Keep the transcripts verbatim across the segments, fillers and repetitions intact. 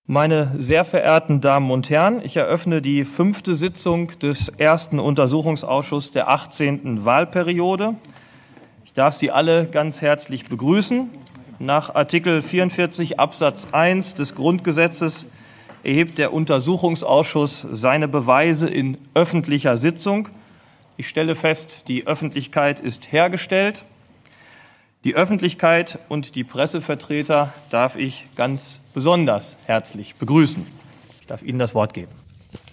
Meine sehr verehrten Damen und Herren, ich eröffne die fünfte Sitzung des ersten Untersuchungsausschusses der achtzehnten Wahlperiode. Ich darf Sie alle ganz herzlich begrüßen. Nach Artikel vierundvierzig Absatz eins des Grundgesetzes erhebt der Untersuchungsausschuss seine Beweise in öffentlicher Sitzung. Ich stelle fest, die Öffentlichkeit ist hergestellt. Die Öffentlichkeit und die Pressevertreter darf ich ganz besonders herzlich begrüßen. Ich darf Ihnen das Wort geben.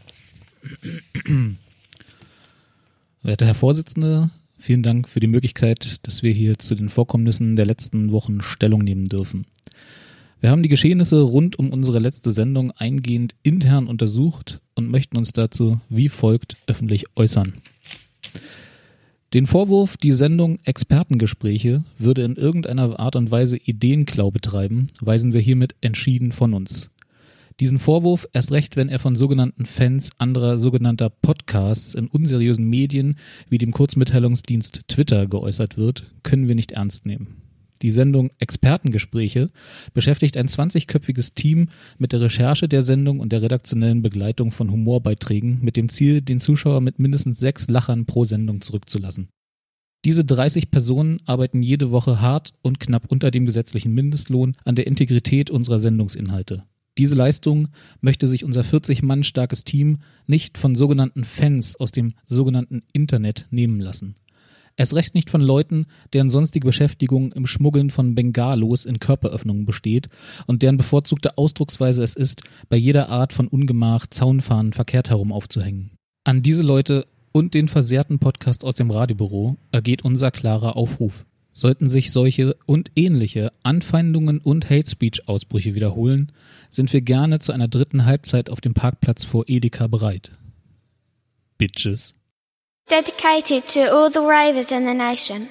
Werter Herr Vorsitzender, vielen Dank für die Möglichkeit, dass wir hier zu den Vorkommnissen der letzten Wochen Stellung nehmen dürfen. Wir haben die Geschehnisse rund um unsere letzte Sendung eingehend intern untersucht und möchten uns dazu wie folgt öffentlich äußern. Den Vorwurf, die Sendung Expertengespräche würde in irgendeiner Art und Weise Ideenklau betreiben, weisen wir hiermit entschieden von uns. Diesen Vorwurf, erst recht, wenn er von sogenannten Fans anderer sogenannter Podcasts in unseriösen Medien wie dem Kurzmitteilungsdienst Twitter geäußert wird, können wir nicht ernst nehmen. Die Sendung Expertengespräche beschäftigt ein zwanzigköpfiges Team mit der Recherche der Sendung und der redaktionellen Begleitung von Humorbeiträgen mit dem Ziel, den Zuschauer mit mindestens sechs Lachern pro Sendung zurückzulassen. Diese dreißig Personen arbeiten jede Woche hart und knapp unter dem gesetzlichen Mindestlohn an der Integrität unserer Sendungsinhalte. Diese Leistung möchte sich unser vierzig Mann starkes Team nicht von sogenannten Fans aus dem sogenannten Internet nehmen lassen. Erst recht nicht von Leuten, deren sonstige Beschäftigung im Schmuggeln von Bengalos in Körperöffnungen besteht und deren bevorzugte Ausdrucksweise es ist, bei jeder Art von Ungemach Zaunfahnen verkehrt herum aufzuhängen. An diese Leute und den versehrten Podcast aus dem Radiobüro ergeht unser klarer Aufruf. Sollten sich solche und ähnliche Anfeindungen und Hate-Speech-Ausbrüche wiederholen, sind wir gerne zu einer dritten Halbzeit auf dem Parkplatz vor Edeka bereit. Bitches. Dedicated to all the ravers in the nation.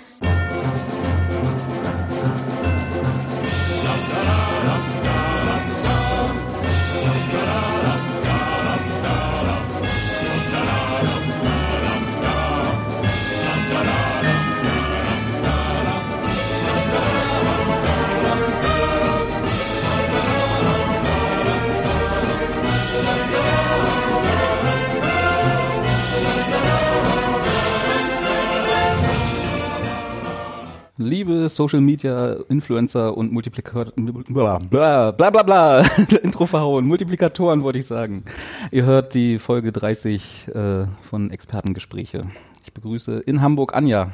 Liebe Social Media Influencer und Multiplikatoren, bla bla bla bla, bla. Intro verhauen, Multiplikatoren wollte ich sagen. Ihr hört die Folge dreißig äh, von Expertengespräche. Ich begrüße in Hamburg Anja.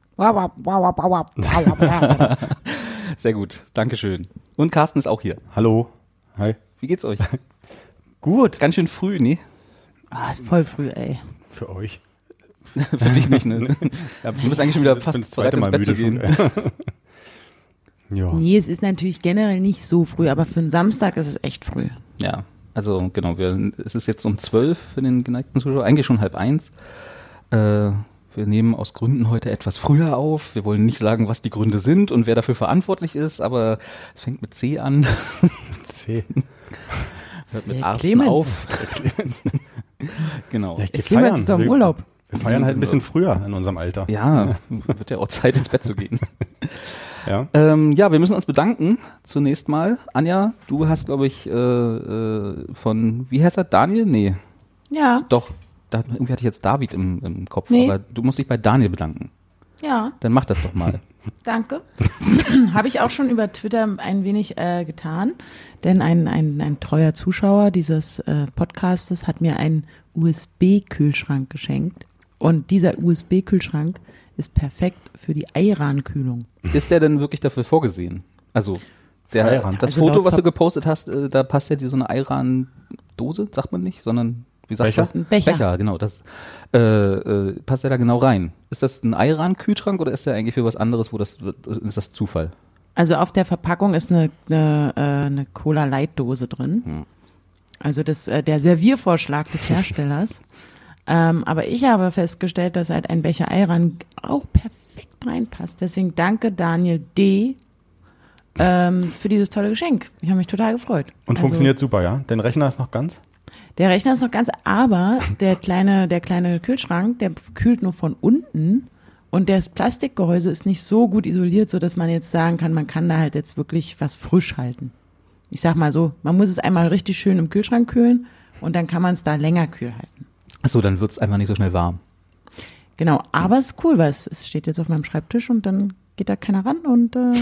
Sehr gut, Dankeschön. Und Carsten ist auch hier. Hallo. Hi. Wie geht's euch? Gut. Ganz schön früh, ne? Ah, ist voll früh, ey. Für euch. Für dich nicht, ne? Ja, du bist eigentlich schon wieder ich fast bereit, ins Bett zu gehen. Ja. Nee, es ist natürlich generell nicht so früh, aber für einen Samstag ist es echt früh. Ja, also genau, wir, es ist jetzt um zwölf für den geneigten Zuschauer, eigentlich schon halb eins. Äh, wir nehmen aus Gründen heute etwas früher auf. Wir wollen nicht sagen, was die Gründe sind und wer dafür verantwortlich ist, aber es fängt mit C an. C. Hört mit Der Arsten Clemens. auf. Genau. Ja, ich Es geh feiern. ist doch im Wir- Urlaub. Wir feiern halt ein bisschen früher in unserem Alter. Ja, wird ja auch Zeit, ins Bett zu gehen. Ja. Ähm, ja, wir müssen uns bedanken zunächst mal. Anja, du hast, glaube ich, äh, äh, von, wie heißt er, Daniel? Nee, Ja, doch. Da, irgendwie hatte ich jetzt David im, im Kopf, Nee. aber du musst dich bei Daniel bedanken. ja, Dann mach das doch mal. danke. Habe ich auch schon über Twitter ein wenig äh, getan, denn ein, ein, ein treuer Zuschauer dieses äh, Podcastes hat mir einen U S B-Kühlschrank geschenkt. Und dieser U S B-Kühlschrank ist perfekt für die Eiran-Kühlung. Ist der denn wirklich dafür vorgesehen? Also, der, Eiran. das Also Foto, laut was du Pap- gepostet hast, äh, da passt ja die, so eine Eiran-Dose, sagt man nicht, sondern, wie sagt Becher. man? Ein Becher. Becher, genau, das äh, äh, passt ja da genau rein. Ist das ein Eiran-Kühlschrank oder ist der eigentlich für was anderes, wo das, ist das Zufall? Also auf der Verpackung ist eine, eine, äh, eine Cola-Light-Dose drin. Hm. Also das, äh, der Serviervorschlag des Herstellers. ähm, aber ich habe festgestellt, dass halt ein Becher Eiran auch perfekt reinpasst. Deswegen danke Daniel D. Ähm, für dieses tolle Geschenk. Ich habe mich total gefreut. Und Also, funktioniert super, ja? Dein Rechner ist noch ganz? Der Rechner ist noch ganz, aber der kleine, der kleine Kühlschrank, der kühlt nur von unten. Und das Plastikgehäuse ist nicht so gut isoliert, so dass man jetzt sagen kann, man kann da halt jetzt wirklich was frisch halten. Ich sag mal so, man muss es einmal richtig schön im Kühlschrank kühlen und dann kann man es da länger kühl halten. Achso, dann wird's einfach nicht so schnell warm. Genau, aber es ist cool, weil es, es steht jetzt auf meinem Schreibtisch und dann geht da keiner ran und äh,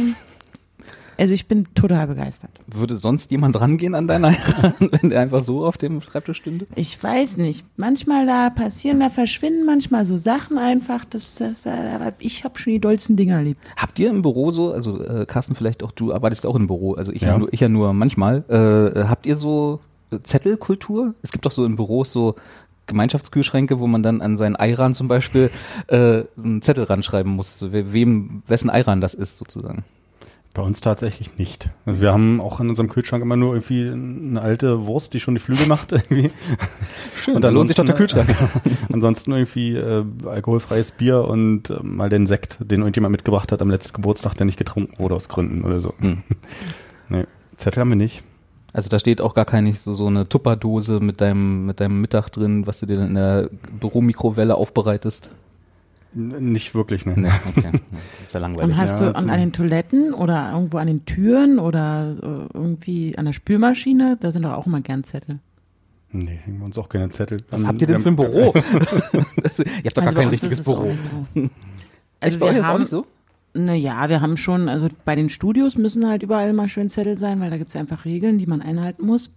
also ich bin total begeistert. Würde sonst jemand rangehen an deiner Heirat, wenn der einfach so auf dem Schreibtisch stünde? Ich weiß nicht, manchmal da passieren, da verschwinden manchmal so Sachen einfach, das, das, aber ich habe schon die dollsten Dinger erlebt. Habt ihr im Büro so, also äh, Carsten, vielleicht auch du arbeitest auch im Büro, also ich ja, Ja. nur, ich ja nur manchmal, äh, habt ihr so Zettelkultur? Es gibt doch so in Büros so Gemeinschaftskühlschränke, wo man dann an seinen Eiran zum Beispiel äh, einen Zettel ranschreiben muss, so, we- wem, wessen Eiran das ist sozusagen. Bei uns tatsächlich nicht. Also wir haben auch in unserem Kühlschrank immer nur irgendwie eine alte Wurst, die schon die Flügel macht irgendwie. Schön, und da lohnt sich doch der Kühlschrank. Ansonsten irgendwie äh, alkoholfreies Bier und äh, mal den Sekt, den irgendjemand mitgebracht hat am letzten Geburtstag, der nicht getrunken wurde aus Gründen oder so. Hm. Nee, Zettel haben wir nicht. Also da steht auch gar keine so, so eine Tupperdose mit deinem, mit deinem Mittag drin, was du dir dann in der Büromikrowelle aufbereitest. N- Nicht wirklich, ne. Nee, okay. Das ist ja langweilig. Und hast ja, du das an, ist- an den Toiletten oder irgendwo an den Türen oder äh, irgendwie an der Spülmaschine, da sind doch auch immer gern Zettel. Nee, hängen wir uns auch keine Zettel. Was habt ihr denn für ein Büro? Das, ihr habt doch gar Also bei kein uns richtiges ist es auch Büro. nicht so. Echt, Also bei euch wir ist auch haben, nicht so? naja, wir haben schon, also bei den Studios müssen halt überall mal schön Zettel sein, weil da gibt's einfach Regeln, die man einhalten muss.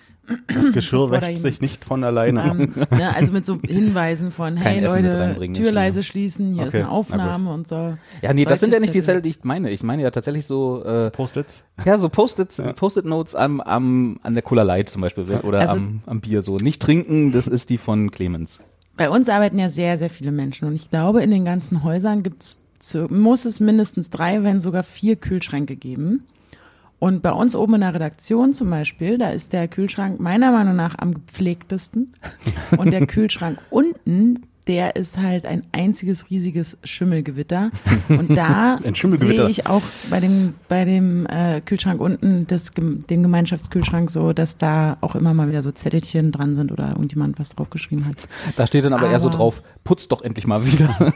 Das Geschirr Bevor da wäscht jemand- sich nicht von alleine. Ähm, ne, also mit so Hinweisen von, Kein hey Essen mit Leute, reinbringen, Tür das leise schließen, hier Okay, ist eine na Aufnahme und so. Ja, nee, das sind Solche ja nicht die Zettel. Zettel, die ich meine. Ich meine ja tatsächlich so, äh, Post-its? ja, so Post-its, Post-it-Notes am, am, an der Cola Light zum Beispiel oder Also- am, am Bier so. Nicht trinken, das ist die von Clemens. Bei uns arbeiten ja sehr, sehr viele Menschen und ich glaube, in den ganzen Häusern gibt's zu, muss es mindestens drei, wenn sogar vier Kühlschränke geben. Und bei uns oben in der Redaktion zum Beispiel, da ist der Kühlschrank meiner Meinung nach am gepflegtesten. Und der Kühlschrank unten, der ist halt ein einziges riesiges Schimmelgewitter. Und da Ein Schimmelgewitter. sehe ich auch bei dem, bei dem äh, Kühlschrank unten, das, Gem- den Gemeinschaftskühlschrank so, dass da auch immer mal wieder so Zettelchen dran sind oder irgendjemand was draufgeschrieben hat. Da steht dann aber, eher so Aber- drauf, putz doch endlich mal wieder.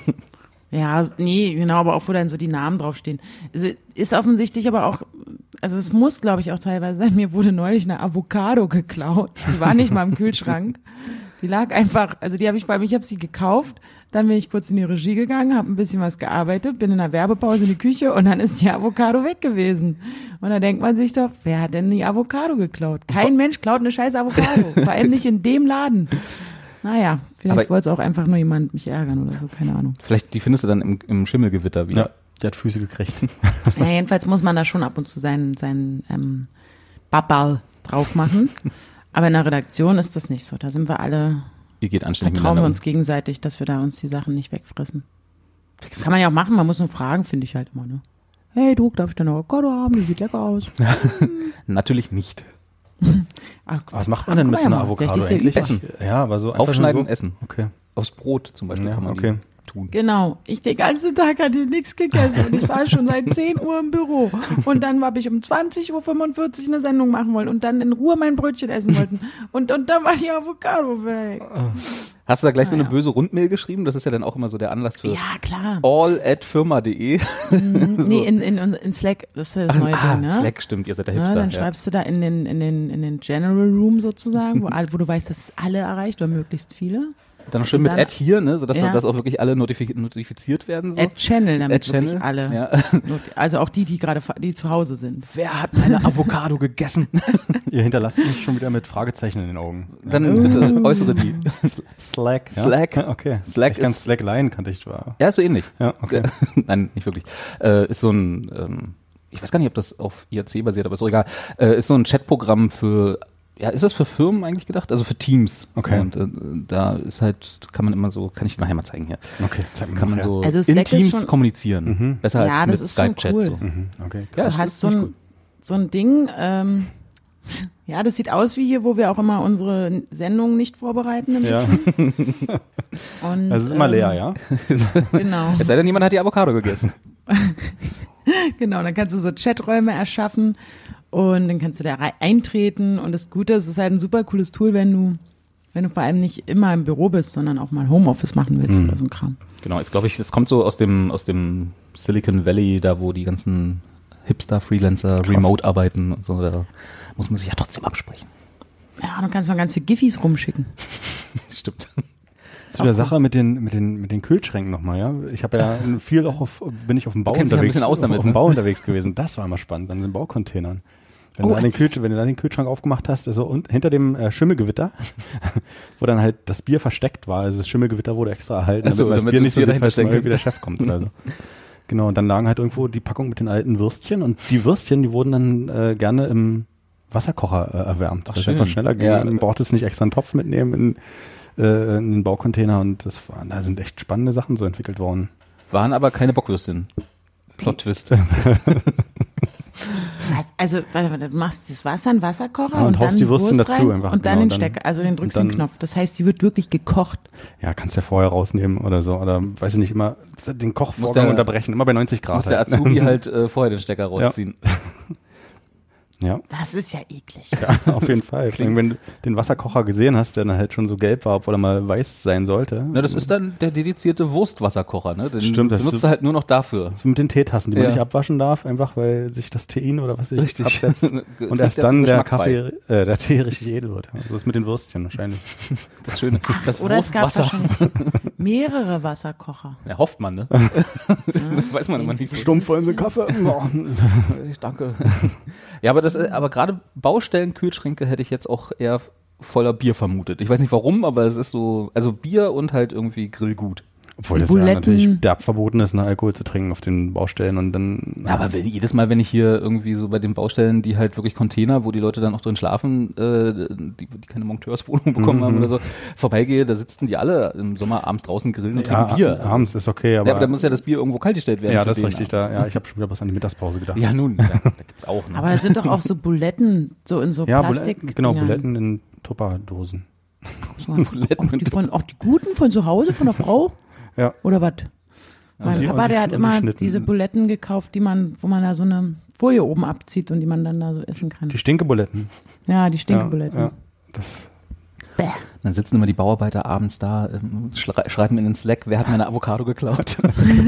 Ja, nee, genau, aber auch wo dann so die Namen draufstehen. Also ist offensichtlich aber auch, also es muss, glaube ich, auch teilweise sein, mir wurde neulich eine Avocado geklaut. Die war nicht mal im Kühlschrank. Die lag einfach, also die habe ich bei mir, ich habe sie gekauft, dann bin ich kurz in die Regie gegangen, habe ein bisschen was gearbeitet, bin in der Werbepause in die Küche und dann ist die Avocado weg gewesen. Und da denkt man sich doch, wer hat denn die Avocado geklaut? Kein Mensch klaut eine scheiß Avocado, vor allem nicht in dem Laden. Naja, vielleicht Aber- wollte es auch einfach nur jemand mich ärgern oder so, keine Ahnung. Vielleicht, die findest du dann im, im Schimmelgewitter wieder. Ja, der hat Füße gekriegt. Ja, jedenfalls muss man da schon ab und zu seinen, seinen ähm, Babal drauf machen. Aber in der Redaktion ist das nicht so. Da sind wir alle, Ihr geht da anständig trauen wir miteinander uns gegenseitig, dass wir da uns die Sachen nicht wegfressen. Kann man ja auch machen, man muss nur fragen, finde ich halt immer, ne? Hey, du, darf ich deine Avocado haben? Die sieht lecker aus. um. Natürlich nicht. Ach, Was macht man denn mit so einer guck mal, Avocado vielleicht ist ja eigentlich? Essen. Ja, aber so einfach Aufschneiden nur und so. essen. Okay. Aufs Brot zum Beispiel Ja, kann man okay. die tun. Genau. Ich den ganzen Tag hatte nichts gegessen und ich war schon seit zehn Uhr im Büro. Und dann habe ich um zwanzig Uhr fünfundvierzig eine Sendung machen wollen und dann in Ruhe mein Brötchen essen wollten. Und, und dann war die Avocado weg. Hast du da gleich so eine Naja. böse Rundmail geschrieben? Das ist ja dann auch immer so der Anlass für Ja, klar. all at firma punkt de. Nee, in, in, in Slack, das ist das neue ah, Ding, ne? Slack stimmt, ihr seid der Ja, Hipster. dann ja. schreibst du da in den, in den, in den General Room sozusagen, wo, all, wo du weißt, dass es alle erreicht oder möglichst viele. Dann noch schön mit dann- Ad hier, ne, sodass Ja. dass auch wirklich alle notifi notifiziert werden. So. Add Channel, damit Ad Channel, wirklich alle. ja. Also auch die, die gerade, fa- die zu Hause sind. Wer hat meine Avocado gegessen? Ihr hinterlasst mich schon wieder mit Fragezeichen in den Augen. Dann bitte äußere die. Slack. Ja? Slack. Okay. Slack ich kann ist- Slack leihen, kannte ich zwar. Ja, ist so ähnlich. Ja, okay. Nein, nicht wirklich. Äh, ist so ein, ähm, ich weiß gar nicht, ob das auf I R C basiert, aber ist auch egal. Äh, ist so ein Chatprogramm für, ja, ist das für Firmen eigentlich gedacht? Also für Teams. Okay. Und äh, da ist halt, kann man immer so, kann ich nachher mal zeigen hier. Okay, zeig mir Kann man nachher. so Also in Slack ist Teams schon- kommunizieren. Mhm. Besser Ja, als das mit ist schon Skype-Chat. cool. So. Mhm, okay. Ja, Du das hast ist so ziemlich ein, so ein Ding, ähm, ja, das sieht aus wie hier, wo wir auch immer unsere Sendungen nicht vorbereiten. Im Ja, Und, also es ist immer ähm, leer, ja? Genau, Es sei denn, jemand hat die Avocado gegessen. genau. Dann kannst du so Chaträume erschaffen und dann kannst du da rein, eintreten. Und das Gute ist, es ist halt ein super cooles Tool, wenn du, wenn du vor allem nicht immer im Büro bist, sondern auch mal Homeoffice machen willst Mhm. oder so ein Kram. Genau, jetzt glaube ich, das kommt so aus dem, aus dem Silicon Valley, da wo die ganzen Hipster, Freelancer, Krass. Remote arbeiten und so, da muss man sich ja trotzdem absprechen. Ja, du kannst mal ganz viele Giffys rumschicken. Stimmt. Zu der Sache mit den, mit den, mit den Kühlschränken nochmal, ja. Ich habe ja viel auch auf, bin ich auf dem Bau kennst dich ja ein unterwegs, bisschen aus damit, auf dem ne? Bau unterwegs gewesen. Das war immer spannend, an den Baucontainern. Wenn, Oh, du da den erzähl. Kühl, wenn du da den Kühlschrank aufgemacht hast, also und, hinter dem äh, Schimmelgewitter, wo dann halt das Bier versteckt war, also das Schimmelgewitter wurde extra erhalten, Ach so, damit man das damit Bier das nicht so Bier sieht, dahinter falls mal stecken irgendwie der Chef kommt oder so. Genau, und dann lagen halt irgendwo die Packung mit den alten Würstchen und die Würstchen, die wurden dann äh, gerne im Wasserkocher äh, erwärmt. Ach, das schön. einfach schneller ging. Ja. Man braucht es nicht extra einen Topf mitnehmen in, äh, in den Baucontainer und das war, da sind echt spannende Sachen so entwickelt worden. Waren aber keine Bockwürstchen. Plot-Twist. Also, warte, warte, du machst das Wasser in den Wasserkocher Ja, und und, haust dann die Würstchen Wurst dazu rein einfach, und dann genau, den dann- Stecker, also den drückst und den dann- Knopf. Das heißt, die wird wirklich gekocht. Ja, kannst ja vorher rausnehmen oder so. Oder weiß ich nicht, immer den Kochvorgang der- unterbrechen, immer bei neunzig Grad. Muss der halt. Azubi halt äh, vorher den Stecker rausziehen. Ja, Das ist ja eklig. ja, auf jeden Fall. Vor allem, wenn du den Wasserkocher gesehen hast, der dann halt schon so gelb war, obwohl er mal weiß sein sollte. Na, das ist dann der dedizierte Wurstwasserkocher, ne? Den Stimmt, das benutzt ist- du halt nur noch dafür. So mit den Teetassen, die man Ja. nicht abwaschen darf, einfach weil sich das Tein oder was sich absetzt. Und Trägt erst ja dann zum der Geschmack Kaffee, äh, der Tee richtig edel wird. Ja, so ist mit den Würstchen wahrscheinlich. Das Schöne. Das Oder es gab Wurstwasser. wahrscheinlich mehrere Wasserkocher. Ja, hofft man, ne? Weiß man immer nicht so. Stumpf wollen Sie Kaffee? Ich danke. Ja, aber das, äh, aber gerade Baustellenkühlschränke hätte ich jetzt auch eher voller Bier vermutet. Ich weiß nicht warum, aber es ist so, also Bier und halt irgendwie Grillgut. Obwohl das Buletten. ja natürlich derb verboten ist, ne, Alkohol zu trinken auf den Baustellen und dann. Ja, aber wenn, jedes Mal, wenn ich hier irgendwie so bei den Baustellen, die halt wirklich Container, wo die Leute dann auch drin schlafen, äh, die, die keine Monteurswohnung bekommen Mhm. haben oder so, vorbeigehe, da sitzen die alle im Sommer abends draußen grillen und ja, trinken Bier. abends ist okay, aber. Ja, aber da muss ja das Bier irgendwo kaltgestellt werden. ja, für das ist den. richtig. Da, ja, ich habe schon wieder was an die Mittagspause gedacht. Ja, nun, ja, da gibt's auch. Ne? Aber da sind doch auch so Buletten, so in so Ja, Plastik. Buletten, genau, Buletten in Tupperdosen. Buletten. Auch die, von, auch die guten von zu Hause, von der Frau? Ja. Oder was? Mein die- Papa, und die- der hat und die immer Schnitten. diese Buletten gekauft, die man, wo man da so eine Folie oben abzieht und die man dann da so essen kann. Die Stinkebuletten. Ja, die Ja, Stinkebuletten. ja. Das, Bäh. Dann sitzen immer die Bauarbeiter abends da, ähm, schrei- schreiben in den Slack, wer hat meine Avocado geklaut?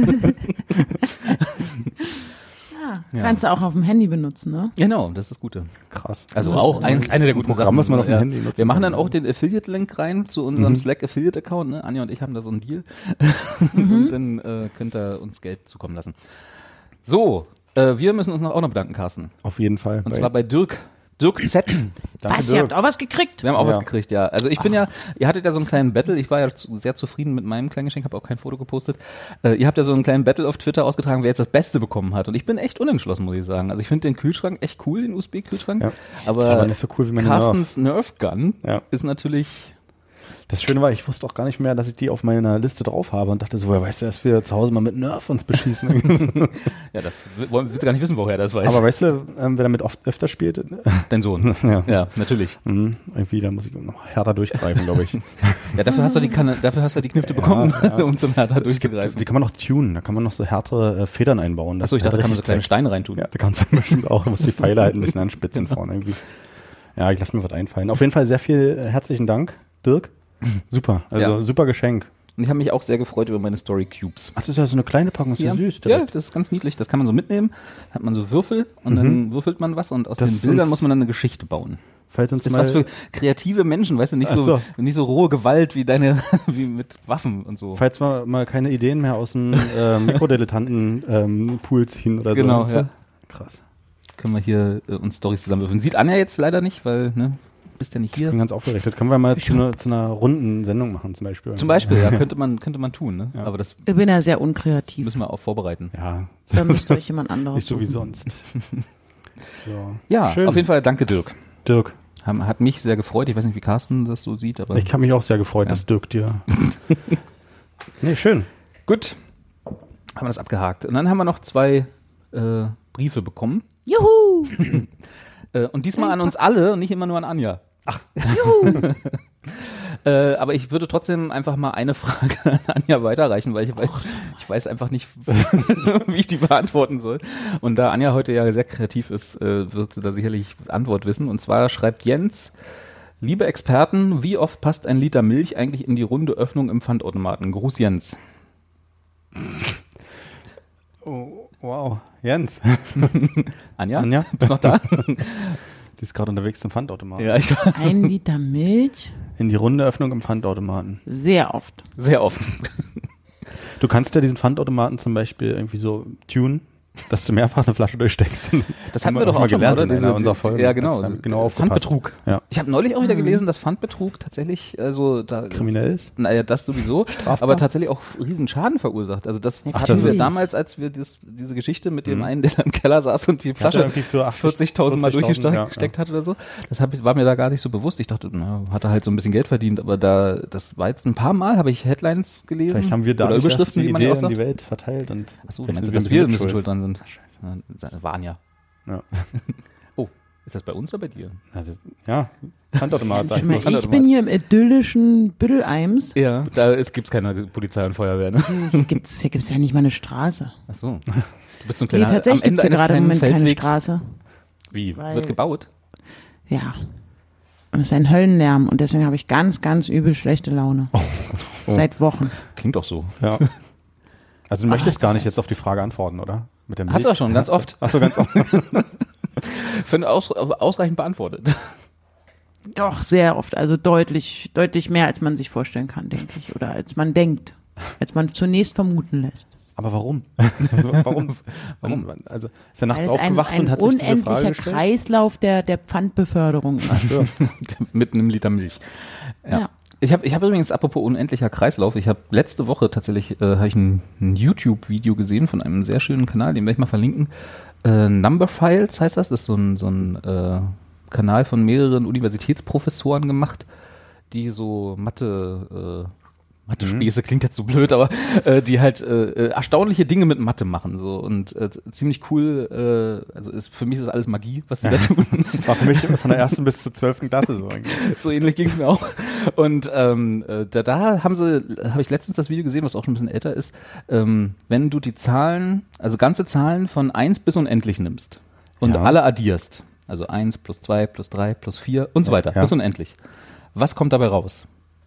Ja. Kannst du auch auf dem Handy benutzen, ne? Genau, das ist das Gute. krass. Also Das auch ist eins, eine der guten Programm, Sachen. was man auf dem ja. Handy nutzen Wir machen kann. dann auch den Affiliate-Link rein zu unserem Mhm. Slack-Affiliate-Account. Ne? Anja und ich haben da so einen Deal. Und dann äh, könnt ihr uns Geld zukommen lassen. So, äh, wir müssen uns noch, auch noch bedanken, Carsten. Auf jeden Fall. Und zwar bei Dirk. Dirk Z. Danke, Was, ihr habt auch was gekriegt? Wir haben auch Ja. was gekriegt, ja. Also ich bin ja, ihr hattet ja so einen kleinen Battle, ich war ja zu, sehr zufrieden mit meinem kleinen Geschenk, habe auch kein Foto gepostet. Äh, ihr habt ja so einen kleinen Battle auf Twitter ausgetragen, wer jetzt das Beste bekommen hat. Und ich bin echt unentschlossen, muss ich sagen. Also ich finde den Kühlschrank echt cool, den U S B-Kühlschrank. Ja. Aber, aber nicht so cool wie meine Carstens Nerf Gun Ja. ist natürlich... Das Schöne war, ich wusste auch gar nicht mehr, dass ich die auf meiner Liste drauf habe und dachte so, woher weißt du, dass wir zu Hause mal mit Nerf uns beschießen? Ja, das will- wollen- willst du gar nicht wissen, woher das weiß. Aber weißt du, ähm, wer damit oft öfter spielt? Dein Sohn. Ja. Ja, natürlich. Mhm, irgendwie, da muss ich noch härter durchgreifen, glaube ich. Ja, dafür hast du die Kanne, dafür hast du die Knifte bekommen, ja. um zum härter Es gibt, durchzugreifen. die kann man noch tunen, da kann man noch so härtere äh, Federn einbauen. Achso, ich dachte, da kann man so kleine richtig Steine reintun. zeigt. Ja, da kannst du bestimmt auch, muss die Pfeile halt ein bisschen anspitzen vorne irgendwie. Ja, ich lasse mir was einfallen. Auf jeden Fall sehr viel äh, herzlichen Dank, Dirk. Super, also Ja. super Geschenk. Und ich habe mich auch sehr gefreut über meine Story Cubes. Ach, das ist ja so eine kleine Packung, ist ja, süß. Ja, direkt. das ist ganz niedlich. Das kann man so mitnehmen. Hat man so Würfel und dann würfelt man was und aus Das den ist Bildern uns- muss man dann eine Geschichte bauen. Falls uns Das ist mal, was für kreative Menschen, weißt du, nicht Ach so, so. nicht so rohe Gewalt wie deine, wie mit Waffen und so. falls wir mal keine Ideen mehr aus dem äh, Mikrodilettanten-Pool ziehen oder Genau, so. ja. Krass. Können wir hier äh, uns Storys zusammenwürfeln. Sieht Anja jetzt leider nicht, weil, ne, bist ja nicht Ich bin hier. ganz aufgeregt. Können wir mal zu einer, zu einer runden Sendung machen zum Beispiel? Zum Beispiel, ja, könnte man, könnte man tun, ne? Ja. Aber das Ich bin ja sehr unkreativ. müssen wir auch vorbereiten. Ja, Da müsst ihr euch jemand anderes nicht so wie suchen. sonst. So. Ja, Schön. auf jeden Fall danke Dirk. Dirk, Haben- Hat mich sehr gefreut. Ich weiß nicht, wie Carsten das so sieht, aber ich habe mich auch sehr gefreut, Ja. dass Dirk dir... nee, schön. gut. Haben wir das abgehakt. Und dann haben wir noch zwei äh, Briefe bekommen. Juhu! Äh, und diesmal an uns alle und nicht immer nur an Anja. Juhu! Äh, aber ich würde trotzdem einfach mal eine Frage an Anja weiterreichen, weil ich, weil ich weiß einfach nicht, wie ich die beantworten soll. Und da Anja heute ja sehr kreativ ist, äh, wird sie da sicherlich Antwort wissen. Und zwar schreibt Jens: Liebe Experten, wie oft passt ein Liter Milch eigentlich in die runde Öffnung im Pfandautomaten? Gruß Jens. Wow, Jens. Anja? Anja? Bist du noch da? Die ist gerade unterwegs zum Pfandautomaten. Ja, ich Ein Liter Milch? In die runde Öffnung im Pfandautomaten. Sehr oft. sehr oft. Du kannst ja diesen Pfandautomaten zum Beispiel irgendwie so tunen, dass du mehrfach eine Flasche durchsteckst. Das Haben hatten wir doch mal auch schon gelernt mal, in oder? einer unserer Folgen. Ja, genau. Hat's dann genau aufgepasst. Pfandbetrug. Ja. Ich habe neulich auch wieder gelesen, dass Pfandbetrug tatsächlich, also da Kriminell ist? Naja, das sowieso, Strafbar? aber tatsächlich auch riesen Schaden verursacht. Also das Ach, hatten das wir ist- damals, als wir das, diese Geschichte mit dem einen, der da im Keller saß und die Flasche irgendwie für achtzig vierzigtausend Mal vierzigtausend, durchgesteckt ja, hat oder so. Das hab, ich- war mir da gar nicht so bewusst. Ich dachte, na, hat er halt so ein bisschen Geld verdient, aber da, das war jetzt ein paar Mal, habe ich Headlines gelesen. Vielleicht haben wir da oder Überschriften, die wie man Idee ja in auch die sagt. Welt verteilt. Und Achso, vielleicht meinst sind du, dass ein wir ein bisschen bisschen schuld dran sind? Das waren ja. Ja. Oh, ist das bei uns oder bei dir? Ja, das, ja, Pfandautomat, sag ich Schau mal, mal. ich bin hier im idyllischen Bütteleims. Ja, da gibt es keine Polizei und Feuerwehr. Ne? Hier gibt's, hier gibt's ja nicht mal eine Straße. Ach so. Du bist so ein Nee, kleiner, tatsächlich am Ende gibt's hier eines gerade im kleinen Moment keine Feldwegs. Straße. Wie? Weil- Wird gebaut? Ja. Es ist ein Höllenlärm und deswegen habe ich ganz, ganz übel schlechte Laune. Oh. Seit Wochen. Klingt doch so. Ja. Also du möchtest das gar ist nicht jetzt auf die Frage antworten, oder? Mit dem Hat's auch schon, ganz oft. Ach so, ganz oft. Finde aus, ausreichend beantwortet. Doch, sehr oft. Also deutlich, deutlich mehr, als man sich vorstellen kann, denke ich. Oder als man denkt. Als man zunächst vermuten lässt. Aber warum? warum? Warum? Also ist er Weil nachts es ein, aufgewacht ein und hat sich diese Frage unendlicher gestellt? Kreislauf der, der Pfandbeförderung ist. So. Mit einem Liter Milch. Ja. Ja. Ich habe ich hab übrigens, apropos unendlicher Kreislauf, ich habe letzte Woche tatsächlich äh, hab ich ein, ein YouTube-Video gesehen von einem sehr schönen Kanal, den werde ich mal verlinken. Äh, Number Files heißt das. Das ist so ein, so ein äh, Kanal von mehreren Universitätsprofessoren gemacht, die so Mathe, äh, Mathe-Späße, klingt jetzt so blöd, aber äh, die halt äh, äh, erstaunliche Dinge mit Mathe machen so und äh, ziemlich cool, äh, also ist, für mich ist das alles Magie, was sie da tun. War für mich von der ersten bis zur zwölften Klasse so eigentlich. So ähnlich ging es mir auch. Und ähm, äh, da, da haben sie, habe ich letztens das Video gesehen, was auch schon ein bisschen älter ist, ähm, wenn du die Zahlen, also ganze Zahlen von eins bis unendlich nimmst und Ja. alle addierst, also eins plus zwei plus drei plus vier und so weiter, Ja. bis unendlich. Was kommt dabei raus?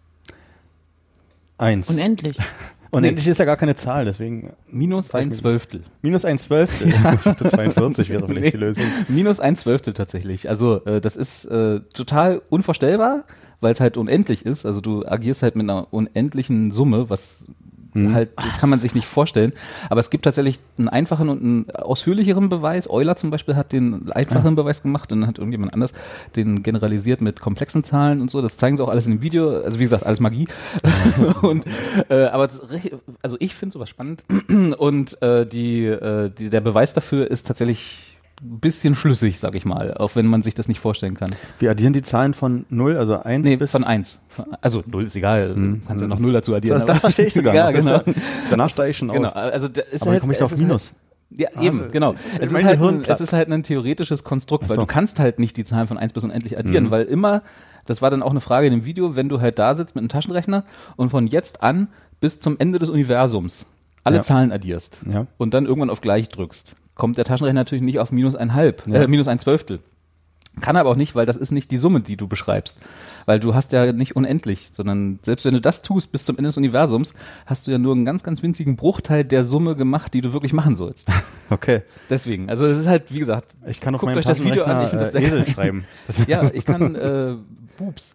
Eins. Unendlich. Unendlich ist ja gar keine Zahl, deswegen Minus Zeig ein mir- Zwölftel. minus ein Zwölftel. Ich dachte, zweiundvierzig wäre vielleicht Nee. die Lösung. Minus ein Zwölftel tatsächlich. Also äh, das ist äh, total unvorstellbar, weil es halt unendlich ist. Also du agierst halt mit einer unendlichen Summe, was halt, das kann man sich nicht vorstellen. Aber es gibt tatsächlich einen einfachen und einen ausführlicheren Beweis. Euler zum Beispiel hat den einfachen Beweis gemacht und dann hat irgendjemand anders den generalisiert mit komplexen Zahlen und so. Das zeigen sie auch alles in dem Video. Also wie gesagt, alles Magie. und äh, aber also ich finde sowas spannend und äh, die, äh, die der Beweis dafür ist tatsächlich ein bisschen schlüssig, sag ich mal, auch wenn man sich das nicht vorstellen kann. Wir addieren die Zahlen von null, also eins Nee, bis... von eins. Also null ist egal, du kannst ja noch null dazu addieren. Das, das verstehe ich sogar Ja, noch. Das genau. ist ja- Danach steige ich schon Genau, aus. also da ist Aber halt, dann komme ich es auf ist Minus. Halt, ja, eben, Also, genau. Es mein ist, halt Gehirn ein, es platzt. ist halt ein theoretisches Konstrukt, weil Ach so. du kannst halt nicht die Zahlen von eins bis unendlich addieren, Mhm. weil immer, das war dann auch eine Frage in dem Video, wenn du halt da sitzt mit einem Taschenrechner und von jetzt an bis zum Ende des Universums alle Ja. Zahlen addierst Ja. und dann irgendwann auf gleich drückst, kommt der Taschenrechner natürlich nicht auf minus ein halb, Ja. äh, minus ein Zwölftel. Kann aber auch nicht, weil das ist nicht die Summe, die du beschreibst. Weil du hast ja nicht unendlich, sondern selbst wenn du das tust bis zum Ende des Universums, hast du ja nur einen ganz, ganz winzigen Bruchteil der Summe gemacht, die du wirklich machen sollst. Okay. Deswegen, also es ist halt, wie gesagt, Ich kann auf Guckt meinem euch das Video an, ich Taschenrechner, finde das äh, sehr Esel geil. schreiben. Das ja, ich kann äh, Boobs,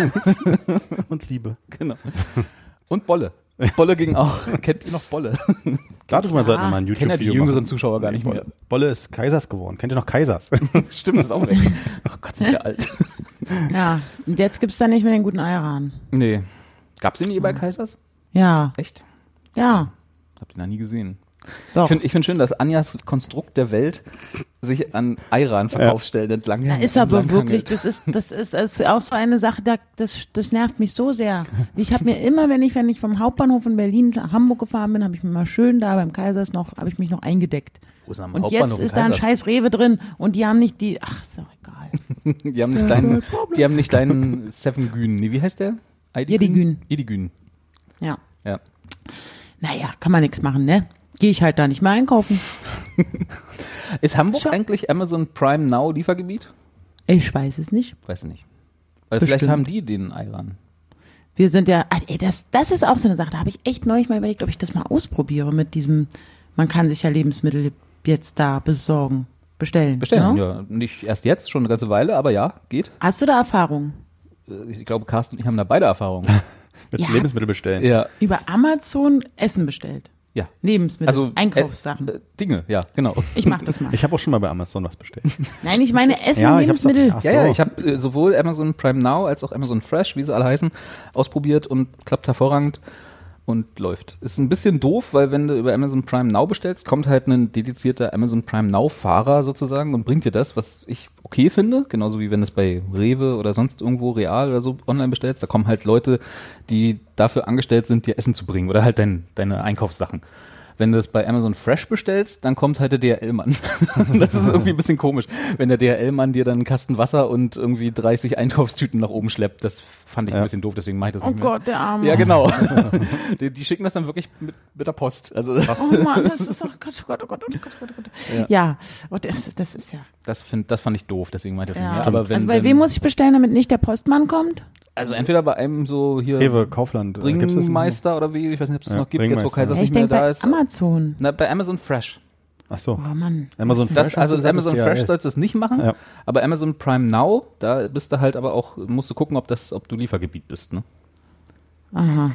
und Liebe. genau. Und Bolle. Bolle ging auch. Kennt ihr noch Bolle? Darüber sollten wir mal ein Kennen ja YouTube-Video die jüngeren machen. Zuschauer gar nicht mehr. Bolle ist Kaisers geworden. Kennt ihr noch Kaisers? Stimmt, das ist auch weg. Ach Gott, sind wir alt. Ja, und jetzt gibt's da nicht mehr den guten Ayran. Nee. Gab's den nie bei Kaisers? Ja, Echt? ja, Hab den noch nie gesehen. doch. Ich finde ich find schön, dass Anjas Konstrukt der Welt sich an Ayran-Verkaufsstellen entlang Da ist aber entlang wirklich, hangelt. das ist, das ist, das ist auch so eine Sache, da, das, das nervt mich so sehr. Ich habe mir immer, wenn ich, wenn ich vom Hauptbahnhof in Berlin nach Hamburg gefahren bin, habe ich mir mal schön da beim Kaisers noch, habe ich mich noch eingedeckt. Wo ist am Und Hauptbahnhof jetzt in ist da ein Kaisers? scheiß Rewe drin und die haben nicht die, ach, ist doch egal. Die haben nicht deinen, die haben nicht deinen Seven Gün. Nee, wie heißt der? Yedigün. Yedigün. Ja. Ja. Naja, kann man nichts machen, ne? Gehe ich halt da nicht mehr einkaufen. Ist Hamburg So. eigentlich Amazon Prime Now Liefergebiet? Ich weiß es nicht. Weiß nicht. Weil Bestimmt. vielleicht haben die den Ayran. Wir sind ja, ah, ey, das, das ist auch so eine Sache, da habe ich echt neulich mal überlegt, ob ich das mal ausprobiere mit diesem, man kann sich ja Lebensmittel jetzt da besorgen, bestellen. Bestellen, ne? ja. Nicht erst jetzt, schon eine ganze Weile, aber ja, geht. Hast du da Erfahrung? Ich glaube, Carsten und ich haben da beide Erfahrungen. Mit Ja. Lebensmittel bestellen. Ja. Über Amazon Essen bestellt. Ja. Lebensmittel, Also Einkaufssachen. Äh, äh, Dinge, ja, genau. Ich mach das mal. Ich habe auch schon mal bei Amazon was bestellt. Nein, ich meine Essen, Ja, ich hab's doch- Lebensmittel. ach Ja, ja, so. ich habe äh, sowohl Amazon Prime Now als auch Amazon Fresh, wie sie alle heißen, ausprobiert und klappt hervorragend und läuft. Ist ein bisschen doof, weil wenn du über Amazon Prime Now bestellst, kommt halt ein dedizierter Amazon Prime Now Fahrer sozusagen und bringt dir das, was ich okay finde, genauso wie wenn du es bei Rewe oder sonst irgendwo Real oder so online bestellst, da kommen halt Leute, die dafür angestellt sind, dir Essen zu bringen oder halt dein, deine Einkaufssachen. Wenn du es bei Amazon Fresh bestellst, dann kommt halt der D H L-Mann. Das ist irgendwie ein bisschen komisch, wenn der D H L-Mann dir dann einen Kasten Wasser und irgendwie dreißig Einkaufstüten nach oben schleppt. Das fand ich Ja. ein bisschen doof, deswegen mache ich das Oh nicht mehr. Gott, der Arme. Ja, genau. die, die schicken das dann wirklich mit, mit der Post. Also Oh Mann, das ist doch Gott, oh Gott, oh Gott, oh Gott, oh Gott, oh Gott. Ja. Ja, oh, das, das ist ja. das, find, das fand ich doof, deswegen mache ich das ja. nicht mehr. Aber wenn, also bei wenn, wem muss ich bestellen, damit nicht der Postmann kommt? Also entweder bei einem so hier Rewe, Kaufland. äh, gibt's das Bringmeister oder wie, ich weiß nicht, ob es das Ja, noch gibt, jetzt wo Bringmeister. Kaisers Ja, ich nicht mehr denke da bei ist. Amazon. Na, bei Amazon Fresh. Ach so. Oh Mann. Amazon Das, Fresh. hast also du gesagt, Amazon ist D H L. Fresh sollst du es nicht machen, Ja. aber Amazon Prime Now, da bist du halt aber auch, musst du gucken, ob das, ob du Liefergebiet bist, ne? Aha.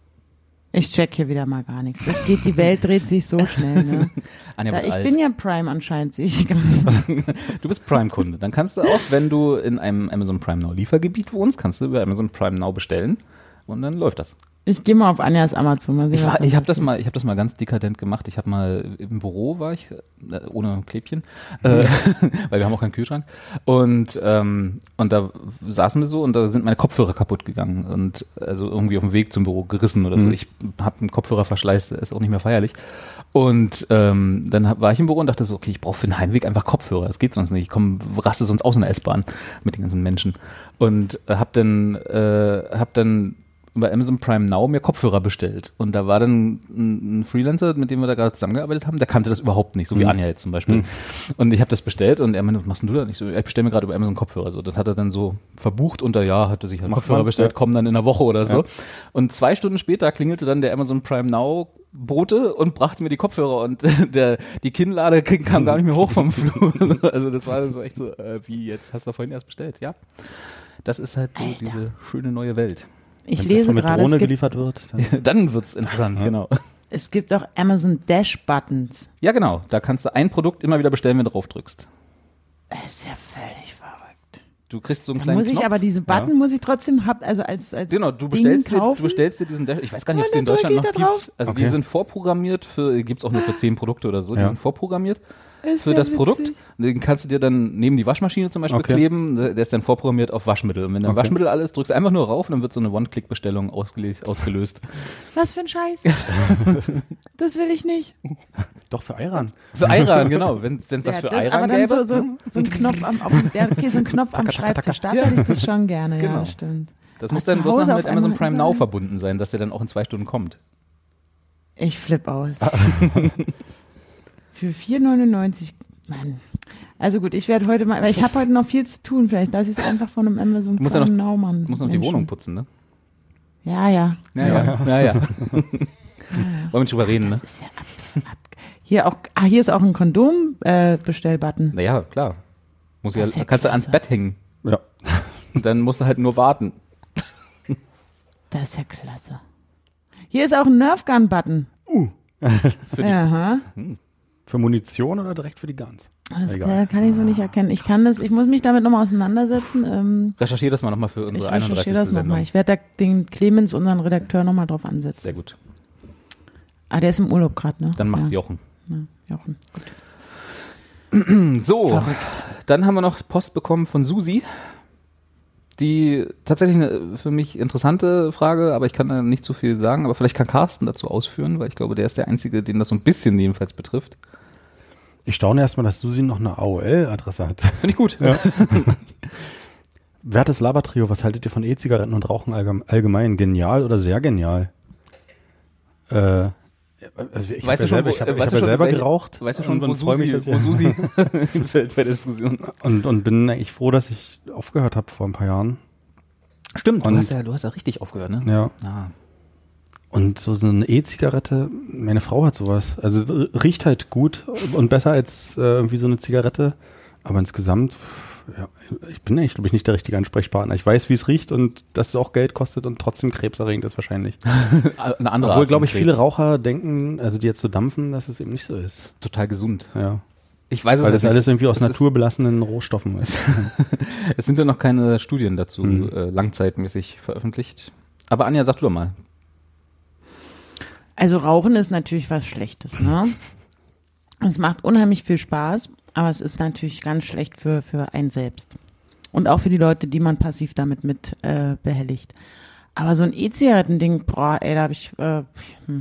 Ich check hier wieder mal gar nichts. Das geht, die Welt dreht sich so schnell, ne? Anja Da, wird ich alt. bin ja Prime anscheinend, sehe ich gerade. Du bist Prime-Kunde. Dann kannst du auch, wenn du in einem Amazon Prime Now Liefergebiet wohnst, kannst du über Amazon Prime Now bestellen und dann läuft das. Ich gehe mal auf Anjas Amazon. Mal sehen, Ich, was war- dann ich habe das passiert. mal, ich habe das mal ganz dekadent gemacht. Ich habe mal im Büro war ich äh, ohne Klebchen, äh, weil wir haben auch keinen Kühlschrank und ähm, und da saßen wir so und da sind meine Kopfhörer kaputt gegangen und also irgendwie auf dem Weg zum Büro gerissen oder so. Mhm. Ich habe einen Kopfhörerverschleiß, der ist auch nicht mehr feierlich. Und ähm, dann hab, war ich im Büro und dachte so, okay, ich brauche für den Heimweg einfach Kopfhörer. Das geht sonst nicht. Ich komm, raste sonst aus in der S-Bahn mit den ganzen Menschen und äh, habe dann äh, hab dann über Amazon Prime Now mir Kopfhörer bestellt. Und da war dann ein, ein Freelancer, mit dem wir da gerade zusammengearbeitet haben, der kannte das überhaupt nicht, so wie Mhm. Anja jetzt zum Beispiel. Und ich habe das bestellt und er meinte, was machst denn du da? Und ich so, ja, ich bestelle mir gerade über Amazon Kopfhörer. So, das hat er dann so verbucht und da, ja, hatte sich halt Macht Kopfhörer man, bestellt, ja. kommen dann in einer Woche oder so. Ja. Und zwei Stunden später klingelte dann der Amazon Prime Now Bote und brachte mir die Kopfhörer und der, die Kinnlade kam gar nicht mehr hoch vom Flur. Also das war dann so echt so, äh, wie jetzt? Hast du vorhin erst bestellt? Ja. Das ist halt so Alter. diese schöne neue Welt. Ich Wenn's lese erstmal mit gerade, Drohne es gibt, geliefert wird. Dann Dann wird's interessant, genau. es gibt auch Amazon Dash Buttons. Ja, genau. Da kannst du ein Produkt immer wieder bestellen, wenn du drauf drückst. Das ist ja völlig verrückt. Du kriegst so einen Da kleinen muss ich Knopf. aber diese Button muss ich trotzdem hab, also als als Genau, du Ding bestellst, dir, kaufen. du bestellst dir diesen Dash. Ich weiß gar nicht, ob es Und den in dann Deutschland drück noch ich da gibt. Also Okay. die sind vorprogrammiert für, gibt's auch nur für zehn Produkte oder so. Die Ja. sind vorprogrammiert Ist für ja das witzig. Produkt. Den kannst du dir dann neben die Waschmaschine zum Beispiel Okay. kleben. Der ist dann vorprogrammiert auf Waschmittel. Und wenn dann Okay. Waschmittel alles, drückst du einfach nur rauf und dann wird so eine One-Click-Bestellung ausgelöst. ausgelöst. Was für ein Scheiß. Das will ich nicht. doch für Iran. Für Iran, genau. Wenn es das Ja, für das, Iran aber dann gäbe. so, so, so ein Knopf am, auf, dem- ja, okay, so ein Knopf am Schreibtisch. Da hätte ich das schon gerne, Genau. ja, stimmt. Das Aber muss dann zu bloß Hause noch auf mit Amazon einmal Prime Now überall. verbunden sein, dass der dann auch in zwei Stunden kommt. Ich flipp aus. Für vier neunundneunzig. Mann. Also gut, ich werde heute mal, weil ich habe heute noch viel zu tun. Vielleicht lasse ich es einfach von einem Amazon Du musst ja Prime noch- Now machen. Du musst noch die Menschen. Wohnung putzen, ne? Ja, ja. Ja, ja. ja, ja. Wollen wir nicht drüber reden, ne? Das ist ja ab, ab. Hier auch, ah, hier ist auch ein Kondom-Bestellbutton. Naja, klar. Muss ja, Das ist ja kannst du ans klasse. Bett hängen. Ja. Und dann musst du halt nur warten. Das ist ja klasse. Hier ist auch ein Nerfgun-Button. Für die, Aha. Für Munition oder direkt für die Guns? Das Egal. äh, kann ich so nicht erkennen. Ich kann das, ich muss mich damit nochmal auseinandersetzen. Ähm, recherchiere das mal nochmal für ich unsere recherchiere einunddreißigste das nochmal. Sendung. Ich werde da den Clemens, unseren Redakteur, nochmal drauf ansetzen. Sehr gut. Ah, der ist im Urlaub gerade, ne? Dann macht's ja. Jochen. Ja, Jochen. Gut. So, Verrückt. dann haben wir noch Post bekommen von Susi. Die tatsächlich eine für mich interessante Frage, aber ich kann da nicht so viel sagen. Aber vielleicht kann Carsten dazu ausführen, weil ich glaube, der ist der Einzige, den das so ein bisschen jedenfalls betrifft. Ich staune erstmal, dass Susi noch eine A O L-Adresse hat. Finde ich gut. Wertes Labertrio, was haltet ihr von E-Zigaretten und Rauchen allgeme- allgemein? Genial oder sehr genial? Äh, also ich Weißt habe du ja schon, selber, wo- ich hab, ich weißt hab du ja schon, selber welche- geraucht. Weißt du schon, und, wo und freu Susi, mich, dass wo ihr- Susi hinfällt bei der Diskussion? und, und bin eigentlich froh, dass ich aufgehört habe vor ein paar Jahren. Stimmt, du Und- hast, ja, du hast ja richtig aufgehört, ne? Ja. Ah. Und so, so eine E-Zigarette, meine Frau hat sowas. Also riecht halt gut und besser als äh, irgendwie so eine Zigarette. Aber insgesamt, ja, ich bin eigentlich, glaube ich, nicht der richtige Ansprechpartner. Ich weiß, wie es riecht und dass es auch Geld kostet und trotzdem krebserregend ist wahrscheinlich. Eine andere Obwohl, Art glaube ich, von viele Krebs. Raucher denken, also die jetzt so dampfen, dass es eben nicht so ist. Das ist total gesund. Ja. Ich weiß es Weil das nicht. alles irgendwie aus Es ist- naturbelassenen Rohstoffen ist. Es sind ja noch keine Studien dazu Hm. äh, langzeitmäßig veröffentlicht. Aber Anja, sag du doch mal. Also Rauchen ist natürlich was Schlechtes, ne? Es macht unheimlich viel Spaß, aber es ist natürlich ganz schlecht für, für einen selbst. Und auch für die Leute, die man passiv damit mit äh, behelligt. Aber so ein E-Zigaretten-Ding, boah, ey, da habe ich, äh, hm.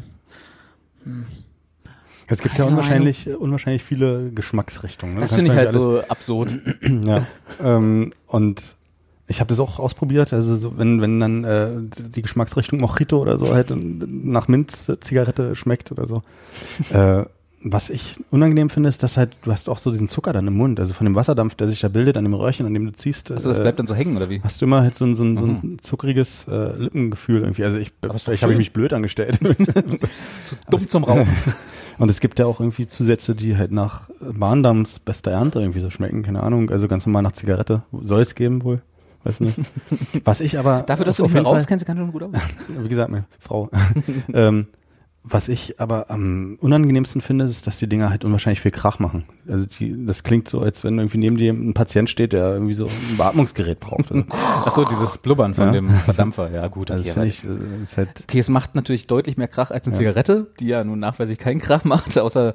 Es gibt ja Keine unwahrscheinlich, unwahrscheinlich viele Geschmacksrichtungen. Ne? Das Du kannst finde ich halt irgendwie so absurd. alles- Ja. ähm, und ich habe das auch ausprobiert. Also so, wenn wenn dann äh, die Geschmacksrichtung Mojito oder so halt nach Minz-Zigarette schmeckt oder so. äh, was ich unangenehm finde, ist, dass halt du hast auch so diesen Zucker dann im Mund. Also von dem Wasserdampf, der sich da bildet an dem Röhrchen, an dem du ziehst. Achso, das äh, bleibt dann so hängen, oder wie? Hast du immer halt so ein, so ein, so ein zuckriges äh, Lippengefühl irgendwie. Also ich, Aber ist doch vielleicht habe ich schön. mich blöd angestellt. Dumm zum Rauchen. Und es gibt ja auch irgendwie Zusätze, die halt nach Bahndams bester Ernte irgendwie so schmecken. Keine Ahnung, also ganz normal nach Zigarette. Soll es geben wohl? Weiß nicht. Was ich aber... Dafür, dass du auf nicht mehr jeden Fall- rauchst, kennst du ganz schön gut aus. Wie gesagt, meine Frau. ähm, was ich aber am unangenehmsten finde, ist, dass die Dinger halt unwahrscheinlich viel Krach machen. Also die, das klingt so, als wenn irgendwie neben dir ein Patient steht, der irgendwie so ein Beatmungsgerät braucht. Also Achso, dieses Blubbern von Ja. dem Verdampfer. Ja, gut. das okay, finde ich, das ist halt... Okay, es macht natürlich deutlich mehr Krach als eine Ja. Zigarette, die ja nun nachweislich keinen Krach macht, außer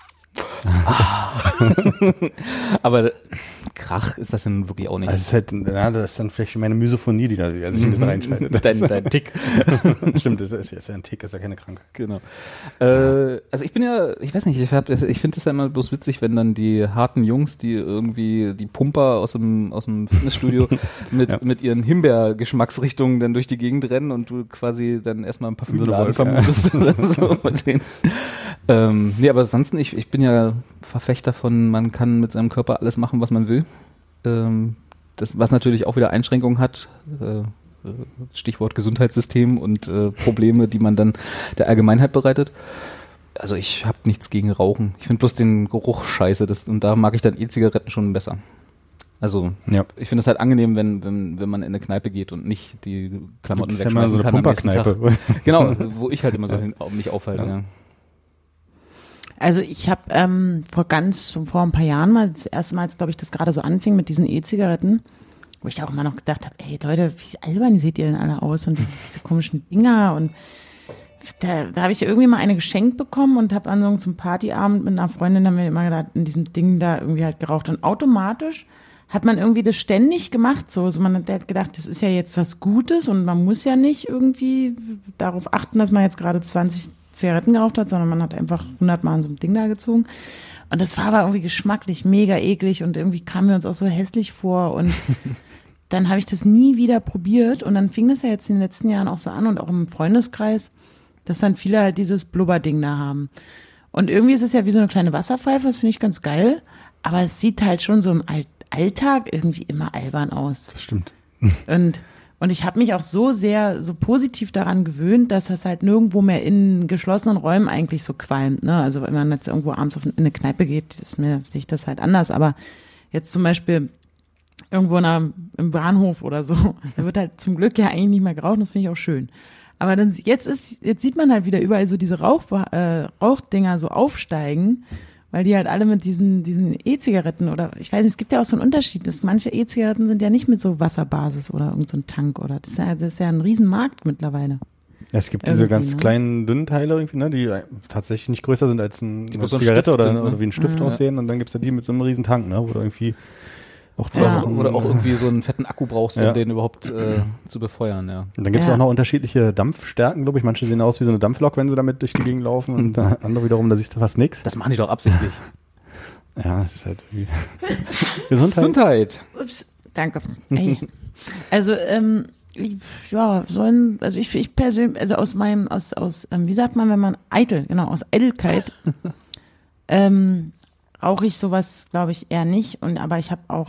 aber Krach ist das denn wirklich auch nicht. Also es ist halt, ja, das ist dann vielleicht meine Misophonie, die da also sich ein bisschen reinschaltet. dein, dein Tick. Stimmt, das ist, ist ja ein Tick, ist ja keine Krankheit. Genau. Äh, also ich bin ja, ich weiß nicht, ich, hab- ich finde es ja immer bloß witzig, wenn dann die harten Jungs, die irgendwie die Pumper aus dem, aus dem Fitnessstudio mit, Ja. mit ihren Himbeer-Geschmacksrichtungen dann durch die Gegend rennen und du quasi dann erstmal ein Parfümladen So eine Wolke, vermutest oder so mit denen. Ähm, nee, aber ansonsten, ich, ich bin ja Verfechter von, man kann mit seinem Körper alles machen, was man will. Ähm, das, was natürlich auch wieder Einschränkungen hat. Äh, Stichwort Gesundheitssystem und äh, Probleme, die man dann der Allgemeinheit bereitet. Also ich habe nichts gegen Rauchen. Ich finde bloß den Geruch scheiße. Das, und da mag ich dann E-Zigaretten schon besser. Also Ja. ich finde es halt angenehm, wenn, wenn, wenn man in eine Kneipe geht und nicht die Klamotten Das ist ja mal so wegschmeißen eine kann am nächsten Tag. Pumperkneipe. Genau, wo ich halt immer so hin, mich aufhalte. Ja. Ja. Also ich habe ähm, vor ganz, vor ein paar Jahren mal, das erste Mal, glaube ich, das gerade so anfing mit diesen E-Zigaretten, wo ich auch immer noch gedacht habe, ey Leute, wie albern seht ihr denn alle aus und diese, diese komischen Dinger und da, da habe ich irgendwie mal eine geschenkt bekommen und habe an so einem Partyabend mit einer Freundin, haben wir immer gedacht, in diesem Ding da irgendwie halt geraucht und automatisch hat man irgendwie das ständig gemacht, so, so man hat gedacht, das ist ja jetzt was Gutes und man muss ja nicht irgendwie darauf achten, dass man jetzt gerade zwanzig Zigaretten geraucht hat, sondern man hat einfach hundertmal an so einem Ding da gezogen. Und das war aber irgendwie geschmacklich mega eklig und irgendwie kamen wir uns auch so hässlich vor und dann habe ich das nie wieder probiert und dann fing das ja jetzt in den letzten Jahren auch so an und auch im Freundeskreis, dass dann viele halt dieses Blubberding da haben. Und irgendwie ist es ja wie so eine kleine Wasserpfeife, das finde ich ganz geil, aber es sieht halt schon so im All- Alltag irgendwie immer albern aus. Das stimmt. Und, und ich habe mich auch so sehr, so positiv daran gewöhnt, dass das halt nirgendwo mehr in geschlossenen Räumen eigentlich so qualmt. Ne? Also wenn man jetzt irgendwo abends auf in eine Kneipe geht, ist mir sehe ich das halt anders. Aber jetzt zum Beispiel irgendwo in einer, im Bahnhof oder so, da wird halt zum Glück ja eigentlich nicht mehr geraucht, das finde ich auch schön. Aber dann jetzt ist, jetzt sieht man halt wieder überall so diese Rauch, äh, Rauchdinger so aufsteigen, weil die halt alle mit diesen, diesen E-Zigaretten oder, ich weiß nicht, es gibt ja auch so einen Unterschied, dass manche E-Zigaretten sind ja nicht mit so Wasserbasis oder irgend so ein Tank oder, das ist ja, das ist ja ein Riesenmarkt mittlerweile. Ja, es gibt diese Irgendwie, ganz ne? kleinen, dünnen Teile irgendwie, ne, die tatsächlich nicht größer sind als ein, Die eine bloß so ein Zigarette Stift oder, sind, ne? oder wie ein Stift Ja. aussehen und dann gibt's ja die mit so einem riesen Tank, ne, wo du irgendwie auch zwei Ja. Wochen... Oder auch irgendwie so einen fetten Akku brauchst, um Ja. den überhaupt äh, zu befeuern. Ja. Und dann gibt's Ja. auch noch unterschiedliche Dampfstärken, glaube ich. Manche sehen aus wie so eine Dampflok, wenn sie damit durch die Gegend laufen und äh, andere wiederum, da siehst du fast nichts. Das machen die doch absichtlich. Ja, es ist halt irgendwie... Gesundheit. Gesundheit. Ups, danke. Ey. Also, ähm, ich, ja, sollen, also ich, ich persönlich, also aus meinem, aus, aus, ähm, wie sagt man, wenn man eitel, genau, aus Eitelkeit, ähm, rauche ich sowas, glaube ich, eher nicht. Und aber ich habe auch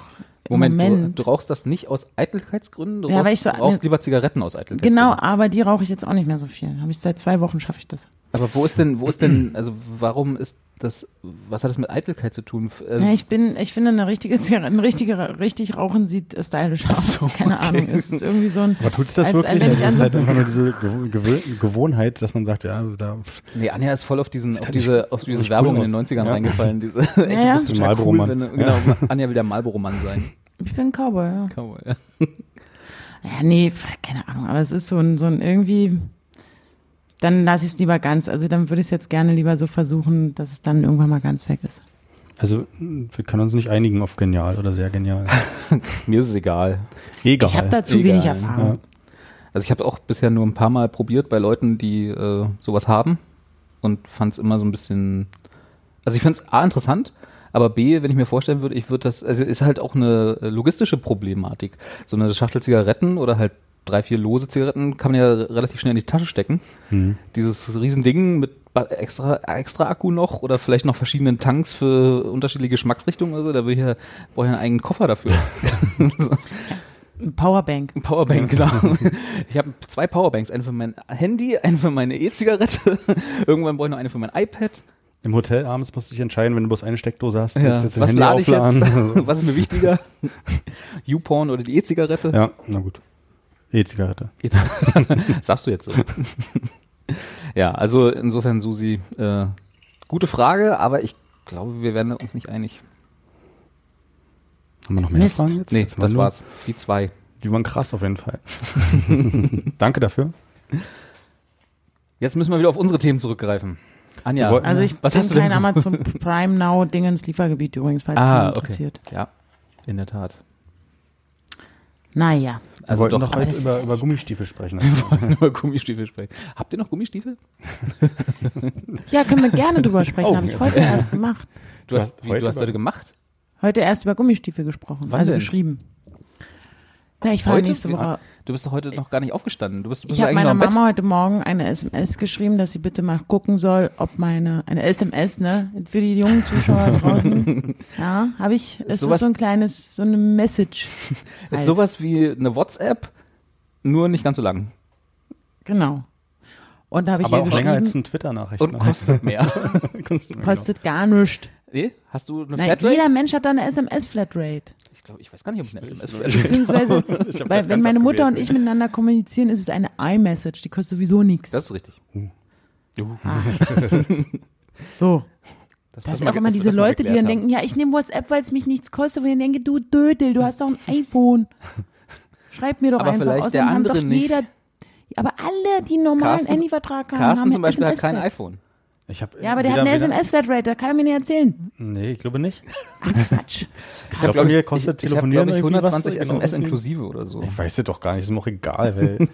Moment, Moment. Du, du rauchst das nicht aus Eitelkeitsgründen? Du Ja, rauchst, weil ich so- du rauchst lieber Zigaretten aus Eitelkeitsgründen. Genau, aber die rauche ich jetzt auch nicht mehr so viel. Habe ich seit zwei Wochen schaffe ich das. Aber wo ist denn, wo ist denn, also warum ist das, was hat das mit Eitelkeit zu tun? Äh, Ja, ich bin, ich finde eine richtige Zigarette, ein richtiger, richtig rauchen sieht äh, stylisch aus. so, Keine okay. Ahnung, es ist irgendwie so ein. Aber tut's das als- wirklich? wenn Also ich es ist an- halt einfach nur diese Gew- Gewö- Gewohnheit, dass man sagt, ja, da nee, Anja ist voll auf diesen, auf halt diese, nicht- auf diese nicht Werbung cool in den aus. neunzigern Ja. reingefallen. Diese, ey, Ja, ja. du bist total Marlboro-Mann. cool, wenn du, genau, Anja will der Marlboro-Mann sein. Ich bin Cowboy, ja. Cowboy, ja. Ja, nee, keine Ahnung, aber es ist so ein, so ein irgendwie, dann lasse ich es lieber ganz. Also dann würde ich es jetzt gerne lieber so versuchen, dass es dann irgendwann mal ganz weg ist. also wir können uns nicht einigen auf genial oder sehr genial. Mir ist es egal. Egal. Ich habe da zu Egal. wenig Erfahrung. Ja. Also ich habe auch bisher nur ein paar Mal probiert bei Leuten, die äh, sowas haben und fand es immer so ein bisschen, also ich finde es A interessant, aber B, wenn ich mir vorstellen würde, ich würde das, also ist halt auch eine logistische Problematik. So eine Schachtel Zigaretten oder halt drei, vier lose Zigaretten kann man ja relativ schnell in die Tasche stecken. Mhm. Dieses Riesending mit ba- extra, extra Akku noch oder vielleicht noch verschiedenen Tanks für unterschiedliche Geschmacksrichtungen oder so, da würde ich ja, brauche ich einen eigenen Koffer dafür. So. Powerbank. Ein Powerbank, genau. Ich habe zwei Powerbanks, eine für mein Handy, eine für meine E-Zigarette. Irgendwann brauche ich noch eine für mein iPad. Im Hotel abends musst du dich entscheiden, wenn du bloß eine Steckdose hast, Ja. willst du jetzt dein Was Handy lade ich aufladen. jetzt? Was ist mir wichtiger? YouPorn oder die E-Zigarette? Ja, na gut. E-Zigarette. Jetzt, sagst du jetzt so. Ja, also insofern, Susi, äh, gute Frage, aber ich glaube, wir werden uns nicht einig. Haben wir noch mehr Mist. Fragen jetzt? Nee, Jetzt das nur- war's. Die zwei. Die waren krass auf jeden Fall. Danke dafür. Jetzt müssen wir wieder auf unsere Themen zurückgreifen. Anja, Wir wollten- Also ich was bin hast du denn kein so? Amazon Prime Now Dingens Liefergebiet übrigens, falls es Ah, jemand okay. interessiert. Ja, in der Tat. Naja. Wir Also wollten doch, doch aber heute das ist über, ja über Gummistiefel sprechen. wir wollen über Gummistiefel sprechen. Habt ihr noch Gummistiefel? Ja, können wir gerne drüber sprechen, Oh. habe ich heute erst gemacht. Du hast, hast wie, heute du hast über- heute gemacht? Heute erst über Gummistiefel gesprochen, Wann also denn? geschrieben. Na, ich fahre Heute? nächste Woche. Du bist doch heute noch gar nicht aufgestanden. Du bist, bist Ich du habe eigentlich meiner noch im Bett? Mama heute Morgen eine S M S geschrieben, dass sie bitte mal gucken soll, ob meine, eine S M S, ne, für die jungen Zuschauer draußen. Ja, habe ich, es sowas- ist so ein kleines, so eine Message. Ist halt. sowas wie eine WhatsApp, nur nicht ganz so lang. Genau. Und da habe ich Aber ihr auch länger als geschrieben, eine Twitter-Nachricht. Und ne? kostet mehr. Kostet mehr, kostet gar nichts. Nee? Hast du eine Nein, Flatrate? jeder Mensch hat da eine S M S-Flatrate. Ich glaube, ich weiß gar nicht, ob ich eine S M S-Flatrate Beziehungsweise, Ich hab weil das wenn ganz meine Mutter und abgewählt. ich miteinander kommunizieren, ist es eine iMessage, die kostet sowieso nichts. Das ist richtig. So. Das, Das das sind mal- auch immer das- diese das mal Leute, die geklärt dann haben. denken, ja, ich nehme WhatsApp, weil es mich nichts kostet. Und ich denke, du Dödel, du hast doch ein iPhone. Schreib mir doch Aber einfach. vielleicht Außerdem der haben andere doch nicht. jeder, aber alle, die einen normalen Carstens- Handyvertrag haben, Carsten haben zum Beispiel hat kein S M S-Flat. iPhone. Ich hab Ja, aber der hat eine S M S-Flatrate, da kann er mir nicht erzählen. Nee, ich glaube nicht. Ach, Quatsch. Ich glaube, bei mir kostet ich, ich hab, Telefonieren glaub ich, irgendwie was, hundertzwanzig S M S genauso viel. inklusive oder so. Ich weiß es doch gar nicht, ist mir auch egal, weil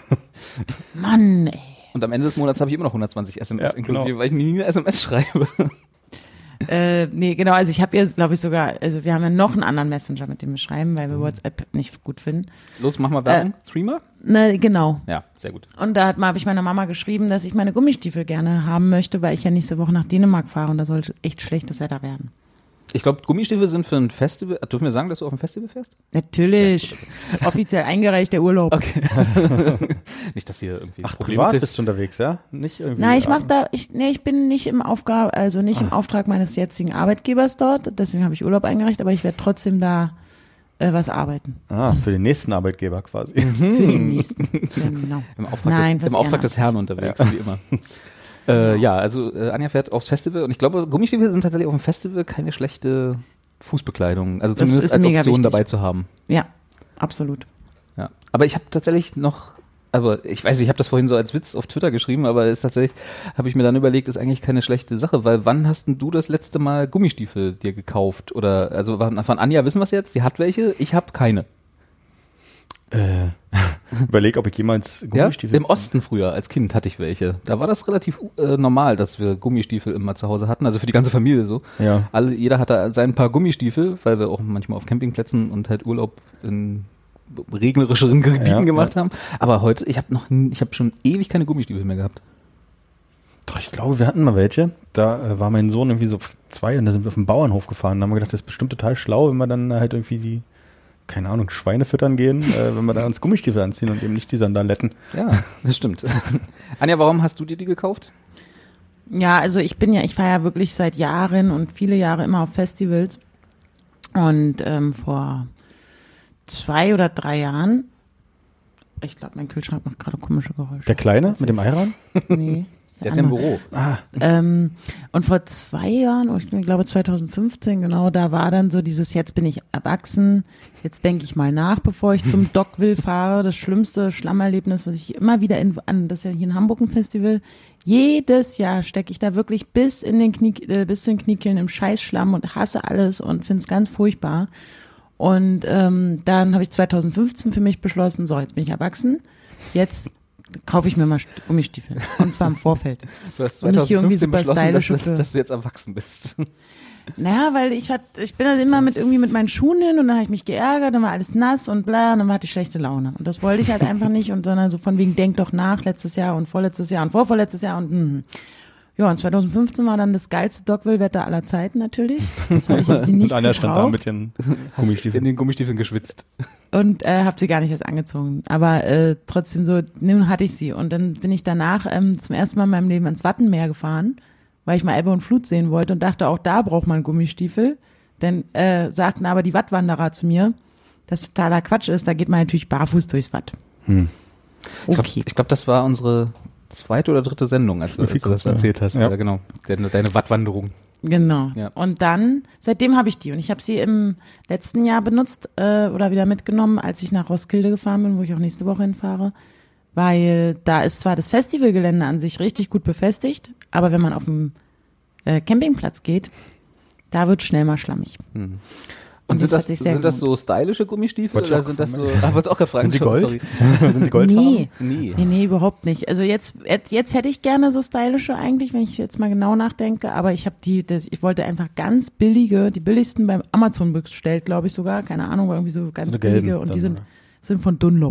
Mann, ey. Und am Ende des Monats habe ich immer noch hundertzwanzig S M S Ja, inklusive, genau. weil ich nie eine S M S schreibe. Äh, nee, genau, also ich habe jetzt, glaube ich, sogar, also wir haben ja noch einen anderen Messenger, mit dem wir schreiben, weil wir WhatsApp nicht gut finden. Los, mach mal Werbung. Äh. Streamer? Na, genau. Ja, sehr gut. Und da hat mal, habe ich meiner Mama geschrieben, dass ich meine Gummistiefel gerne haben möchte, weil ich ja nächste Woche nach Dänemark fahre und da sollte echt schlechtes Wetter werden. Ich glaube, Gummistiefel sind für ein Festival. Dürfen wir sagen, dass du auf ein Festival fährst? Natürlich. Offiziell eingereicht der Urlaub. Okay. Nicht, dass hier irgendwie ach, Probleme privat kriegst. bist du unterwegs, ja? Nicht irgendwie. Nein, ich mach da, ich, nee, ich bin nicht im Aufgabe, also nicht im Auftrag meines jetzigen Arbeitgebers dort, deswegen habe ich Urlaub eingereicht, aber ich werde trotzdem da äh, was arbeiten. Ah, für den nächsten Arbeitgeber quasi. Für den nächsten. Genau. Im Auftrag, Nein, des, fürs im Auftrag des Herrn unterwegs, wie immer. Äh, ja, also äh, Anja fährt aufs Festival und ich glaube, Gummistiefel sind tatsächlich auf dem Festival keine schlechte Fußbekleidung. Also Das zumindest ist als mega Option wichtig. dabei zu haben. Ja, absolut. Ja. Aber ich habe tatsächlich noch, aber ich weiß, ich habe das vorhin so als Witz auf Twitter geschrieben, aber ist tatsächlich, habe ich mir dann überlegt, ist eigentlich keine schlechte Sache, weil wann hast denn du das letzte Mal Gummistiefel dir gekauft? Oder, also von Anja wissen wir es jetzt, sie hat welche, ich habe keine. Äh, überleg, ob ich jemals Ja, Gummistiefel. im Osten früher, als Kind hatte ich welche. Da war das relativ äh, normal, dass wir Gummistiefel immer zu Hause hatten, also für die ganze Familie so. Ja. Alle, jeder hatte sein paar Gummistiefel, weil wir auch manchmal auf Campingplätzen und halt Urlaub in regnerischeren Gebieten Ja, gemacht haben. Aber heute, ich habe noch, nie- ich habe schon ewig keine Gummistiefel mehr gehabt. Doch, ich glaube, wir hatten mal welche. Da äh, war mein Sohn irgendwie so zwei und da sind wir auf den Bauernhof gefahren. Da haben wir gedacht, das ist bestimmt total schlau, wenn wir dann halt irgendwie die keine Ahnung, Schweine füttern gehen, äh, wenn wir da uns Gummistiefel anziehen und eben nicht die Sandaletten. Ja, das stimmt. Anja, warum hast du dir die gekauft? Ja, also ich bin ja, ich fahre ja wirklich seit Jahren und viele Jahre immer auf Festivals. Und ähm, vor zwei oder drei Jahren, ich glaube, mein Kühlschrank macht gerade komische Geräusche. Der Kleine mit dem Eiran? Nee. Der ist ja im Büro. Ah, Ähm, und vor zwei Jahren, ich glaube zwanzig fünfzehn, genau, da war dann so dieses, jetzt bin ich erwachsen, jetzt denke ich mal nach, bevor ich zum Dockville fahre. Das schlimmste Schlammerlebnis, was ich immer wieder in, an, das ist ja hier in Hamburg ein Festival, jedes Jahr stecke ich da wirklich bis in den Knie, äh, bis zu den Kniekehlen im Scheißschlamm und hasse alles und finde es ganz furchtbar. Und ähm, dann habe ich zwanzig fünfzehn für mich beschlossen, so, jetzt bin ich erwachsen, jetzt kaufe ich mir mal Gummistiefel. Und zwar im Vorfeld. Du hast Und nicht irgendwie zwanzig fünfzehn super beschlossen, dass, stylische dass, dass du jetzt erwachsen bist. Naja, weil ich hat, ich bin dann immer mit irgendwie mit meinen Schuhen hin und dann habe ich mich geärgert, dann war alles nass und bla, und dann hatte ich schlechte Laune. Und das wollte ich halt einfach nicht und sondern so von wegen, denk doch nach, letztes Jahr und vorletztes Jahr und vorvorletztes Jahr und hm. Ja, und zwanzig fünfzehn war dann das geilste Dockville-Wetter aller Zeiten natürlich. Das habe ich hab sie nicht und Anja stand da gebraucht. mit den In Gummistiefeln. den Gummistiefeln geschwitzt. Und äh, habe sie gar nicht erst angezogen. Aber äh, trotzdem so, nun hatte ich sie. Und dann bin ich danach ähm, zum ersten Mal in meinem Leben ans Wattenmeer gefahren, weil ich mal Ebbe und Flut sehen wollte und dachte, auch da braucht man Gummistiefel. Dann äh, sagten aber die Wattwanderer zu mir, dass totaler Quatsch ist, da geht man natürlich barfuß durchs Watt. Hm. Ich glaube, Okay. glaub, das war unsere zweite oder dritte Sendung, als, als du das ja. erzählt hast. Ja. Ja, genau. Deine, deine Wattwanderung. Genau. Ja. Und dann, seitdem habe ich die. Und ich habe sie im letzten Jahr benutzt äh, oder wieder mitgenommen, als ich nach Roskilde gefahren bin, wo ich auch nächste Woche hinfahre. Weil da ist zwar das Festivalgelände an sich richtig gut befestigt, aber wenn man auf dem äh, Campingplatz geht, da wird schnell mal schlammig. Hm. Und Und sind das das, hat sich sehr sind das gelohnt. so stylische Gummistiefel Wollte ich oder auch sind das so, fragen. ah, wollt's auch gerade fragen. Sind die Gold? Sorry. Sind die Goldfarben? Nee. Nee. Nee, nee, überhaupt nicht. Also jetzt, jetzt hätte ich gerne so stylische eigentlich, wenn ich jetzt mal genau nachdenke, aber ich habe die, das, ich wollte einfach ganz billige, die billigsten beim Amazon bestellt, glaube ich sogar, keine Ahnung, war irgendwie so ganz So billige gelben und dann, die sind, oder? sind von Dunlop.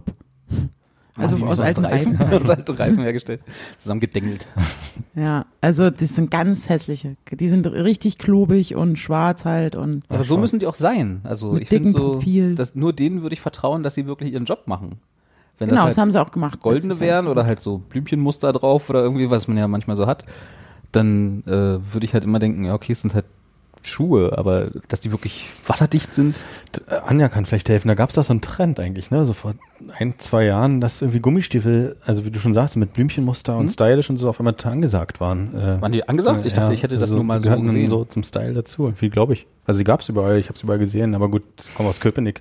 Also Ah, die aus sind alten Reifen. aus alten Reifen hergestellt. Zusammengedengelt. Ja, also das sind ganz hässliche. Die sind richtig klobig und schwarz halt und Aber so müssen die auch sein. Also Mit ich finde dickem so, Profil. dass nur denen würde ich vertrauen, dass sie wirklich ihren Job machen. Wenn genau, das das halt haben sie auch gemacht. goldene letztes Jahr. wären oder halt so Blümchenmuster drauf oder irgendwie, was man ja manchmal so hat, dann äh, würde ich halt immer denken, ja okay, es sind halt Schuhe, aber dass die wirklich wasserdicht sind. Äh, Anja kann vielleicht helfen. Da gab es doch so einen Trend eigentlich, ne? So vor ein, zwei Jahren, dass irgendwie Gummistiefel, also wie du schon sagst, mit Blümchenmuster und Hm? stylisch und so auf einmal angesagt waren. Äh, Waren die angesagt? Ich dachte, ich hätte das nur mal so gehörten gesehen. so zum Style dazu. Wie glaube ich. Also sie gab es überall, ich habe es überall gesehen, aber gut, ich komme aus Köpenick.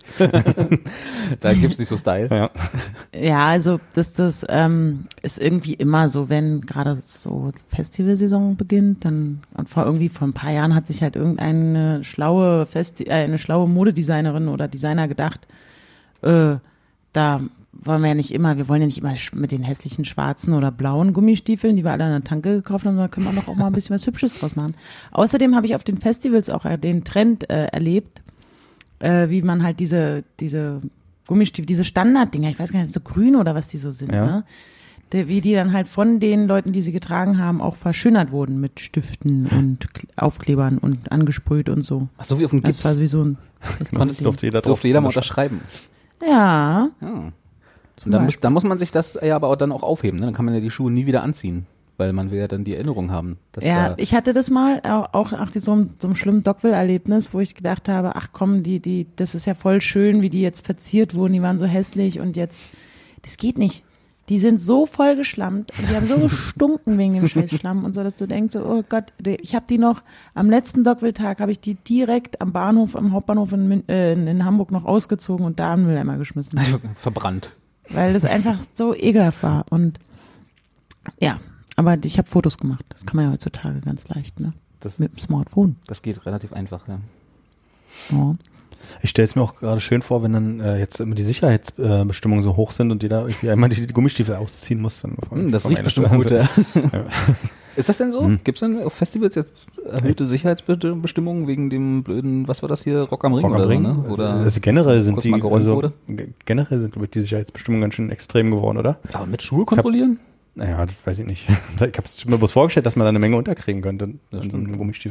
Da gibt's nicht so Style. Ja. Ja, also das, das ähm, ist irgendwie immer so, wenn gerade so Festivalsaison beginnt, dann und vor irgendwie vor ein paar Jahren hat sich halt irgendeine schlaue Festi äh, eine schlaue Modedesignerin oder Designer gedacht, äh, da wollen wir ja nicht immer, wir wollen ja nicht immer sch- mit den hässlichen schwarzen oder blauen Gummistiefeln, die wir alle an der Tanke gekauft haben, sondern können wir doch auch mal ein bisschen was Hübsches draus machen. Außerdem habe ich auf den Festivals auch äh, den Trend äh, erlebt, äh, wie man halt diese diese Gummistiefel, diese Standarddinger, ich weiß gar nicht, so grün oder was die so sind, Ja. ne? Der, wie die dann halt von den Leuten, die sie getragen haben, auch verschönert wurden mit Stiften und K- Aufklebern und angesprüht und so. Ach so wie auf dem Das Gips. war wie so ein Das durfte jeder drauf. Durfte jeder mal unterschreiben. Ja, Ja. zum Und dann muss, Beispiel. dann muss man sich das ja aber auch dann auch aufheben. Ne? Dann kann man ja die Schuhe nie wieder anziehen, weil man will ja dann die Erinnerung haben. Dass Ja, da, ich hatte das mal auch auch nach so einem, so einem schlimmen Dockville-Erlebnis, wo ich gedacht habe, ach komm, die, die, das ist ja voll schön, wie die jetzt verziert wurden, die waren so hässlich und jetzt, das geht nicht. Die sind so voll geschlammt und die haben so gestunken wegen dem scheiß Schlamm und so, dass du denkst, so, oh Gott, die- ich habe die noch, am letzten Dockville-Tag habe ich die direkt am Bahnhof, am Hauptbahnhof in, Min- äh, in, in Hamburg noch ausgezogen und da in den Mülleimer geschmissen. verbrannt. Weil das einfach so ekelhaft war und ja, aber ich habe Fotos gemacht. Das kann man ja heutzutage ganz leicht, ne? Das, Mit dem Smartphone. das geht relativ einfach. Ja. Ja. Ich stelle es mir auch gerade schön vor, wenn dann äh, jetzt immer die Sicherheitsbestimmungen so hoch sind und jeder irgendwie einmal die, die Gummistiefel ausziehen muss. Dann vom, Hm, das vom riecht einen bestimmt zur gut. anderen. Ja. Ja. Ist das denn so? Hm. Gibt es denn auf Festivals jetzt erhöhte Sicherheitsbestimmungen wegen dem blöden, was war das hier, Rock am Ring Rock am oder Ring. so, ne? Oder also, also generell sind kurz die mal geräumt also, wurde? g- generell sind glaube ich die Sicherheitsbestimmungen ganz schön extrem geworden, oder? Aber mit Schuhe kontrollieren? Naja, das weiß ich nicht. Ich habe es mir bloß vorgestellt, dass man da eine Menge unterkriegen könnte Das an so einem Gummistiefel.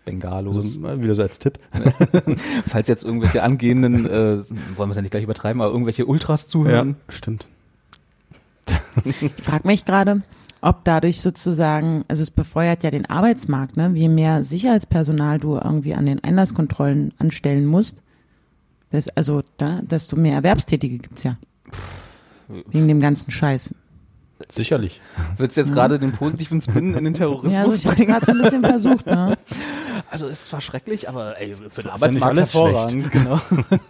Bengalos. Also, mal wieder so als Tipp. Falls jetzt irgendwelche angehenden, äh, wollen wir es ja nicht gleich übertreiben, aber irgendwelche Ultras zuhören. Ja, stimmt. Ich frage mich gerade, ob dadurch sozusagen, also es befeuert ja den Arbeitsmarkt, ne? Je mehr Sicherheitspersonal du irgendwie an den Einlasskontrollen anstellen musst, das, also da, desto mehr Erwerbstätige gibt's ja. Wegen dem ganzen Scheiß. Sicherlich. Wird's jetzt gerade den positiven Spin in den Terrorismus Ja, also ich habe bringen? gerade so ein bisschen versucht, ne? Also es ist zwar schrecklich, aber ey, für den ja Arbeitsmarkt nicht alles hervorragend. Genau.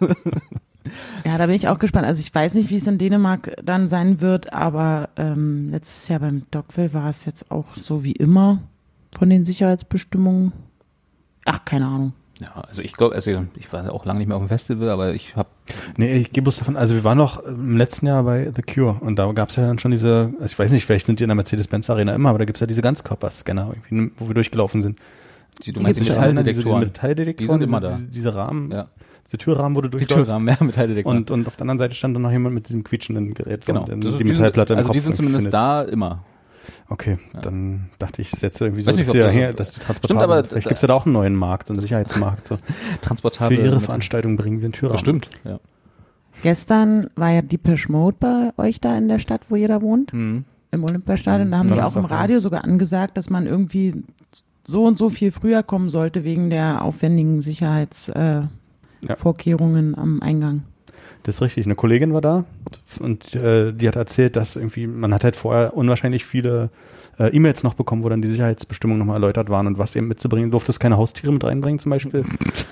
Ja, da bin ich auch gespannt. Also ich weiß nicht, wie es in Dänemark dann sein wird, aber ähm, letztes Jahr beim Dogville war es jetzt auch so wie immer von den Sicherheitsbestimmungen. Ach, keine Ahnung. Ja, also ich glaube, also ich war auch lange nicht mehr auf dem Festival, aber ich habe Nee, ich gebe bloß davon, also wir waren noch im letzten Jahr bei The Cure und da gab es ja dann schon diese, also ich weiß nicht, vielleicht sind die in der Mercedes-Benz-Arena immer, aber da gibt es ja diese Ganzkörperscanner, irgendwie, wo wir durchgelaufen sind. die, du meinst die gibt's ja auch, ne? Metalldetektoren. Diese, diese Metalldetektoren, Die sind immer diese, da. Diese, diese Rahmen, Ja. diese Türrahmen, wo du Die durchläufst. Türrahmen, ja, Metalldetektoren. Und, und auf der anderen Seite stand dann noch jemand mit diesem quietschenden Gerät so genau. und dann Das ist- die die sind- Metallplatte im Also Kopf die sind zumindest findet. da immer. Okay, dann dachte ich, setze irgendwie so, Weiß nicht, dass, ob die, das- her, dass die transportabel Stimmt, aber- vielleicht gibt es ja da auch einen neuen Markt, so einen Sicherheitsmarkt. So. Transportable. Für ihre Metall- Veranstaltung bringen wir einen Türrahmen. Bestimmt, ja. Gestern war ja Depeche Mode bei euch da in der Stadt, wo ihr da wohnt, Mhm. im Olympiastadion. Da haben Ja, die das auch im ist doch- Radio sogar angesagt, dass man irgendwie so und so viel früher kommen sollte wegen der aufwendigen Sicherheitsvorkehrungen äh, Ja. Vorkehrungen am Eingang. Das ist richtig. Eine Kollegin war da und äh, die hat erzählt, dass irgendwie, man hat halt vorher unwahrscheinlich viele äh, E-Mails noch bekommen, wo dann die Sicherheitsbestimmungen nochmal erläutert waren und was eben mitzubringen. Durftest keine Haustiere mit reinbringen zum Beispiel.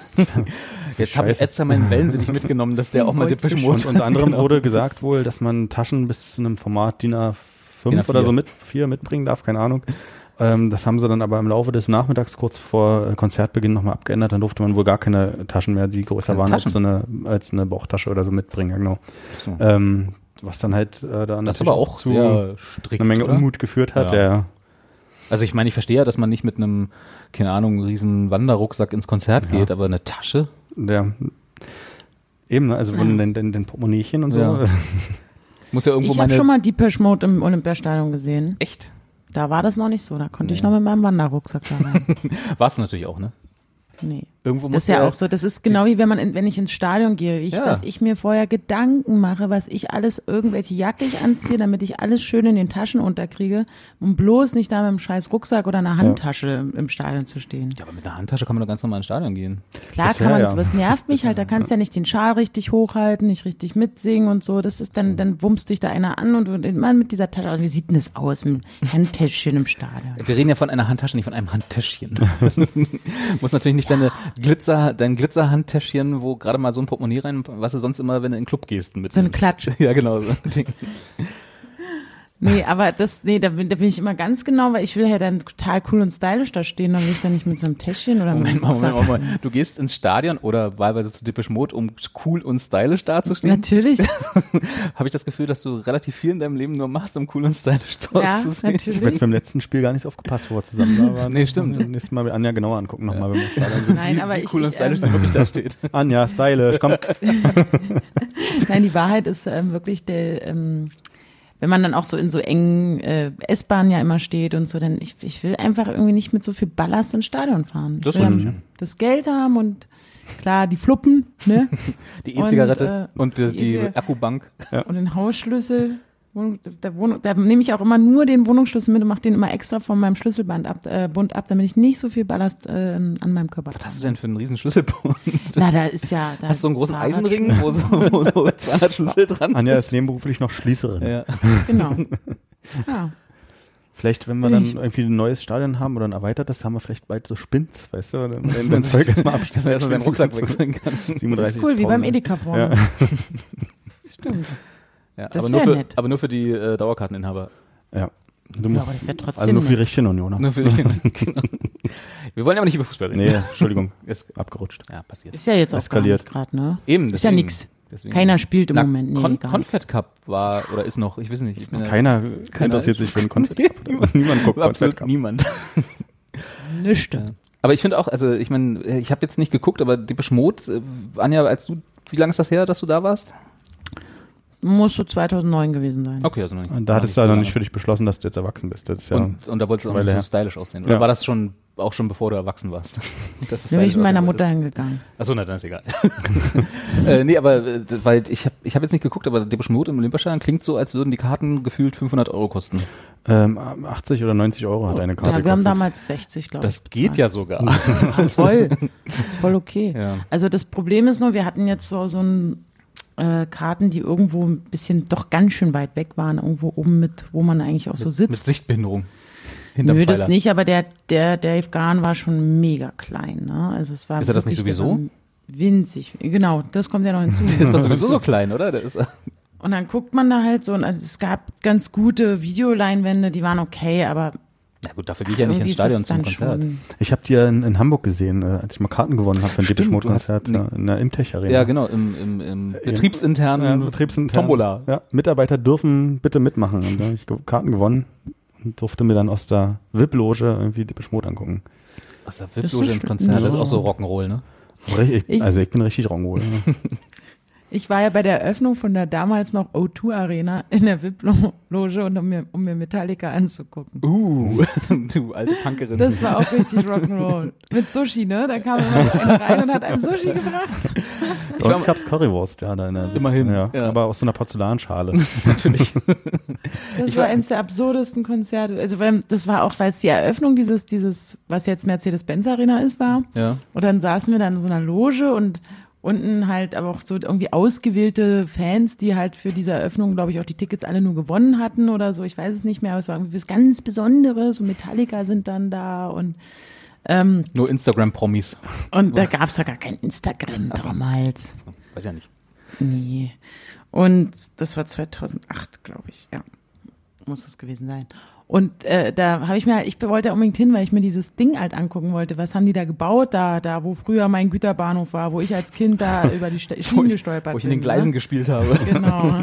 Jetzt habe ich Scheiße. extra meinen Wellensittich mitgenommen, dass der auch mal Depeche Und Mode. unter anderem Genau. wurde gesagt wohl, dass man Taschen bis zu einem Format D I N A fünf D I N A vier. oder so mit, vier mitbringen darf, keine Ahnung. Ähm, das haben sie dann aber im Laufe des Nachmittags kurz vor äh, Konzertbeginn nochmal abgeändert. Dann durfte man wohl gar keine Taschen mehr, die größer Keine waren als Taschen? so eine, als eine Bauchtasche oder so mitbringen. Ja, genau. So. Ähm, was dann halt äh, da Das ist natürlich aber auch zu sehr strikt, eine Menge oder? Unmut geführt hat. Ja. Ja. Also ich meine, ich verstehe ja, dass man nicht mit einem, keine Ahnung, riesen Wanderrucksack ins Konzert Ja. geht, aber eine Tasche? Der, eben, ne, also wo den, den, den Portemonnaiechen und so. Ja. Muss ja irgendwo Ich habe meine... schon mal Depeche Mode im Olympiastadion gesehen. Echt? Da war das noch nicht so. Da konnte ich Nee. noch mit meinem Wanderrucksack da rein. War es natürlich auch, ne? Nee. Irgendwo Das muss ist ja auch so, das ist genau wie wenn man, in, wenn ich ins Stadion gehe, ich, Ja. was ich mir vorher Gedanken mache, was ich alles, irgendwelche Jacke ich anziehe, damit ich alles schön in den Taschen unterkriege, um bloß nicht da mit einem scheiß Rucksack oder einer Handtasche im, im Stadion zu stehen. Ja, aber mit der Handtasche kann man doch ganz normal ins Stadion gehen. Klar Bisher kann man ja. das, aber es nervt mich halt, da kannst du ja nicht den Schal richtig hochhalten, nicht richtig mitsingen und so, das ist dann, dann wummst dich da einer an und, und man mit dieser Tasche, also wie sieht denn das aus, mit einem Handtäschchen im Stadion? Wir reden ja von einer Handtasche, nicht von einem Handtäschchen. Muss natürlich nicht deine Glitzer, dein Glitzerhandtäschchen, wo gerade mal so ein Portemonnaie rein, was du sonst immer, wenn du in den Club gehst, mit. So eine Klatsche. Ja, genau. So ein Ding. Nee, aber das, nee, da bin, da bin ich immer ganz genau, weil ich will ja dann total cool und stylisch da stehen, dann will ich da nicht mit so einem Täschchen oder mit Moment einem mal, Moment, Rucksack. Moment, Moment. Du gehst ins Stadion oder wahlweise zu Depeche Mode, um cool und stylisch dazustehen? Natürlich, Habe ich das Gefühl, dass du relativ viel in deinem Leben nur machst, um cool und stylisch dort ja, zu sehen? Ich habe jetzt natürlich. beim letzten Spiel gar nicht aufgepasst, wo wir zusammen da waren. Nee, stimmt. Nächstes Mal Anja genauer angucken nochmal, wenn wir im Stadion sind. Nein, aber Wie ich, cool und ich stylisch ähm, du wirklich da steht. Anja, stylisch, komm. nein, die Wahrheit ist ähm, wirklich der, ähm, wenn man dann auch so in so engen äh, S-Bahnen ja immer steht und so, dann ich, ich will einfach irgendwie nicht mit so viel Ballast ins Stadion fahren. Ich Das will stimmt, dann das Geld haben und klar die Fluppen, ne? Die E-Zigarette Und, und, äh, die, die die E-Zigarette. Akkubank. Und den Hausschlüssel. Wohnung, der Wohnung, da nehme ich auch immer nur den Wohnungsschlüssel mit und mache den immer extra von meinem Schlüsselband ab, äh, Bund ab, damit ich nicht so viel Ballast äh, an meinem Körper Was habe. hast du denn für einen riesen Schlüsselbund? Na, da ist ja. Da Hast du so einen ist großen Fahrrad- Eisenring, wo so, wo so zweihundert Schlüssel dran? Anja ist nebenberuflich noch Schließerin. Ja. Genau. Ja. Vielleicht, wenn wir Bin dann ich- irgendwie ein neues Stadion haben oder ein erweitertes, haben wir vielleicht bald so Spins, weißt du, wenn man dein Zeug erstmal Dass abstellt. man erstmal seinen Rucksack wegbringen kann. Das siebenunddreißig ist cool, wie beim Pound. Edeka vorne. Ja. Stimmt. Ja, Das aber, nur wär für, nett. aber nur für die äh, Dauerkarteninhaber. Ja. Du Ja, musst, aber das wäre trotzdem. also nur für die nett. richtigen Unioner. Nur für dich. Genau. Wir wollen aber nicht über Fußball reden. Nee, Entschuldigung, ist abgerutscht. Ja, passiert. Ist ja jetzt auch Eskaliert. gerade, ne? Eben, Ist ja deswegen- nix. deswegen- Keiner spielt im Na, Moment. Nee, Con gar Confed Cup war oder ist noch, ich weiß nicht. Ich bin ja- Keiner, interessiert sich für einen Confed Cup. Niemand guckt Confed Absolut Cup. niemand. nichts. Ja. Aber ich finde auch, also ich meine, ich habe jetzt nicht geguckt, aber Depeche Mode, äh, Anja, als du, wie lange ist das her, dass du da warst? Muss so zweitausendneun gewesen sein. Okay, also noch nicht. Und da hattest du so ja noch lange. nicht für dich beschlossen, dass du jetzt erwachsen bist. Das ist ja, Und, und da wolltest du auch Weile nicht so her. stylisch aussehen. Oder Ja. war das schon auch schon bevor du erwachsen warst. Das ist Da bin ich dein- mit meiner was- Mutter hingegangen. Achso, na, dann ist egal. äh, nee, aber äh, weil ich habe ich hab jetzt nicht geguckt, aber Depeche Mode im Olympiastadion klingt so, als würden die Karten gefühlt fünfhundert Euro kosten. Ähm, achtzig oder neunzig Euro hat eine Karte Ja, wir haben gekostet. damals sechzig, glaube ich. Das geht ja sogar. Ja, voll. Ist voll okay. Ja. Also das Problem ist nur, wir hatten jetzt so, so ein äh, Karten, die irgendwo ein bisschen doch ganz schön weit weg waren, irgendwo oben mit, wo man eigentlich auch so Mit sitzt. Sichtbehinderung. Hinterm Nö, das Pfeiler. nicht, aber der, der Dave Gahan war schon mega klein. Ne? Also es war Ist er das nicht wirklich- sowieso? der war Winzig, genau, das kommt ja noch hinzu. Der ist doch sowieso so klein, oder? Der ist, Und dann guckt man da halt so, und es gab ganz gute Videoleinwände, die waren okay, aber na gut, dafür gehe ich ja nicht irgendwie ins ist Stadion es zum dann Konzert. schon. Ich habe die ja in, in Hamburg gesehen, äh, als ich mal Karten gewonnen habe für ein Stimmt, Depeche Mode du hast- Konzert nee. äh, in der Imtech Arena. Ja, genau, im, im, im betriebsinternen Ja, betriebsintern. Tombola. Ja, Mitarbeiter dürfen bitte mitmachen. Und da habe ich ge- Karten gewonnen und durfte mir dann aus der V I P-Loge irgendwie Depeche Mode angucken. Aus der Das V I ist P-Loge so ins schön. Konzert, das ist Ja. auch so Rock'n'Roll, ne? Richtig, Ich- also ich bin richtig Rock'n'Roll. Ne? Ich war ja bei der Eröffnung von der damals noch O zwei Arena in der V I P-Loge, und um mir, um mir Metallica anzugucken. Uh, du alte Punkerin. Das war auch richtig Rock'n'Roll. Mit Sushi, ne? Da kam immer so einer rein und hat einem Sushi gebracht. Bei uns gab's Currywurst, ja, da in der Immerhin, Ja, ja. aber aus so einer Porzellanschale. natürlich. Das Ich war war- eins der absurdesten Konzerte. Also weil, das war auch, weil es die Eröffnung dieses, dieses, was jetzt Mercedes-Benz Arena ist, war. Ja. Und dann saßen wir dann in so einer Loge und unten halt aber auch so irgendwie ausgewählte Fans, die halt für diese Eröffnung, glaube ich, auch die Tickets alle nur gewonnen hatten oder so. Ich weiß es nicht mehr, aber es war irgendwie was ganz Besonderes, und Metallica sind dann da, und ähm, Nur Instagram-Promis. und da gab es ja gar kein Instagram damals. Weiß ja nicht. Nee. Und das war zweitausendacht, glaube ich. Ja, muss es gewesen sein. Und äh, da habe ich mir, ich wollte unbedingt hin, weil ich mir dieses Ding halt angucken wollte. Was haben die da gebaut, da, da wo früher mein Güterbahnhof war, wo ich als Kind da über die Sta- Schienen gestolpert bin. Wo ich in den Gleisen ne? gespielt habe. Genau.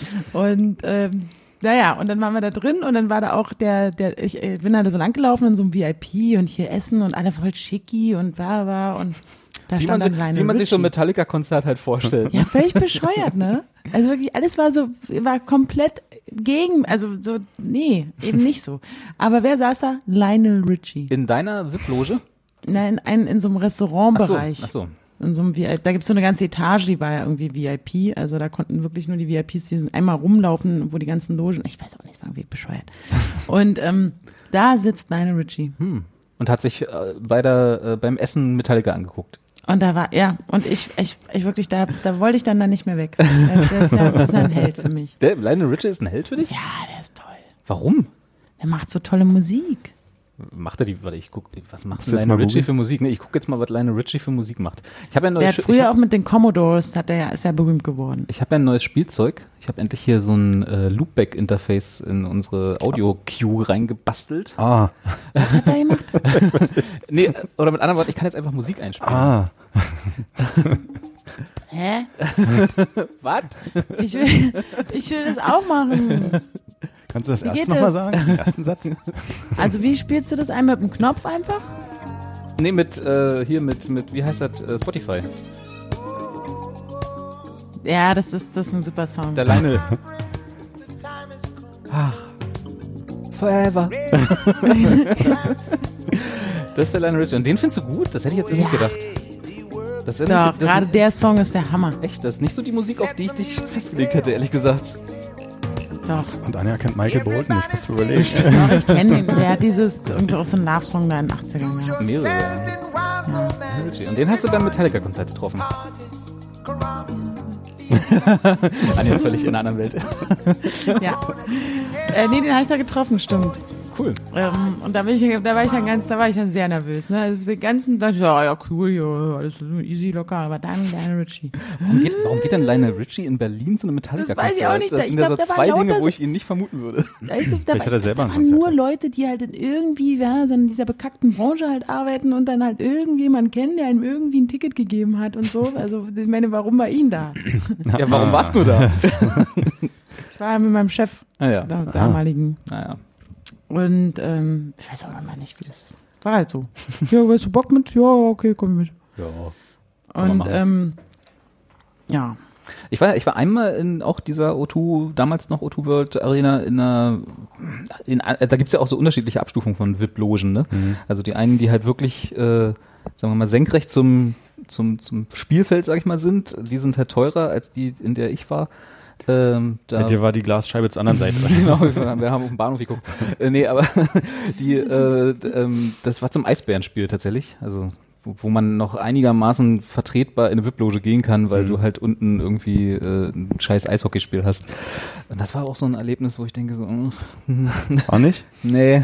Und ähm, naja, und dann waren wir da drin, und dann war da auch der, der, ich äh, bin da so langgelaufen in so einem V I P und hier Essen und alle voll schicki und bla bla, und da Wie man, stand dann sich, Lionel wie man sich so ein Richie. Metallica-Konzert halt vorstellt. Ja, völlig bescheuert, ne? Also wirklich, alles war so, war komplett gegen, also so, nee, eben nicht so. Aber wer saß da? Lionel Richie. In deiner V I P-Loge? Nein, in, in so einem Ach so, Restaurantbereich. ach so. In so einem V I P, da gibt's so eine ganze Etage, die war ja irgendwie V I P, also da konnten wirklich nur die V I Ps, die sind einmal rumlaufen, wo die ganzen Logen, ich weiß auch nicht, es war irgendwie bescheuert. Und ähm, da sitzt Lionel Richie. Hm. Und hat sich äh, bei der, äh, beim Essen Metallica angeguckt. Und da war, ja, und ich, ich, ich wirklich, da, da wollte ich dann da nicht mehr weg. Der ist ja, der ist ja ein Held für mich. Der Lionel Richie ist ein Held für dich? Ja, der ist toll. Warum? Der macht so tolle Musik. Macht er die, warte, ich guck, was macht Musst du denn jetzt Lionel mal Richie googeln? für Musik? Nee, ich gucke jetzt mal, was Lionel Richie für Musik macht. Ich habe ja ein neues Der hat Sch- ich früher hab, auch mit den Commodores, hat er ja, ist ja berühmt geworden. ich habe ja ein neues Spielzeug. Ich habe endlich hier so ein äh, Loopback-Interface in unsere Audio-Queue reingebastelt. Ah, Was hat er gemacht? Nee, äh, oder mit anderen Worten, ich kann jetzt einfach Musik einspielen. ah. Hä? Was? Ich will, ich will das auch machen. Kannst du das Wie erst geht nochmal das? sagen? Den ersten Satz? Also wie spielst du das ein, mit dem Knopf einfach? Nee, mit, äh, hier mit, mit, wie heißt das, äh, Spotify. Ja, das ist, das ist ein super Song. Der Lionel. Ach. Forever. Das ist der Lionel Richie. Und den findest du gut? Das hätte ich jetzt nicht gedacht. Das ist Doch, das gerade ist, der Song ist der Hammer. echt, das ist nicht so die Musik, auf die ich dich festgelegt hätte, ehrlich gesagt. Doch. Und Anja kennt Michael Bolton, ich muss überlegen. Doch, ich kenne ihn. Der hat dieses, irgendwie auch so ein Love-Song da in den achtzigern gehabt. Mehrere. Ja. Lionel Richie. Und den hast du beim Metallica-Konzert getroffen. Anja ist völlig in einer anderen Welt. Ja. Äh, nee, den habe ich da getroffen, stimmt. Cool. Ähm, und da, bin ich, da war ich dann ganz, da war ich dann sehr nervös. Ne? Also den ganzen, da, ja, ja, cool, ja, alles easy, locker, aber dann Lionel Richie. Warum geht, warum geht denn Lionel Richie in Berlin zu einem Metallica-Konzert? Das weiß ich auch nicht. Das Ich sind glaub, ja da so waren zwei lauter Dinge, wo so- ich ihn nicht vermuten würde. Da, ist, da, Vielleicht hat er war, selber da ein waren Konzert. nur Leute, die halt in irgendwie, ja, so in dieser bekackten Branche halt arbeiten und dann halt irgendjemand kennen, der ihm irgendwie ein Ticket gegeben hat und so. Also ich meine, warum war ihn da? Ja, warum warst du da? Ich war mit meinem Chef, Ah ja, der damaligen. naja. Und ähm, ich weiß auch noch mal nicht, wie das war halt so. Ja, weißt du Bock mit? Ja, okay, komm mit. Ja. Kann man Und machen. ähm, ja, Ich war, ich war einmal in auch dieser O zwei, damals noch O zwei World Arena in einer, in, da gibt's ja auch so unterschiedliche Abstufungen von V I P-Logen, ne? Mhm. Also die einen, die halt wirklich, äh, sagen wir mal, senkrecht zum, zum, zum Spielfeld, sag ich mal, sind, die sind halt teurer als die, in der ich war. Ähm, da Bei dir war die Glasscheibe zur anderen Seite. Genau, wir, wir haben auf dem Bahnhof geguckt. äh, nee, aber die, äh, ähm, das war zum Eisbärenspiel tatsächlich. Also wo, wo man noch einigermaßen vertretbar in eine V I P-Loge gehen kann, weil mhm. du halt unten irgendwie äh, ein scheiß Eishockeyspiel hast. Und das war auch so ein Erlebnis, wo ich denke so, war nicht? Nee,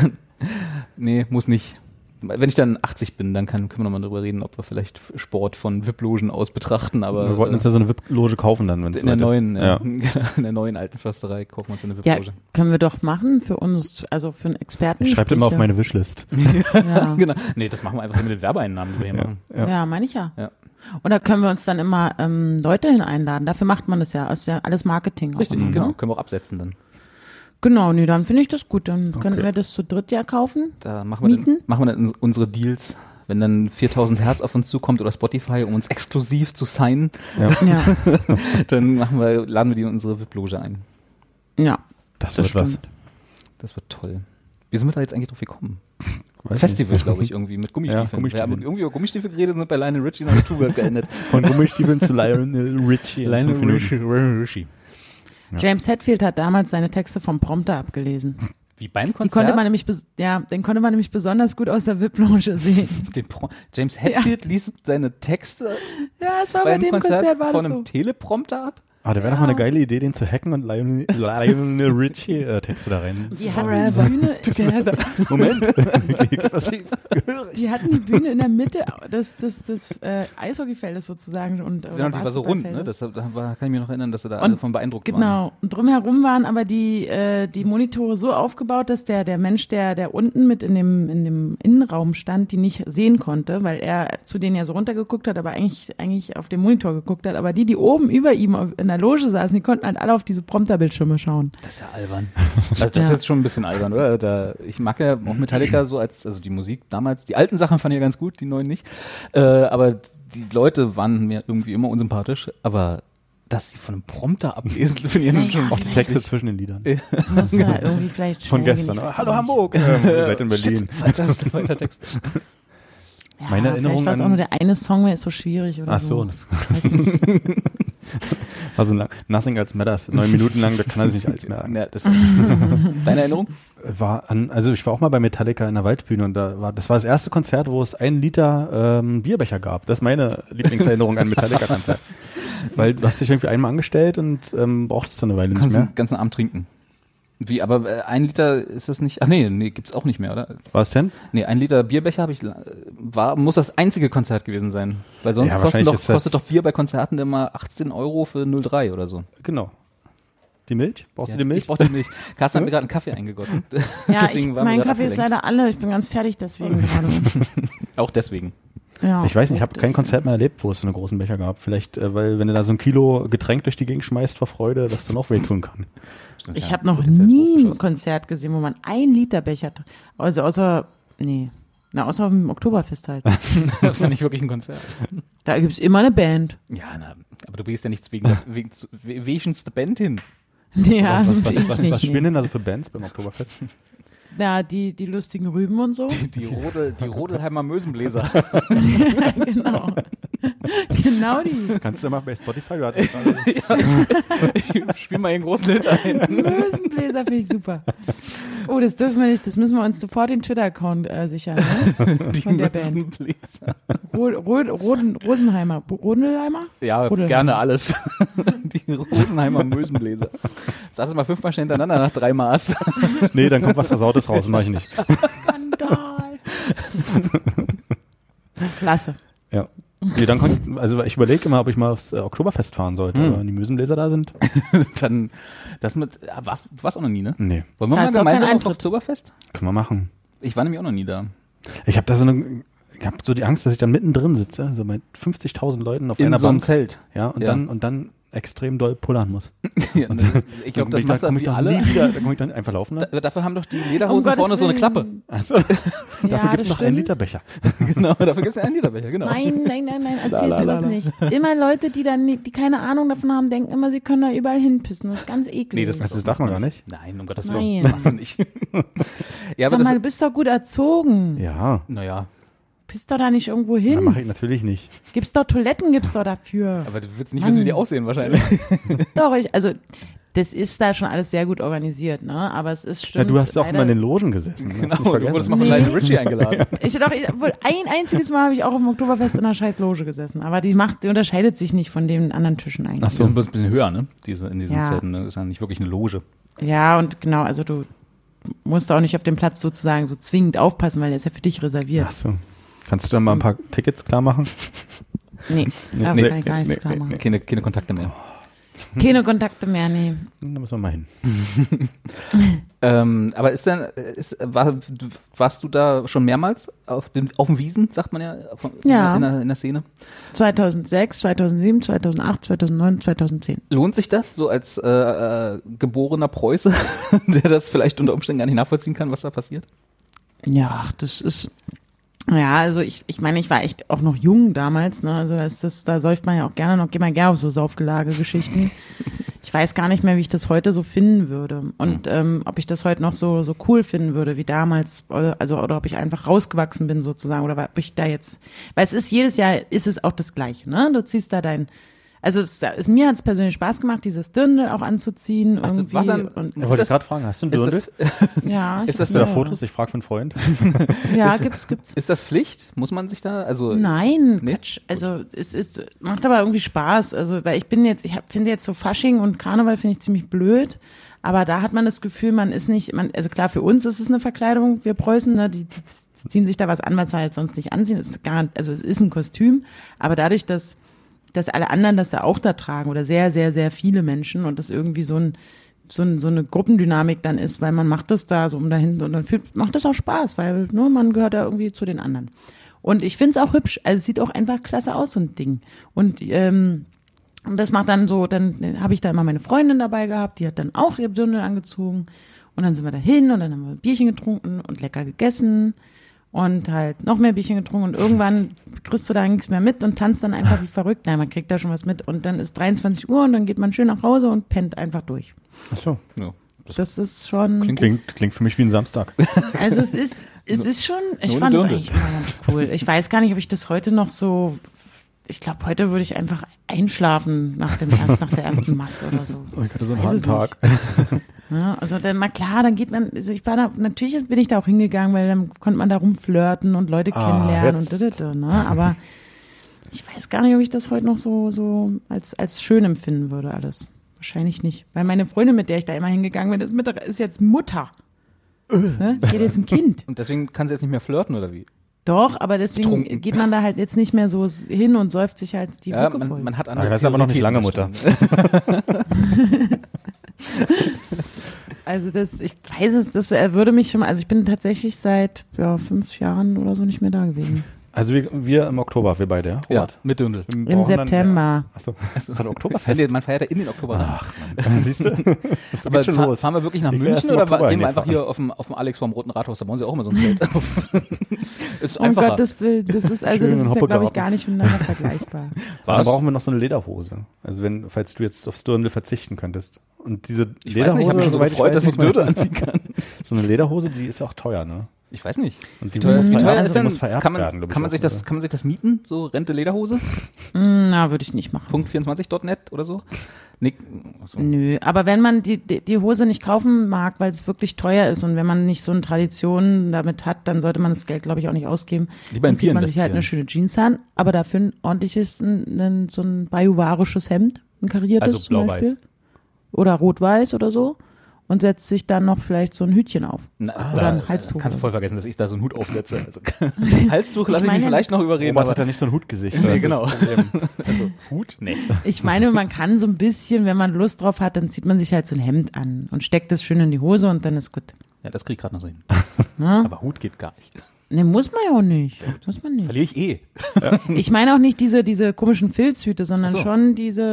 nee, muss nicht. Wenn ich dann achtzig bin, dann kann, können wir nochmal drüber reden, ob wir vielleicht Sport von V I P-Logen aus betrachten. Aber wir wollten uns ja so eine V I P-Loge kaufen dann, wenn es in der ist. neuen, ja. in der neuen alten Försterei kaufen wir uns eine V I P-Loge. Ja, können wir doch machen für uns, also für einen Experten. Ich schreibe immer auf meine Wishlist. Ja. Genau. Nee, das machen wir einfach mit den Werbeeinnahmen, die wir hier ja. machen. Ja, ja meine ich ja. ja. Und da können wir uns dann immer ähm, Leute hin einladen. Dafür macht man das ja. Das ist ja alles Marketing. Richtig, immer, genau. Ne? Können wir auch absetzen dann. Genau, nee, dann finde ich das gut. Dann okay. können wir das zu dritt ja kaufen. Da machen wir, dann, machen wir dann unsere Deals. Wenn dann viertausend Hertz auf uns zukommt oder Spotify, um uns exklusiv zu signen, ja. Ja. dann machen wir, laden wir die in unsere V I P-Loge ein. Ja. Das, das wird stimmt. was. Das wird toll. Wie sind wir da jetzt eigentlich drauf gekommen? Weiß Festival, glaube ich, irgendwie mit Gummistiefeln. Ja, Gummistiefeln. Wir haben irgendwie über Gummistiefel geredet und sind bei Lionel Richie nach der Tour geendet. Von Gummistiefeln zu Lionel Richie. Lionel Richie. Richie. Ja. James Hetfield hat damals seine Texte vom Prompter abgelesen. Wie beim Konzert? Die konnte man nämlich, bes- ja, den konnte man nämlich besonders gut aus der V I P-Loge sehen. Den Pro- James Hetfield ja. liest seine Texte ja, es war bei beim dem Konzert, Konzert war von das einem so. Teleprompter ab? Ah, da wäre ja. doch mal eine geile Idee, den zu hacken und Lionel, Lionel Richie äh, Texte da rein. Die hatten die Bühne, Together. Moment. Was die hatten die Bühne in der Mitte des, des, des äh, Eishockeyfeldes sozusagen. Und, genau, die war so rund, ne? Das, da war, kann ich mich noch erinnern, dass sie da und, alle von beeindruckt genau. waren. Genau. Und drumherum waren aber die, äh, die Monitore so aufgebaut, dass der, der Mensch, der, der unten mit in dem, in dem Innenraum stand, die nicht sehen konnte, weil er zu denen ja so runtergeguckt hat, aber eigentlich, eigentlich auf den Monitor geguckt hat. Aber die, die oben über ihm in der Loge saßen, die konnten halt alle auf diese Prompterbildschirme schauen. Das ist ja albern. Also das Ja. ist jetzt schon ein bisschen albern, oder? Da, ich mag ja auch Metallica so als, also die Musik damals, die alten Sachen fand ich ja ganz gut, die neuen nicht. Äh, aber die Leute waren mir irgendwie immer unsympathisch, aber dass sie von einem Prompter ablesen, finde ich Naja, schon Auch die Texte zwischen den Liedern. Das muss ja irgendwie vielleicht Von schnell gestern. gehen, ich weiß Hallo auch Hamburg. Ähm, ihr seid in Berlin. Falscher falscher Text. nicht. Ja, Meine Erinnerung vielleicht war es an- auch nur der eine Song, der ist so schwierig oder Ach so. so, das war so lang. Nothing Else Matters. Neun Minuten lang, da kann er sich nicht alles merken. Ja, das Deine Erinnerung? War an, also ich war auch mal bei Metallica in der Waldbühne und da war, das war das erste Konzert, wo es einen Liter ähm, Bierbecher gab. Das ist meine Lieblingserinnerung an Metallica-Konzert. Weil du hast dich irgendwie einmal angestellt und ähm, brauchtest dann eine Weile Du nicht kannst mehr. den ganzen Abend trinken. Wie, aber äh, ein Liter ist das nicht, ach nee, nee, gibt's auch nicht mehr, oder? Was denn? Nee, ein Liter Bierbecher habe ich, la- war, muss das einzige Konzert gewesen sein. Weil sonst Ja, kosten wahrscheinlich doch, ist das- kostet doch Bier bei Konzerten immer achtzehn Euro für null Komma drei oder so. Genau. Die Milch? Brauchst Ja, du die Milch? Ich brauch die Milch. Carsten hat mir gerade einen Kaffee eingegossen. Ja, Deswegen ich, waren wir mein grad Kaffee ist abgelenkt. leider alle. Ich bin ganz fertig deswegen gerade. Auch deswegen. Ja. Ich weiß nicht, ich habe kein Konzert mehr erlebt, wo es so einen großen Becher gab. Vielleicht, äh, weil wenn du da so ein Kilo Getränk durch die Gegend schmeißt vor Freude, das dann auch wehtun kann. Stimmt, Ich ja, habe noch potenziell nie ein hochgeschossen. Konzert gesehen, wo man ein Liter Becher hat. Also außer, nee, na außer auf dem Oktoberfest halt. Das ist ja nicht wirklich ein Konzert. Da gibt's immer eine Band. Ja, na, aber du gehst ja nichts wegen, der, wegen zu- we- wenigstens der Band hin. Ja, was, was, ich was, nicht, was nee. spielen denn da so für Bands beim Oktoberfest? Ja, die, die lustigen Rüben und so. Die, Rodel, die Rodelheimer Mösenbläser. Genau. Genau die. Kannst du mal bei Spotify, du hattest gerade Ich spiel mal einen großen Hit ein. Mösenbläser finde ich super. Oh, das dürfen wir nicht, das müssen wir uns sofort den Twitter-Account äh, sichern, ne? Die Von der Band. Mösenbläser. Ro Ro Roden Rosenheimer. Rodenheimer? Ja, Rodelheimer. gerne alles. Die Rosenheimer Mösenbläser. Sag es mal fünfmal schnell hintereinander nach drei Maß. Nee, dann kommt was Versautes raus, mach ich nicht. Skandal. Klasse. Ja. Nee, dann kon- also ich überlege immer, ob ich mal aufs äh, Oktoberfest fahren sollte, Hm. aber wenn die Mösenbläser da sind. Dann, das mit, ah, warst, du warst auch noch nie, ne? Nee, Wollen wir mal Zahlst du auch gemeinsam keinen auf Eintritt? Oktoberfest? können wir machen. Ich war nämlich auch noch nie da. Ich habe da so eine, ich habe so die Angst, dass ich dann mittendrin sitze, so mit fünfzigtausend Leuten auf In einer so einem Bank. Zelt. Ja, und Ja. dann und dann extrem doll pullern muss. Ja, ne, ich glaube, das machst du wie alle. Nie wieder, da komm ich dann einfach laufen lassen. Da, dafür haben doch die Lederhosen Um vorne so eine Klappe. Also, Ja, dafür gibt es das noch einen stimmt. Liter Becher. Genau, dafür gibt es einen Literbecher, genau. Nein, nein, nein, nein, La, erzähl la, sowas la, la. nicht. Immer Leute, die dann, nicht- die keine Ahnung davon haben, denken immer, sie können da überall hinpissen. Das ist ganz eklig. Nee, das, Das darf man gar nicht. Nein, um Gottes Nein. Willen. Machst du nicht. Ja, aber Sag mal, du das, bist doch gut erzogen. Ja, naja, Piss doch da nicht irgendwo das hin. mache ich natürlich nicht. Gibt's doch Toiletten, gibt's doch dafür. aber du willst nicht wissen, wie die aussehen wahrscheinlich. Doch, ich, also, das ist da schon alles sehr gut organisiert, ne? Aber es ist Ja, stimmt. du hast ja auch leider- immer in den Logen gesessen. Hast Genau, nicht du vergessen. wurdest mal von Nee. Lionel Richie eingeladen. Ich doch, ich, wohl ein einziges Mal habe ich auch auf dem Oktoberfest in einer scheiß Loge gesessen. Aber die macht, die unterscheidet sich nicht von den anderen Tischen eigentlich. Ach so, ein bisschen höher, ne? Diese, in diesen Ja. Zelten, ne? Das ist ja nicht wirklich eine Loge. Ja, und genau, also du musst auch nicht auf dem Platz sozusagen so zwingend aufpassen, weil der ist ja für dich reserviert. Ach so. Kannst du da mal ein paar Tickets klar machen? Nee, da nee, kann ich gar nichts nee, klar nee, machen. Keine, keine Kontakte mehr. Keine Kontakte mehr, nee. Da müssen wir mal hin. Ähm, aber ist denn, ist, war, warst du da schon mehrmals auf den, auf den Wiesen, sagt man ja, auf, Ja. In, der, in der Szene? zweitausendsechs, zweitausendsieben, zweitausendacht, zweitausendneun, zweitausendzehn. Lohnt sich das, so als äh, äh, geborener Preuße, der das vielleicht unter Umständen gar nicht nachvollziehen kann, was da passiert? Ja, ach, das ist, ja, also ich, ich meine, ich war echt auch noch jung damals, ne, also da ist das, da säuft man ja auch gerne noch, geht man gerne auf so Saufgelage-Geschichten. Ich weiß gar nicht mehr, wie ich das heute so finden würde und ähm, ob ich das heute noch so so cool finden würde wie damals, oder, also oder ob ich einfach rausgewachsen bin sozusagen oder ob ich da jetzt, weil es ist jedes Jahr ist es auch das Gleiche, ne? Du ziehst da dein, also es, es, mir hat es persönlich Spaß gemacht, dieses Dirndl auch anzuziehen Ach, das irgendwie war dann- und Ich wollte das- gerade fragen, hast du ein ist Dirndl? ja, ich ist das Hast du da ja. Fotos? Ich frage für einen Freund. Ja, gibt's gibt's. Ist das Pflicht? Muss man sich da, also Nein, Nee? Quatsch. Also es ist macht aber irgendwie Spaß. Also weil ich bin jetzt, ich hab, finde jetzt so Fasching und Karneval finde ich ziemlich blöd. Aber da hat man das Gefühl, man ist nicht, man, also klar, für uns ist es eine Verkleidung, wir Preußen, ne, die, die ziehen sich da was an, was sie halt sonst nicht anziehen. Es ist gar, also es ist ein Kostüm, aber dadurch, dass, dass alle anderen das ja auch da tragen oder sehr, sehr, sehr viele Menschen und das irgendwie so ein, so, ein, so eine Gruppendynamik dann ist, weil man macht das da so um dahin und dann fühlt, macht das auch Spaß, weil ne, man gehört da irgendwie zu den anderen. Und ich finde es auch hübsch, also es sieht auch einfach klasse aus, so ein Ding. Und ähm, und das macht dann so, dann habe ich da immer meine Freundin dabei gehabt, die hat dann auch ihr Dirndl angezogen und dann sind wir da hin und dann haben wir Bierchen getrunken und lecker gegessen und halt noch mehr Bierchen getrunken und irgendwann kriegst du da nichts mehr mit und tanzt dann einfach wie verrückt. Nein, man kriegt da schon was mit und dann ist dreiundzwanzig Uhr und dann geht man schön nach Hause und pennt einfach durch. Ach so. ja. Das ist schon, Klingt, klingt für mich wie ein Samstag. also es ist, es ist schon, ich Nur fand es Dirndl. eigentlich immer ganz cool. Ich weiß gar nicht, ob ich das heute noch so, ich glaube, heute würde ich einfach einschlafen nach dem erst, nach der ersten Masse oder so. Ich hatte so einen Weiß harten es Tag. Ja, also dann mal klar, dann geht man, also ich war da, natürlich bin ich da auch hingegangen, weil dann konnte man da rumflirten und Leute Ah, kennenlernen jetzt. und didede, ne? Aber ich weiß gar nicht, ob ich das heute noch so, so als, als schön empfinden würde, alles. Wahrscheinlich nicht. Weil meine Freundin, mit der ich da immer hingegangen bin, ist, mit, ist jetzt Mutter. Ne? Die hat jetzt ein Kind. Und deswegen kann sie jetzt nicht mehr flirten, oder wie? Doch, aber deswegen Betrunken. geht man da halt jetzt nicht mehr so hin und säuft sich halt die Ja, Rücke voll. man, man hat andere Ah, das ist aber noch nicht lange, Prioritäten, das stimmt. Also das, ich weiß es, das würde mich schon mal, also ich bin tatsächlich seit ja, fünf Jahren oder so nicht mehr da gewesen. Also wir, wir im Oktober, wir beide, ja? Ja, Robert? mit Dirndl. Wir Im brauchen dann- September. Ja. Achso, das ist halt Oktoberfest. Nee, man feiert ja in den Oktober rein. Ach, Mann. Siehst du? Jetzt Aber geht's schon fahr, los. fahren wir wirklich nach Ich will erst München im oder Oktober war- nehmen wir einfach hinfahren. hier auf dem, auf dem Alex vom Roten Rathaus? Da bauen sie auch immer so ein Zelt auf. Ist Um einfacher. Gottes Willen, das ist also Schön das in ist ja, glaube ich, Hoppegarten. gar nicht miteinander vergleichbar. Da Was? brauchen wir noch so eine Lederhose. Also wenn, falls du jetzt aufs Dirndl verzichten könntest. Und diese Ich weiß Lederhose, nicht, ich habe mich schon so soweit gefreut, dass ich muss man- Dürre anziehen kann. So eine Lederhose, die ist ja auch teuer, ne? Ich weiß nicht. Und die Wie teuer, muss wie teuer vererbt- ist denn, muss vererbt kann man, werden, glaub ich kann man auch, sich das, oder? kann man sich das mieten? So Rente Lederhose? Mm, Na, würde ich nicht machen. Punkt vierundzwanzig Punkt net oder so? Nee, achso. Nö, aber wenn man die, die, die Hose nicht kaufen mag, weil es wirklich teuer ist und wenn man nicht so eine Tradition damit hat, dann sollte man das Geld, glaube ich, auch nicht ausgeben. Lieber in Dann zieht Bier man sich halt investieren. eine schöne Jeans an, aber dafür ein ordentliches, ein, ein, so ein bajuwarisches Hemd, ein kariertes Also zum blau-weiß. Beispiel. Oder rot-weiß oder so und setzt sich dann noch vielleicht so ein Hütchen auf. Na, Oder da ein Halstuch. Kannst du voll vergessen, dass ich da so einen Hut aufsetze. Also, Halstuch lasse ich, meine- mich vielleicht noch überreden. Robert aber- hat ja nicht so ein Hutgesicht. Nee, das ist genau. das Problem. Also Hut? Nee. Ich meine, man kann so ein bisschen, wenn man Lust drauf hat, dann zieht man sich halt so ein Hemd an und steckt es schön in die Hose und dann ist gut. Ja, das krieg ich gerade noch so hin. Ne? Aber Hut geht gar nicht. Ne, muss man ja auch nicht. Muss man nicht. Verliere ich eh. Ich meine auch nicht diese, diese komischen Filzhüte, sondern Ach so. schon diese,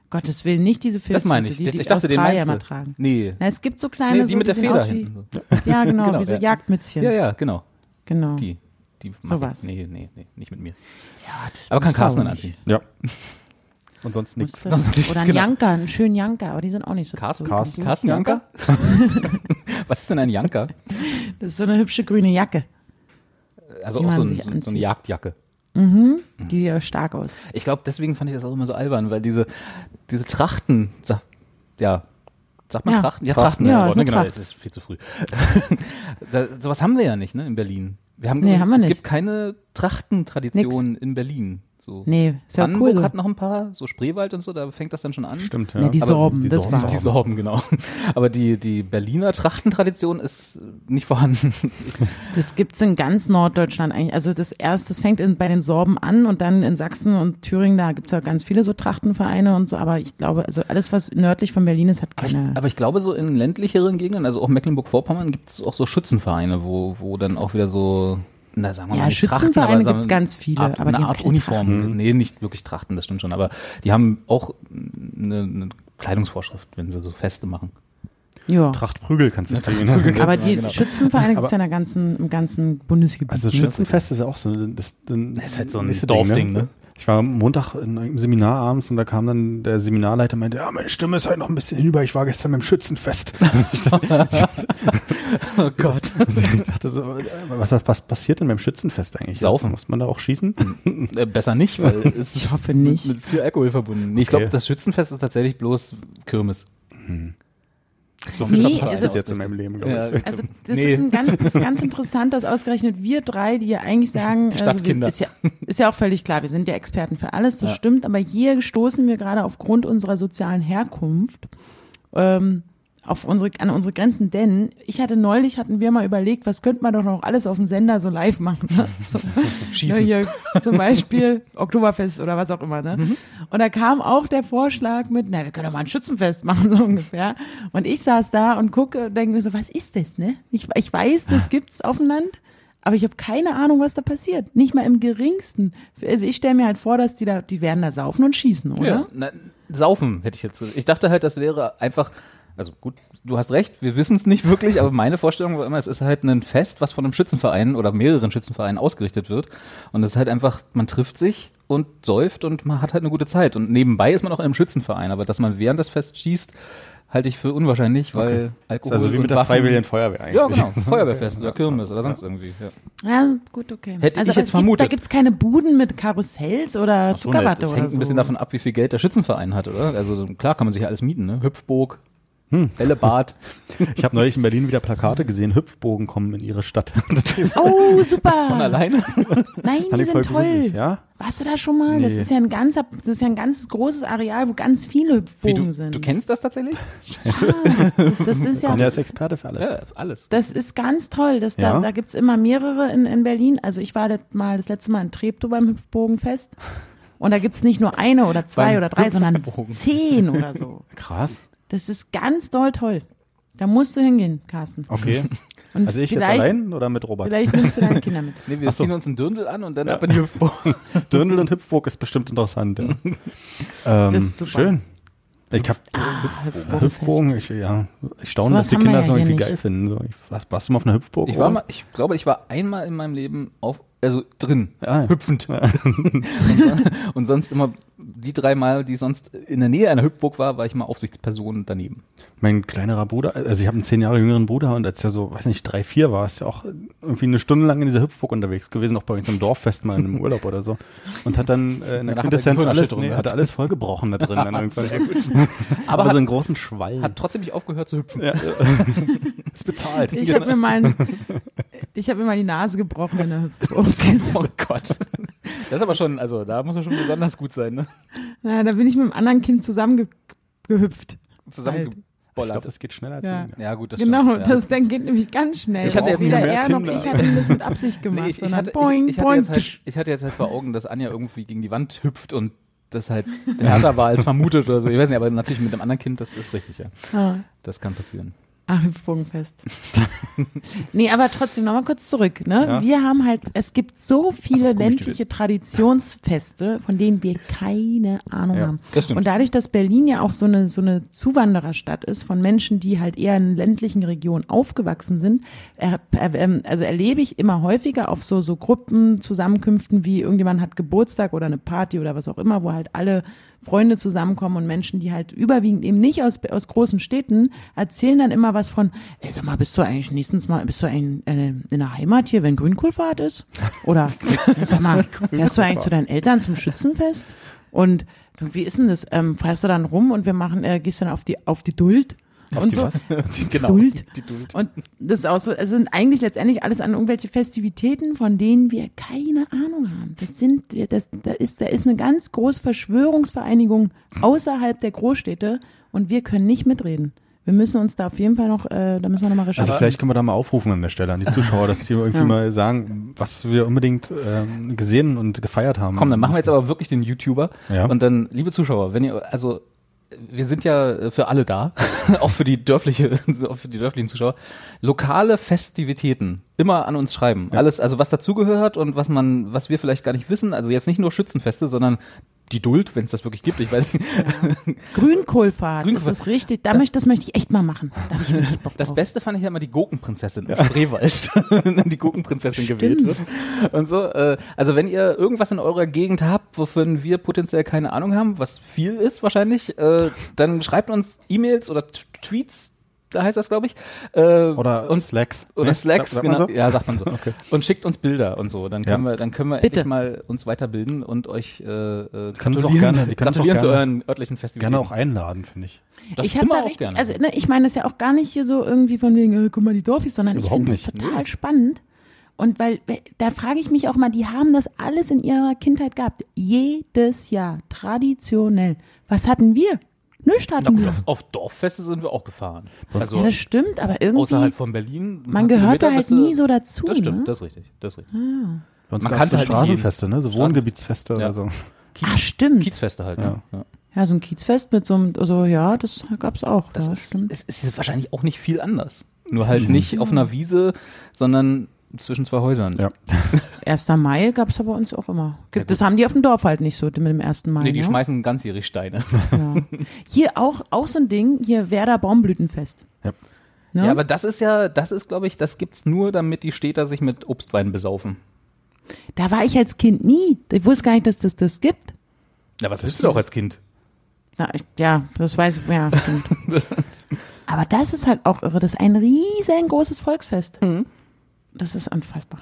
Gottes Willen, nicht diese Filzhüte, Das meine ich. die Ich, die ich dachte, den Australier meinst mal du. tragen. Nee. Na, es gibt so kleine, Nee, die so, mit der sehen Feder aus wie, hinten. Ja, genau, Genau, wie so ja. Jagdmützchen. Ja, ja, genau. Genau. Die. Die mag Sowas. ich. Nee, nee, nee, nicht mit mir. Ja, das Aber kann muss Carsten auch dann nicht. anziehen. Ja. Und sonst nichts. Musste- Sonst nichts, Oder ein genau. Janker, einen schönen Janker, aber die sind auch nicht so Carsten? so Carsten? gut. Carsten Janker? Was ist denn ein Janker? Das ist so eine hübsche grüne Jacke. Also Die auch so, man ein, sich so, so eine anzieht. Jagdjacke. Die sieht ja stark aus. Ich glaube, deswegen fand ich das auch immer so albern, weil diese, diese Trachten, sa- ja, sagt man Ja. Trachten? Ja, Trachten, Trachten, ja, ist das ist Wort, ne? eine Genau, Tracht. es ist viel zu früh. da, sowas haben wir ja nicht, ne, in Berlin. Wir haben, Nee, haben wir es nicht. gibt keine Trachtentradition in Berlin. So. Nee, ist ja Brandenburg cool so. hat noch ein paar, so Spreewald und so, da fängt das dann schon an. Stimmt, ja. Nee, die Aber Sorben, die das Sorben, war. Die Sorben, genau. Aber die, die Berliner Trachtentradition ist nicht vorhanden. Das gibt's in ganz Norddeutschland eigentlich. Also das erste, das fängt in, bei den Sorben an und dann in Sachsen und Thüringen, da gibt's ja ganz viele so Trachtenvereine und so. Aber ich glaube, also alles, was nördlich von Berlin ist, hat Aber ich, keine. aber ich glaube, so in ländlicheren Gegenden, also auch Mecklenburg-Vorpommern, gibt es auch so Schützenvereine, wo, wo dann auch wieder so, na sagen wir Ja, mal, nicht Schützenvereine Trachten, aber gibt's sagen, ganz viele, Art, aber die eine haben Art keine Uniform. Nee, nicht wirklich Trachten, das stimmt schon, aber die haben auch eine, eine Kleidungsvorschrift, wenn sie so Feste machen. Ja. Trachtprügel kannst du kriegen. Aber die genau. Schützenvereine gibt's Aber- ja in der ganzen, im ganzen Bundesgebiet. Also ne? Schützenfest ist ja auch so das, das, Das ist halt so ein nächste Dorfding, ne? Ich war am Montag in einem Seminar abends und da kam dann der Seminarleiter und meinte, ja, meine Stimme ist halt noch ein bisschen hinüber, ich war gestern beim Schützenfest. Oh Gott. Ich dachte so, was, was passiert denn beim Schützenfest eigentlich? Saufen. Muss man da auch schießen? Äh, besser nicht, weil es Ich hoffe nicht. mit, mit viel Alkohol verbunden. Nee, ich glaube, Okay. das Schützenfest ist tatsächlich bloß Kirmes. So viel Nee, passiert also- jetzt in meinem Leben, glaube ich. Also das Nee. ist, ein ganz, das ist ganz interessant, dass ausgerechnet wir drei, die ja eigentlich sagen, Die Stadtkinder. Also wir, ist, ja, ist ja auch völlig klar, wir sind ja Experten für alles, das Ja. stimmt, aber hier stoßen wir gerade aufgrund unserer sozialen Herkunft ähm, auf unsere, an unsere Grenzen, denn ich hatte neulich, hatten wir mal überlegt, was könnte man doch noch alles auf dem Sender so live machen. Ne? So, Schießen. ne, hier, zum Beispiel Oktoberfest oder was auch immer. Ne? Und da kam auch der Vorschlag mit, na, wir können doch mal ein Schützenfest machen, so ungefähr. Und ich saß da und gucke und denke mir so, was ist das, ne? Ich, ich weiß, das gibt's auf dem Land, aber ich habe keine Ahnung, was da passiert. Nicht mal im geringsten. Also ich stelle mir halt vor, dass die da, die werden da saufen und schießen, oder? Ja, na, saufen hätte ich jetzt. Ich dachte halt, das wäre einfach, also gut, du hast recht, wir wissen es nicht wirklich, aber meine Vorstellung war immer, es ist halt ein Fest, was von einem Schützenverein oder mehreren Schützenvereinen ausgerichtet wird. Und es ist halt einfach, man trifft sich und säuft und man hat halt eine gute Zeit. Und nebenbei ist man auch in einem Schützenverein, aber dass man während des Fests schießt, halte ich für unwahrscheinlich, weil Alkohol Also wie und mit der Waffen, Freiwilligen Feuerwehr eigentlich. Ja, genau, Feuerwehrfest oder Kirmes oder sonst irgendwie. Ja. Ja, gut, okay. Hätte ich aber jetzt gibt's- vermutet. Da gibt's keine Buden mit Karussells oder Ach so, ne, Zuckerwatte das oder hängt so. ein bisschen davon ab, wie viel Geld der Schützenverein hat, oder? Also klar kann man sich ja alles mieten, ne? Hüpfburg, Hm. Bällebad. Ich habe neulich in Berlin wieder Plakate gesehen, Hüpfbogen kommen in ihre Stadt. Oh, super. Von alleine. Nein, Fand die ich voll sind toll. gruselig, ja? Warst du da schon mal? Das Nee. ist ja ein ganzer, das ist ja ein ganz großes Areal, wo ganz viele Wie, Hüpfbogen du, sind. du kennst das tatsächlich? Ja, das ist ja, Und er ist Experte für alles. Ja, alles. das ist ganz toll. Das, Ja? Da, da gibt's immer mehrere in, in Berlin. Also ich war das mal das letzte Mal in Treptow beim Hüpfbogenfest. Und da gibt's nicht nur eine oder zwei Beim oder drei, sondern Hüpfbogen. zehn oder so. Krass. Das ist ganz doll toll. Da musst du hingehen, Carsten. Okay. Und Also ich jetzt vielleicht, allein oder mit Robert? vielleicht nimmst du deine Kinder mit. Nee, wir Ach so. ziehen uns einen Dirndl an und dann ab in die Hüpfburg. Dirndl und Hüpfburg ist bestimmt interessant. Ja. ähm, Das ist super. Schön. Ich hab das Hüpfbogenfest. Hüpfbogen, ich, ja, ich staune, Sowas dass die haben wir Kinder ja das noch hier irgendwie nicht. geil finden. So, ich, warst, warst du mal auf einer Hüpfburg? Ich war Robert? mal, ich glaube, ich war einmal in meinem Leben auf, also drin, Ah, ja. hüpfend. Und sonst immer, die drei Mal, die sonst in der Nähe einer Hüpfburg war, war ich mal Aufsichtsperson daneben. Mein kleinerer Bruder, also ich habe einen zehn Jahre jüngeren Bruder und als er so, weiß nicht, drei, vier war, ist ja auch irgendwie eine Stunde lang in dieser Hüpfburg unterwegs gewesen, auch bei uns im Dorffest mal in einem Urlaub oder so. Und hat dann äh, in der Danach hat er Quintessenz alles, Gehirnerschütterung nee, gehabt. hat er alles vollgebrochen da drin. Dann irgendwann. Sehr gut. Aber, Aber so hat, einen großen Schwall. hat trotzdem nicht aufgehört zu hüpfen. ja, ist bezahlt. Ich habe mir mal, ich habe mir mal die Nase gebrochen in der Hüpfburg. Oh Gott. Das ist aber schon, also da muss er schon besonders gut sein, ne? Na, da bin ich mit einem anderen Kind zusammengehüpft. Zusammengebollert. Ich glaube, das geht schneller als Ja. weniger. Ja, gut, das Genau, stimmt. Ja. das dann geht nämlich ganz schnell. Ich hatte jetzt weder mehr er noch Kinder. ich hatte das mit Absicht gemacht, Nee, ich, ich, sondern hatte, boing, ich, ich, hatte boing. jetzt halt, ich hatte jetzt halt vor Augen, dass Anja irgendwie gegen die Wand hüpft und das halt härter war als vermutet oder so. Ich weiß nicht, aber natürlich mit einem anderen Kind, das ist richtig, ja. Ah. Das kann passieren. Ach, Hüpfbogenfest. Nee, aber trotzdem nochmal kurz zurück. Ne? Ja. Wir haben halt, es gibt so viele Also, ländliche Traditionsfeste, von denen wir keine Ahnung Ja, haben. das stimmt. Und dadurch, dass Berlin ja auch so eine, so eine Zuwandererstadt ist von Menschen, die halt eher in ländlichen Regionen aufgewachsen sind, er, er, also erlebe ich immer häufiger auf so, so Gruppenzusammenkünften, wie irgendjemand hat Geburtstag oder eine Party oder was auch immer, wo halt alle Freunde zusammenkommen und Menschen, die halt überwiegend eben nicht aus, aus großen Städten, erzählen dann immer was von, ey, sag mal, bist du eigentlich nächstens mal, bist du eigentlich in, in der Heimat hier, wenn Grünkohlfahrt ist? Oder, sag mal, fährst du eigentlich zu deinen Eltern zum Schützenfest? Und wie ist denn das? Ähm, fährst du dann rum und wir machen, äh, gehst dann auf die, auf die Duld? Und die so. was? Genau. Duld. Die Duld. Und das ist auch so, es sind eigentlich letztendlich alles an irgendwelche Festivitäten, von denen wir keine Ahnung haben. Das sind, das, da ist, da ist eine ganz große Verschwörungsvereinigung außerhalb der Großstädte und wir können nicht mitreden. Wir müssen uns da auf jeden Fall noch, äh, da müssen wir noch mal Also recherchieren. vielleicht können wir da mal aufrufen an der Stelle an die Zuschauer, dass die irgendwie Ja. mal sagen, was wir unbedingt ähm, gesehen und gefeiert haben. Komm, dann machen wir jetzt aber wirklich den YouTuber. Ja. Und dann, liebe Zuschauer, wenn ihr, also wir sind ja für alle da, auch für die dörfliche, auch für die dörflichen Zuschauer. Lokale Festivitäten immer an uns schreiben. Ja. Alles, also was dazugehört und was man, was wir vielleicht gar nicht wissen. Also jetzt nicht nur Schützenfeste, sondern die Duld, wenn es das wirklich gibt. Ich weiß nicht. Grünkohlfahrt, Grünkohlfahrt. das ist richtig. Da Das- möchte, das möchte ich echt mal machen. Da habe ich richtig Bock Das drauf. Beste fand ich ja immer die Gurkenprinzessin im Spreewald, wenn die Gurkenprinzessin Stimmt. gewählt wird. Und so, äh, also wenn ihr irgendwas in eurer Gegend habt, wovon wir potenziell keine Ahnung haben, was viel ist wahrscheinlich, äh, dann schreibt uns E-Mails oder T- Tweets, da heißt das, glaube ich. Äh, Oder und, Slacks. Oder Ne? Slacks, Sagt man genau. so? Ja, sagt man so. Okay. Und schickt uns Bilder und so. Dann können Ja. wir, dann können wir Bitte. endlich mal uns weiterbilden und euch äh, äh, Können uns auch gratulieren, gerne- die können uns auch gratulieren zu gerne- euren örtlichen Festivitäten. Gerne auch einladen, finde ich. Das ich habe immer da auch richtig, gerne. also ne, ich meine das ja auch gar nicht hier so irgendwie von wegen, äh, guck mal die Dorfis, sondern ich Überhaupt finde das nicht. total spannend. Und weil, da frage ich mich auch mal, die haben das alles in ihrer Kindheit gehabt. Jedes Jahr, traditionell. Was hatten wir? Nichts Na hatten gut, wir. auf, auf Dorffeste sind wir auch gefahren. Also Ja, das stimmt, aber irgendwie, außerhalb von Berlin. man gehört da halt Kilometer bist du- nie so dazu. Das stimmt, ne? das ist richtig. Das ist richtig. Bei uns Man gab's kannte so halt nicht Straßenfeste, ne? So Straßen- Wohngebietsfeste Ja. oder so. Kiez, Ah, stimmt. Kiezfeste halt. Ja. Ne? Ja. Ja, so ein Kiezfest mit so einem, also ja, das gab's auch. Das ja, ist, stimmt. es ist wahrscheinlich auch nicht viel anders. Nur halt nicht auf einer Wiese, sondern zwischen zwei Häusern. Ja. erster Mai gab's aber bei uns auch immer. Ja, Das haben die auf dem Dorf halt nicht so mit dem ersten Mai. Nee, die ne? schmeißen ganzjährig Steine. Ja. Hier auch, auch so ein Ding, hier Werder Baumblütenfest. Ja. Ne? Ja, aber das ist ja, das ist, glaube ich, das gibt's nur, damit die Städter sich mit Obstwein besaufen. Da war ich als Kind nie. Ich wusste gar nicht, dass das das gibt. Ja, was willst du doch als Kind? Na, ich, ja, das weiß ich, ja, stimmt. Aber das ist halt auch irre. Das ist ein riesengroßes Volksfest. Das ist unfassbar.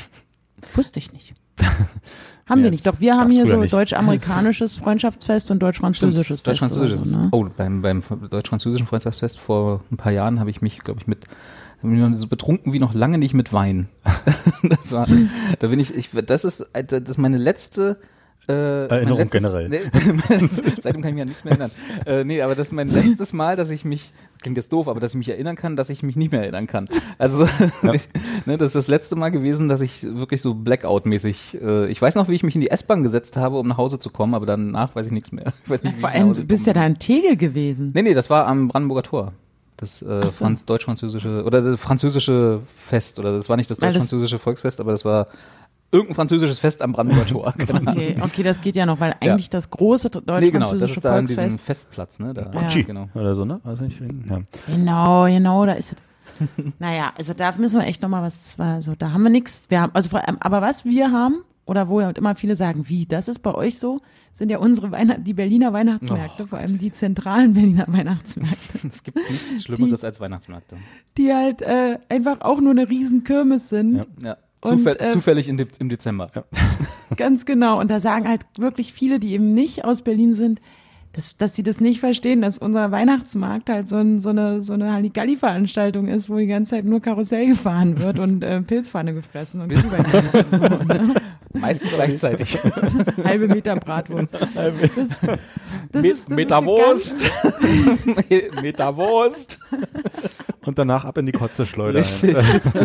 Wusste ich nicht. Haben wir Ja, nicht. das Doch wir haben gab's hier früher so nicht. deutsch-amerikanisches Freundschaftsfest und deutsch-französisches Fest. Deutsch-Französisches. Oder so, ne? Oh, beim, beim deutsch-französischen Freundschaftsfest vor ein paar Jahren habe ich mich, glaube ich, mit hab mich noch so betrunken wie noch lange nicht mit Wein. Das war, da bin ich, ich, das ist, das ist meine letzte äh, Erinnerung mein letztes, generell. Nee, seitdem kann ich mich an nichts mehr erinnern. Äh, nee, aber das ist mein letztes Mal, dass ich mich, klingt jetzt doof, aber dass ich mich erinnern kann, dass ich mich nicht mehr erinnern kann. Also, Ja. ne, das ist das letzte Mal gewesen, dass ich wirklich so Blackout-mäßig, äh, ich weiß noch, wie ich mich in die S-Bahn gesetzt habe, um nach Hause zu kommen, aber danach weiß ich nichts mehr. Ich weiß nicht, wie Vor ich nach allem, Hause du bist ja gekommen da in Tegel gewesen. Nee, nee, das war am Brandenburger Tor. Das äh, Ach so. Franz, deutsch-französische, oder das französische Fest, oder das war nicht das Weil das- deutsch-französische Volksfest, aber das war irgendein französisches Fest am Brandenburger Tor. Keine Ahnung. Okay, okay, das geht ja noch, weil eigentlich das große Nee, genau, das deutsch-französische ist da in diesem Volksfest. Festplatz, ne? Da, Ja. genau. Oder so, ne? Weiß nicht. Ja. Genau, genau, da ist es. Naja, also da müssen wir echt nochmal was, das war so, da haben wir nichts. Wir haben, also vor allem, aber was wir haben, oder wo ja immer viele sagen, wie, das ist bei euch so, sind ja unsere Weihnachten, die Berliner Weihnachtsmärkte, Oh vor allem die zentralen Berliner Weihnachtsmärkte, Es gibt nichts Schlimmeres als Weihnachtsmärkte. die halt äh, einfach auch nur eine riesen Kirmes sind. Ja. Ja. Und, Zufäll äh, zufällig in de im Dezember. Ganz genau. Und da sagen halt wirklich viele, die eben nicht aus Berlin sind, dass, dass sie das nicht verstehen, dass unser Weihnachtsmarkt halt so, ein, so eine, so eine Halligalli-Veranstaltung ist, wo die ganze Zeit nur Karussell gefahren wird und äh, Pilzpfanne gefressen und Glühwein getrunken, ne? Meistens gleichzeitig. Halbe Meter Bratwurst. Das, das Met ist, das Meterwurst. Ist Meterwurst. Und danach ab in die Kotze schleudern. Richtig.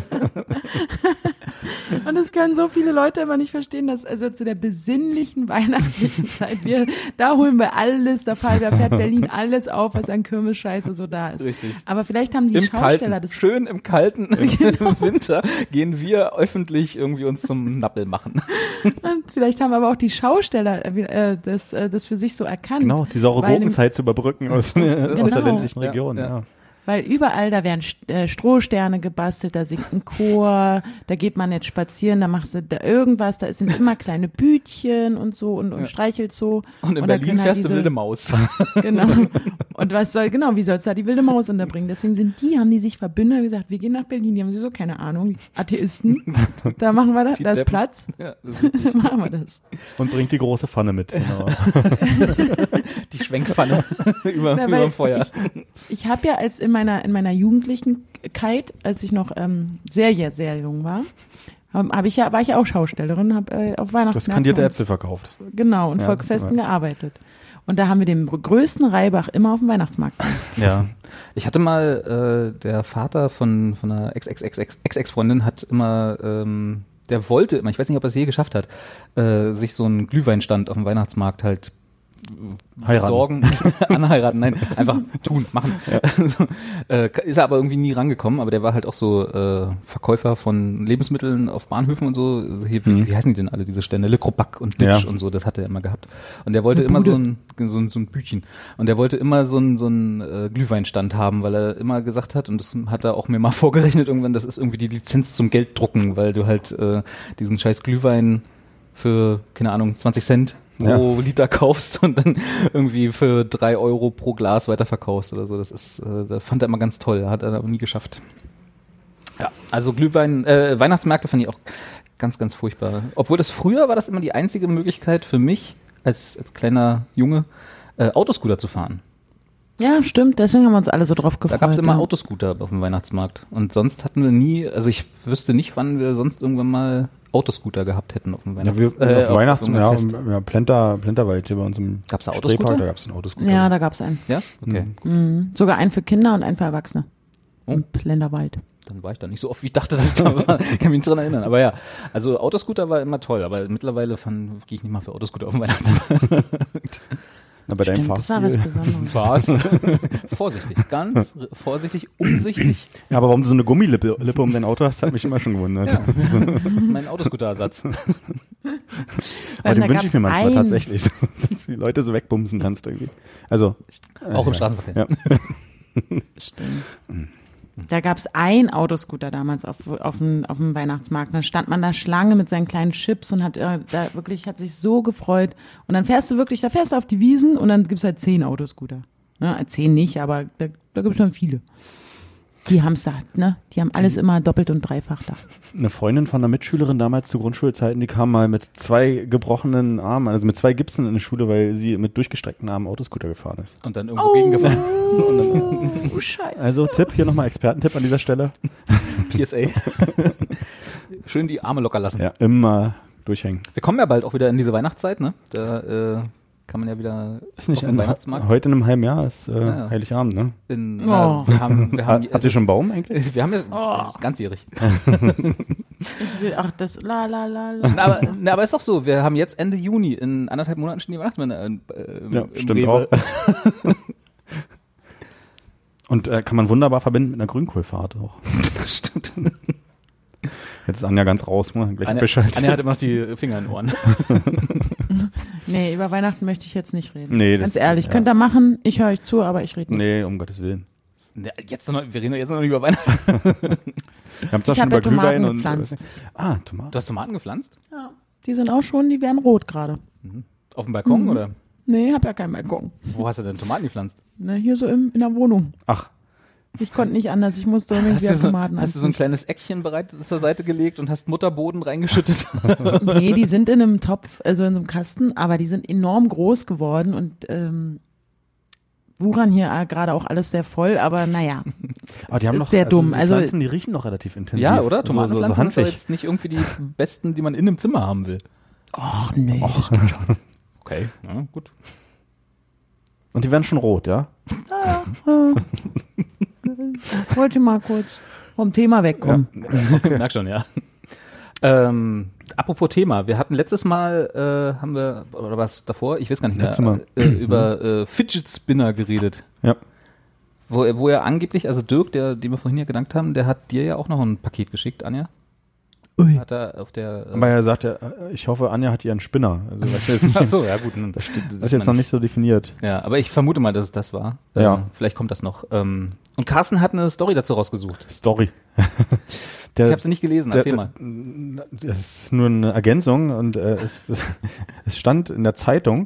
Und das können so viele Leute immer nicht verstehen, dass also zu der besinnlichen weihnachtlichen Zeit, wir, da holen wir alles, da fährt Berlin alles auf, was an Kirmes-Scheiße so da ist. Richtig. Aber vielleicht haben die Im Schausteller kalten, das... schön im kalten Winter gehen wir öffentlich irgendwie uns zum Nappel machen. Vielleicht haben aber auch die Schausteller äh, das, äh, das für sich so erkannt. Genau, die saure Weil Gurkenzeit zu überbrücken aus, Genau. aus der ländlichen Ja, Region. ja. Ja. Weil überall, da werden äh, Strohsterne gebastelt, da singt ein Chor, da geht man jetzt spazieren, da machst du da irgendwas, da sind immer kleine Bütchen und so und, und Ja. streichelt so. Und in Und da Berlin können halt fährst du diese- wilde Maus. Genau. Und was soll, genau, wie sollst du da die wilde Maus unterbringen? Deswegen sind die, haben die sich verbündet und gesagt, wir gehen nach Berlin, die haben so keine Ahnung, Atheisten, da machen wir das, Die da ist Deppen. Platz, Ja, das ist da richtig. machen wir das. Und bringt die große Pfanne mit. Genau. Die Schwenkpfanne über, Na, über weil dem Feuer. Ich, ich habe ja als in meiner in meiner Jugendlichenkeit, als ich noch ähm, sehr sehr sehr jung war, ähm, hab ich ja war ich ja auch Schaustellerin, habe äh, auf Weihnachten Du hast kandierte und- Äpfel verkauft. genau und Ja, Volksfesten das gearbeitet. Und da haben wir den größten Reibach immer auf dem Weihnachtsmarkt. Ja. Ich hatte mal, äh, der Vater von, von einer Ex-Ex-Ex-Ex-Ex-Freundin hat immer, ähm, der wollte immer, ich weiß nicht, ob er es je geschafft hat, äh, sich so einen Glühweinstand auf dem Weihnachtsmarkt halt Heiraten. sorgen, anheiraten, nein, einfach tun, machen. So, äh, ist er aber irgendwie nie rangekommen, aber der war halt auch so äh, Verkäufer von Lebensmitteln auf Bahnhöfen und so. Hier, wie, Mhm. wie heißen die denn alle, diese Stände? Le Crobac und Ditch Ja. und so, das hat er immer gehabt. Und der wollte Eine immer Bude. so ein, so ein, so ein Bütchen. Und der wollte immer so ein, so ein äh, Glühweinstand haben, weil er immer gesagt hat, und das hat er auch mir mal vorgerechnet irgendwann, das ist irgendwie die Lizenz zum Gelddrucken, weil du halt äh, diesen scheiß Glühwein für, keine Ahnung, zwanzig Cent pro Ja. Liter kaufst und dann irgendwie für drei Euro pro Glas weiterverkaufst oder so. Das ist, äh, das fand er immer ganz toll, hat er aber nie geschafft. Ja, also Glühwein, äh, Weihnachtsmärkte fand ich auch ganz, ganz furchtbar. Obwohl das früher war das immer die einzige Möglichkeit für mich als, als kleiner Junge, äh, Autoscooter zu fahren. Ja, stimmt, deswegen haben wir uns alle so drauf gefreut. Da gab es immer ja. Autoscooter auf dem Weihnachtsmarkt. Und sonst hatten wir nie, also ich wüsste nicht, wann wir sonst irgendwann mal Autoscooter gehabt hätten auf dem Ja, Weihnachts wir, äh, auf Weihnachts- irgendeinem ja, Fest. ja, Plenter, Plenterwald hier bei uns im Gab's da Spreepark, Autoscooter? da gab es einen Autoscooter. Ja, da gab's einen. Ja? Okay. Mhm. Sogar einen für Kinder und einen für Erwachsene. Oh. Im Plenderwald. Dann war ich da nicht so oft, wie ich dachte, dass ich da war. Ich kann mich nicht dran erinnern. Aber ja, also Autoscooter war immer toll, aber mittlerweile gehe ich nicht mal für Autoscooter auf den Weihnachtsmarkt. Na, bei deinem Stimmt, das war was Fahrstil. Besonderes. Was? Vorsichtig, ganz r- vorsichtig, umsichtig. Ja, aber warum du so eine Gummilippe Lippe um dein Auto hast, hat mich immer schon gewundert. Ja. Das ist mein Autoscooter-Ersatz. Aber Weil den da wünsche ich gab's mir manchmal einen- tatsächlich, dass die Leute so wegbumsen kannst irgendwie. Also äh, Auch im ja. Straßenverkehr. Ja. Stimmt. Da gab's ein Autoscooter damals auf, auf, dem, auf dem Weihnachtsmarkt. Dann stand man da Schlange mit seinen kleinen Chips und hat äh, da wirklich, hat sich so gefreut. Und dann fährst du wirklich, da fährst du auf die Wiesen und dann gibt's halt zehn Autoscooter. Ne, zehn nicht, aber da, da gibt's schon viele. Die haben's da, ne? Die haben alles immer doppelt und dreifach da. Eine Freundin von einer Mitschülerin damals zu Grundschulzeiten, die kam mal mit zwei gebrochenen Armen, also mit zwei Gipsen in die Schule, weil sie mit durchgestreckten Armen Autoscooter gefahren ist. Und dann irgendwo gegengefahren. Oh, Scheiße. Also Tipp, hier nochmal Expertentipp an dieser Stelle. P S A. Schön die Arme locker lassen. Ja, immer durchhängen. Wir kommen ja bald auch wieder in diese Weihnachtszeit, ne? Da äh, kann man ja wieder Ist nicht auf den ein, Weihnachtsmarkt. heute in einem halben Jahr ist äh, Ja, ja. Heiligabend, ne? In, Oh. na, wir haben, wir haben, Hat, habt ihr schon einen Baum eigentlich? Wir haben ja Oh. ganzjährig. Ich will, ach, das, la, la, la, la. Na, aber, na, aber ist doch so, wir haben jetzt Ende Juni, in anderthalb Monaten stehen die Weihnachtsmänner äh, im Ja, im stimmt Rewe. auch. Und äh, kann man wunderbar verbinden mit einer Grünkohlfahrt auch. Stimmt. Jetzt ist Anja ganz raus, ne? Gleich Anja, Bescheid. Anja hat immer noch die Finger in den Ohren. Nee, über Weihnachten möchte ich jetzt nicht reden. Nee, Ganz das- ehrlich, ja. könnt ihr machen, ich höre euch zu, aber ich rede nicht. Nee, um Gottes Willen. Ja, jetzt noch, wir reden doch jetzt noch nicht über Weihnachten. Wir haben zwar Ich schon habe ja über Glühwein Tomaten und gepflanzt. Ah, Tomaten. Du hast Tomaten gepflanzt? Ja, die sind auch schon, die werden rot gerade. Auf dem Balkon Mhm. oder? Nee, hab ja keinen Balkon. Wo hast du denn Tomaten gepflanzt? Ne, hier so im, in der Wohnung. Ach, Ich konnte nicht anders, ich musste Hast irgendwie du, so, Tomaten hast du so ein kleines Eckchen bereit zur Seite gelegt und hast Mutterboden reingeschüttet? Nee, die sind in einem Topf, also in so einem Kasten, aber die sind enorm groß geworden und ähm, wuchern hier äh, gerade auch alles sehr voll, aber naja. aber die haben ist noch sehr dumm. die Also- Pflanzen, die riechen noch relativ intensiv. Ja, oder? So, so, so Tomatenpflanzen sind doch handlich. jetzt nicht irgendwie die besten, die man in einem Zimmer haben will. Ach nee. Okay, ja, gut. Und die werden schon rot, ja? wollte mal kurz vom Thema wegkommen. Okay. Merk schon, ja. Ähm, apropos Thema, wir hatten letztes Mal, äh, haben wir, oder was davor, ich weiß gar nicht mehr, Letztes Mal. Äh, über äh, Fidget Spinner geredet. Ja. Wo, wo er angeblich, also Dirk, der, den wir vorhin ja gedankt haben, der hat dir ja auch noch ein Paket geschickt, Anja. Ui. Hat er auf der... Äh, Aber er sagt ja, ich hoffe, Anja hat ihren Spinner. Also, weißt du, jetzt nicht, Ach so, ja gut. Das, steht, das ist jetzt noch nicht so definiert. Ja, aber ich vermute mal, dass es das war. Ja. Ähm, vielleicht kommt das noch. Ähm, und Carsten hat eine Story dazu rausgesucht. Story. Der, Ich habe sie nicht gelesen, erzähl der, mal. Das ist nur eine Ergänzung und äh, es, es stand in der Zeitung,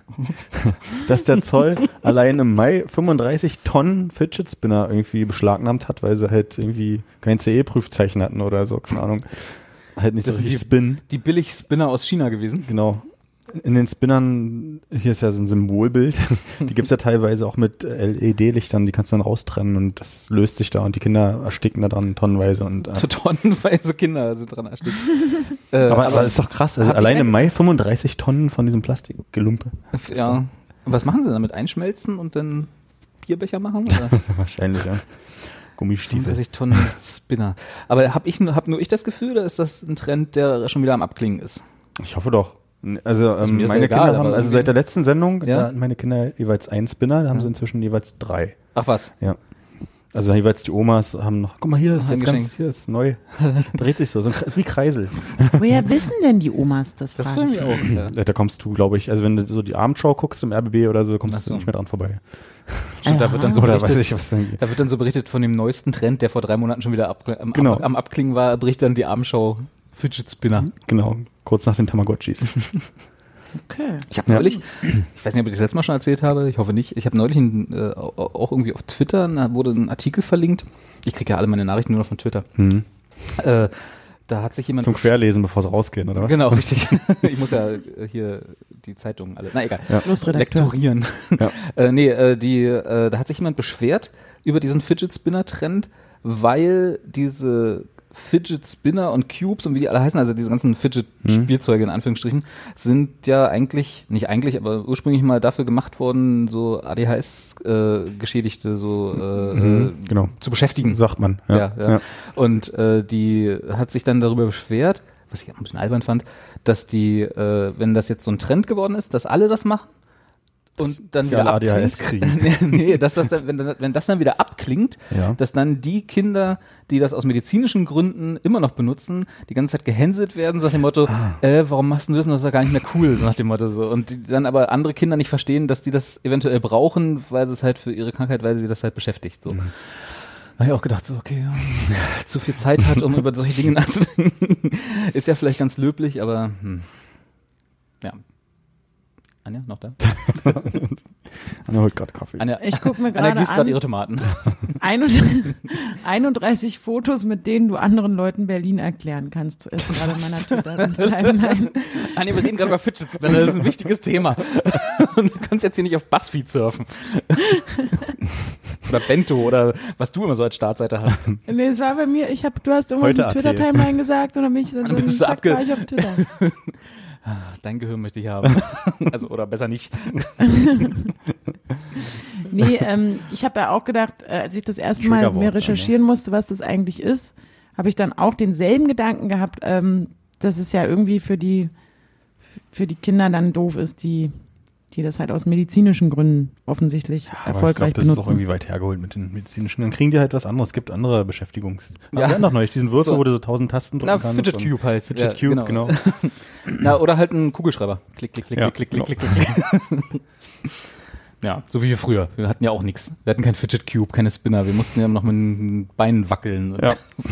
dass der Zoll allein im Mai fünfunddreißig Tonnen Fidget Spinner irgendwie beschlagnahmt hat, weil sie halt irgendwie kein C E-Prüfzeichen hatten oder so, keine Ahnung. Halt nicht Das so sind richtig die- Spin. Die Billig-Spinner aus China gewesen. Genau. In den Spinnern, hier ist ja so ein Symbolbild, die gibt's ja teilweise auch mit L E D-Lichtern, die kannst du dann raustrennen und das löst sich da und die Kinder ersticken da dran tonnenweise. Und, äh, So tonnenweise Kinder sind dran erstickt. äh, aber, aber ist doch krass, also hab ich allein im eigentlich- Mai fünfunddreißig Tonnen von diesem Plastikgelumpe. Ja. Und was machen sie damit? Einschmelzen und dann Bierbecher machen? Oder? Wahrscheinlich, ja. Gummistiefel. fünfunddreißig Tonnen Spinner. Aber habe ich nur- hab nur ich das Gefühl, oder ist das ein Trend, der schon wieder am Abklingen ist? Ich hoffe doch. Also Also ähm, mir ist ja meine egal, Kinder haben, aber also irgendwie- seit der letzten Sendung, Ja? da hatten meine Kinder jeweils einen Spinner, da haben Ja. sie inzwischen jeweils drei. Ach was? Ja. Also jeweils die Omas haben noch, guck mal hier, das ist Ein jetzt ganz, Geschenk. hier ist neu. Dreht sich so, so ein, Kre- wie Kreisel. Woher wissen denn die Omas das? Das frage freut ich mich mich. auch. Ja. Ja, da kommst du, glaube ich, also wenn du so die Abendschau guckst im R B B oder so, kommst Ach so. du nicht mehr dran vorbei. Stimmt, da wird dann so Oder berichtet, weiß ich, was irgendwie. da wird dann so berichtet von dem neuesten Trend, der vor drei Monaten schon wieder ab, am, Genau. ab, am Abklingen war, berichtet dann die Abendschau Fidget Spinner. Genau, kurz nach den Tamagotchis. Okay. Ich habe Ja. neulich, ich weiß nicht, ob ich das letztes Mal schon erzählt habe, ich hoffe nicht, ich habe neulich ein, äh, auch irgendwie auf Twitter, da wurde ein Artikel verlinkt. Ich kriege ja alle meine Nachrichten nur noch von Twitter. Hm. Äh, da hat sich jemand... Zum Querlesen, bevor sie rausgehen, oder was? Genau, richtig. Ich muss ja äh, hier die Zeitungen alle, na egal, Ja. Schlussredakteur. lektorieren. Ja. äh, nee, äh, die, äh, da hat sich jemand beschwert über diesen Fidget Spinner Trend, weil diese Fidget Spinner und Cubes und wie die alle heißen, also diese ganzen Fidget Spielzeuge in Anführungsstrichen, sind ja eigentlich, nicht eigentlich, aber ursprünglich mal dafür gemacht worden, so A D H S-Geschädigte so äh, Mhm, äh, genau. zu beschäftigen. Sagt man. Ja, Ja, ja. ja. Und äh, die hat sich dann darüber beschwert, was ich ein bisschen albern fand, dass die, äh, wenn das jetzt so ein Trend geworden ist, dass alle das machen und dann sie wieder alle A D H S abklingt. nee, nee, dass das dann, wenn, wenn das dann wieder abklingt, Ja. dass dann die Kinder, die das aus medizinischen Gründen immer noch benutzen, die ganze Zeit gehänselt werden, so nach dem Motto, äh, warum machst du das? Das ist doch gar nicht mehr cool, so nach dem Motto so. Und die dann aber andere Kinder nicht verstehen, dass die das eventuell brauchen, weil sie es halt für ihre Krankheit, weil sie das halt beschäftigt. So. Mhm. Da habe ich auch gedacht, so, okay, ja, zu viel Zeit hat, um über solche Dinge nachzudenken, ist ja vielleicht ganz löblich, aber hm. ja. Anja, noch da? Anna holt gerade Kaffee. Anja, Ich guck mir Anja gerade gießt gerade an. ihre Tomaten. einunddreißig Fotos, mit denen du anderen Leuten Berlin erklären kannst. Du ist gerade in meiner Twitter-Timeline. Anja, wir reden gerade über Fidget Spinner, das ist ein wichtiges Thema. Und du kannst jetzt hier nicht auf BuzzFeed surfen. Oder Bento oder was du immer so als Startseite hast. Nee, es war bei mir, ich hab, du hast irgendwas Heute mit A T. Twitter-Timeline gesagt und dann bin ich dann Dann bist du zack, abge- war ich auf Twitter. Dein Gehirn möchte ich haben. Also, oder besser nicht. Nee, ähm, ich habe ja auch gedacht, äh, als ich das erste Mal Triggerwort, mir recherchieren musste, was das eigentlich ist, habe ich dann auch denselben Gedanken gehabt, ähm, dass es ja irgendwie für die für die Kinder dann doof ist, die die das halt aus medizinischen Gründen offensichtlich Aber erfolgreich ich glaub, das ist auch benutzen. irgendwie weit hergeholt mit den medizinischen. Dann kriegen die halt was anderes. Es gibt andere Beschäftigungs... Ja. Ja. Wir haben doch noch nicht diesen Würfel, So. wo du so tausend Tasten drücken Na, kannst. Fidget und- Cube halt. Fidget Ja, Cube, genau. Na, oder halt ein Kugelschreiber. Klick, klick, klick, Ja, klick, klick, klick, genau. klick, klick. Ja, so wie wir früher. Wir hatten ja auch nichts. Wir hatten kein Fidget Cube, keine Spinner. Wir mussten ja noch mit den Beinen wackeln. Ja.